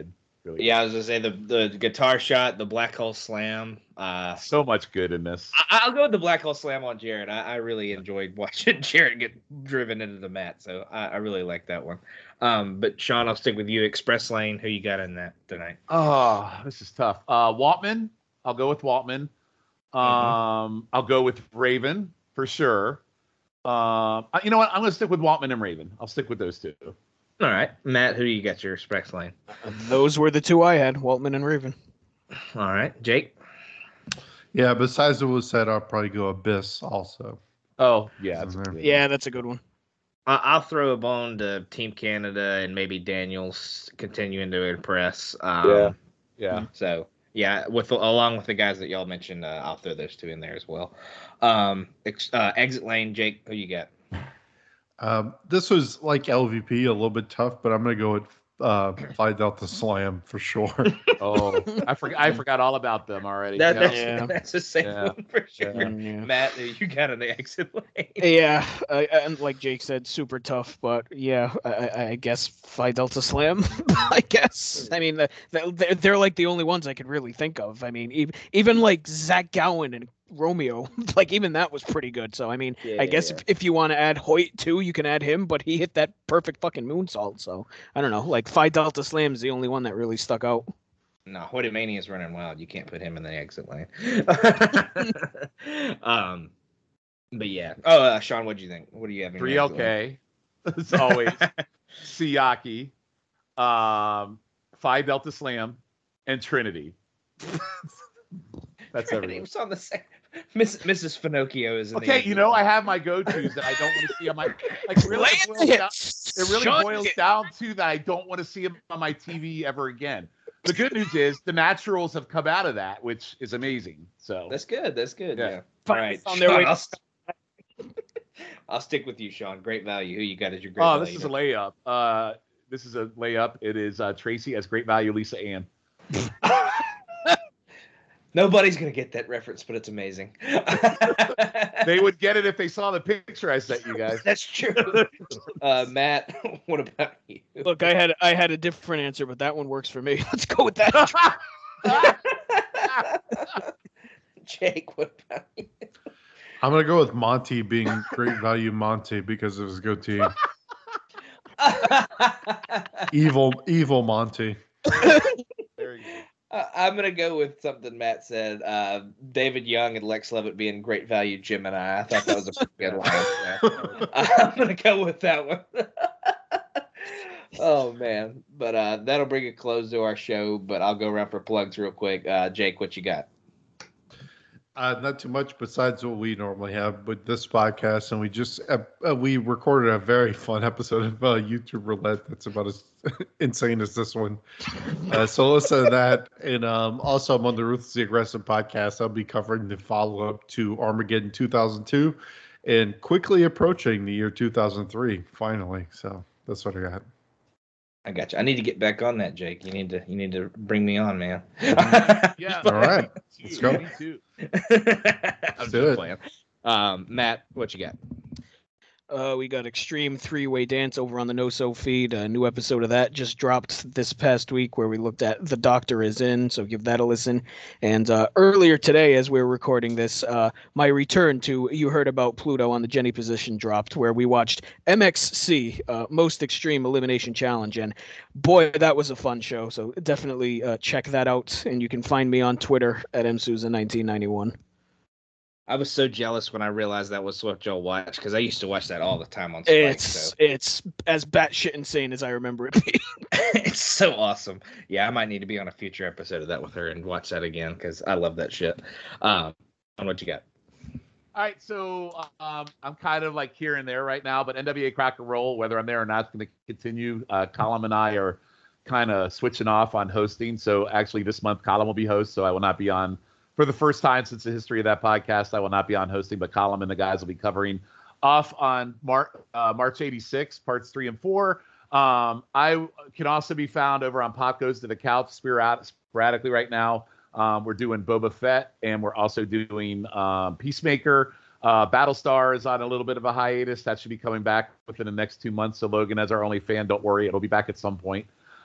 Really yeah, I was gonna say the the guitar shot, the black hole slam. Uh, good. So much good in this. I, I'll go with the black hole slam on Jarrett. I, I really enjoyed watching Jarrett get driven into the mat, so I, I really like that one. Um, but Sean, I'll stick with you. Express Lane, who you got in that tonight? Oh, this is tough. Uh, Waltman. I'll go with Waltman. Um, mm-hmm. I'll go with Raven for sure. Um, uh, you know what? I'm going to stick with Waltman and Raven. I'll stick with those two. All right, Matt. Who do you got your Express Lane? Those were the two I had: Waltman and Raven. All right, Jake. Yeah, besides what was said, I'll probably go Abyss also. Oh yeah, that's yeah, that's a good one. I'll throw a bone to Team Canada and maybe Daniels continuing to impress. Um, yeah, yeah. So yeah, with along with the guys that y'all mentioned, uh, I'll throw those two in there as well. Um, ex, uh, Exit Lane, Jake, who you got? Um, this was like L V P, a little bit tough, but I'm gonna go with uh, Phi Delta Slam for sure. Oh, I forgot. I forgot all about them already. That, yeah. that's, Yeah. that's a safe Yeah. one for sure. Yeah. Matt, who you got in the Exit Lane? Yeah, uh, and like Jake said, super tough. But yeah, I, I guess Phi Delta Slam. I guess. I mean, the, the, they're they're like the only ones I could really think of. I mean, even even like Zach Gowen and Romeo, like even that was pretty good. So I mean, Yeah, I guess yeah. if, if you want to add Hoyt too, you can add him. But he hit that perfect fucking moonsault. So I don't know. Like Phi Delta Slam is the only one that really stuck out. No, Hoyt Mania is running wild. You can't put him in the Exit Lane. um, but yeah. Oh, uh, Sean, what do you think? What do you have in your three L K, as always. Siaki, um, Phi Delta Slam, and Trinity. That's Trinity everything. was on the same. Miss, Missus Finocchio is in the Okay, Exit you know, Lane. I have my go-tos that I don't want to see on my. Like really, Lay it in boils, the down, hits. it really Sean, boils get- down to that I don't want to see them on my T V ever again. The good news is the naturals have come out of that, which is amazing. So That's good. That's good. Yeah. Yeah. All Finally right. found their Sean, way- I'll, st- I'll stick with you, Sean. Great value. Who you got as your great oh, value? this is a layup. Uh, this is a layup. It is uh, Tracy as great value, Lisa Ann. Nobody's gonna get that reference, but it's amazing. They would get it if they saw the picture I sent you guys. That's true. Uh, Matt, what about you? Look, I had I had a different answer, but that one works for me. Let's go with that. Jake, what about you? I'm gonna go with Monty being great value Monty because of his goatee. Evil, evil Monty. Very good. Uh, I'm gonna go with something Matt said. Uh, David Young and Lex Lovett being great value Gemini. I thought that was a pretty good line. I'm gonna go with that one. Oh man, but uh, that'll bring a close to our show. But I'll go around for plugs real quick. Uh, Jake, what you got? Uh, not too much besides what we normally have with this podcast, and we just uh, uh, we recorded a very fun episode of uh, YouTube Roulette that's about as insane as this one. Uh, so listen to that, and um, also I'm on the Ruthlessly Aggressive podcast. I'll be covering the follow up to Armageddon two thousand two, and quickly approaching the year two thousand three. Finally, so that's what I got. I got you. I need to get back on that, Jake. You need to you need to bring me on, man. Yeah. All right, Me let's too, go. me too. I'm do just it. playing. Um, Matt, what you got? Uh, we got Extreme Three-Way Dance over on the No So feed. A new episode of that just dropped this past week where we looked at The Doctor Is In, so give that a listen. And uh, earlier today, as we were recording this, uh, my return to You Heard About Pluto on the Jenny position dropped, where we watched M X C, uh, Most Extreme Elimination Challenge. And boy, that was a fun show, so definitely uh, check that out. And you can find me on Twitter at M Souza nineteen ninety-one. I was so jealous when I realized that was what y'all watched because I used to watch that all the time on Spike. It's So it's as batshit insane as I remember it being. it's so awesome. Yeah, I might need to be on a future episode of that with her and watch that again because I love that shit. Um, and what you got? All right, so um, I'm kind of like here and there right now, but N W A Cracker Roll, whether I'm there or not, is going to continue. Uh, Colin and I are kind of switching off on hosting. So actually this month, Colin will be host, so I will not be on. For the first time since the history of that podcast, I will not be on hosting, but Colin and the guys will be covering off on Mar- uh, March eighty-six, parts three and four. Um, I can also be found over on Pop Goes to the Couch sporadically right now. Um, we're doing Boba Fett, and we're also doing um, Peacemaker. Uh, Battlestar is on a little bit of a hiatus. That should be coming back within the next two months. So Logan, as our only fan, don't worry. It'll be back at some point.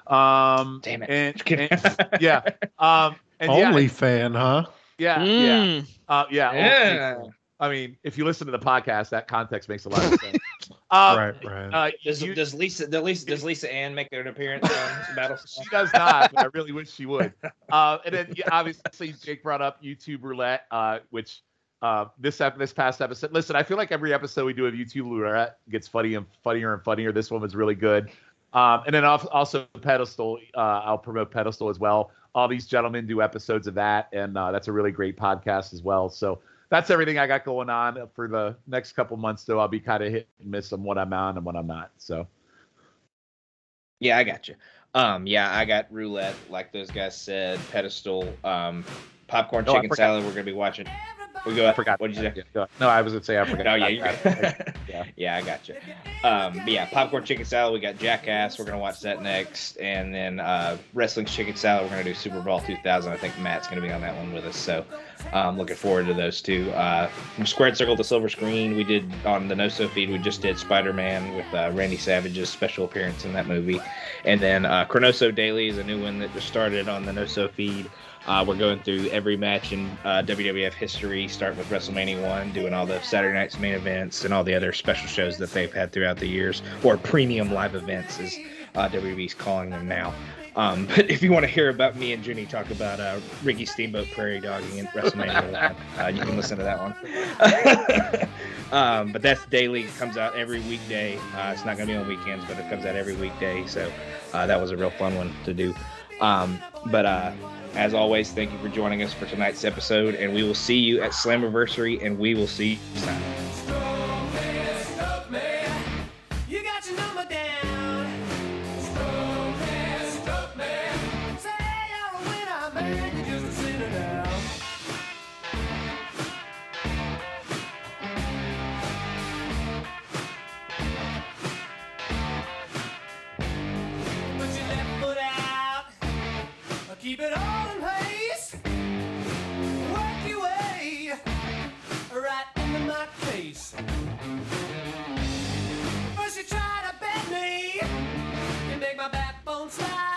Um, Damn it. And, and yeah. Um, and Only yeah, fan, huh? Yeah. Mm. Yeah. Uh, yeah. Yeah. Only- I mean, if you listen to the podcast, that context makes a lot of sense. Um, right, right. Uh, Does, you- does Lisa does Lisa does Lisa Ann make an appearance on Battlestar? She does not, but I really wish she would. Uh, and then yeah, obviously Jake brought up YouTube Roulette, uh, which uh, this ep- this past episode. Listen, I feel like every episode we do of YouTube Roulette gets funny and funnier and funnier. This one was really good. Um, and then al- also Pedestal. Uh, I'll promote Pedestal as well. All these gentlemen do episodes of that, and uh, that's a really great podcast as well. So that's everything I got going on for the next couple months. Though I'll be kind of hit and miss on what I'm on and what I'm not. So. Yeah, I got you. Um, yeah, I got Roulette, like those guys said, Pedestal, um, Popcorn Oh, I Chicken forgot. Salad. We're gonna be watching. We go. I forgot. What did you say? Yeah, go ahead. No, I was gonna say I forgot. No, yeah, you're yeah. yeah. yeah, I got you. Um, but yeah, Popcorn Chicken Salad. We got Jackass. We're gonna watch that next, and then uh, Wrestling Chicken Salad. We're gonna do Super Bowl two thousand. I think Matt's gonna be on that one with us. So, um, looking forward to those two. Uh, from Squared Circle to Silver Screen, we did on the No So feed. We just did Spider-Man with uh, Randy Savage's special appearance in that movie, and then uh, Chronoso Daily is a new one that just started on the No So feed. Uh, we're going through every match in uh, W W F history, starting with WrestleMania one, doing all the Saturday night's main events and all the other special shows that they've had throughout the years, or premium live events, as uh, W W E's calling them now. Um, but if you want to hear about me and Jenny talk about uh, Ricky Steamboat prairie dogging in WrestleMania one, uh, you can listen to that one. um, but that's daily. It comes out every weekday. Uh, it's not going to be on weekends, but it comes out every weekday. So uh, that was a real fun one to do. Um, but uh, as always, thank you for joining us for tonight's episode, and we will see you at Slammiversary, and we will see you next time. Keep it all in place. Work your way right into my face. First you try to bend me, you make my backbone slide.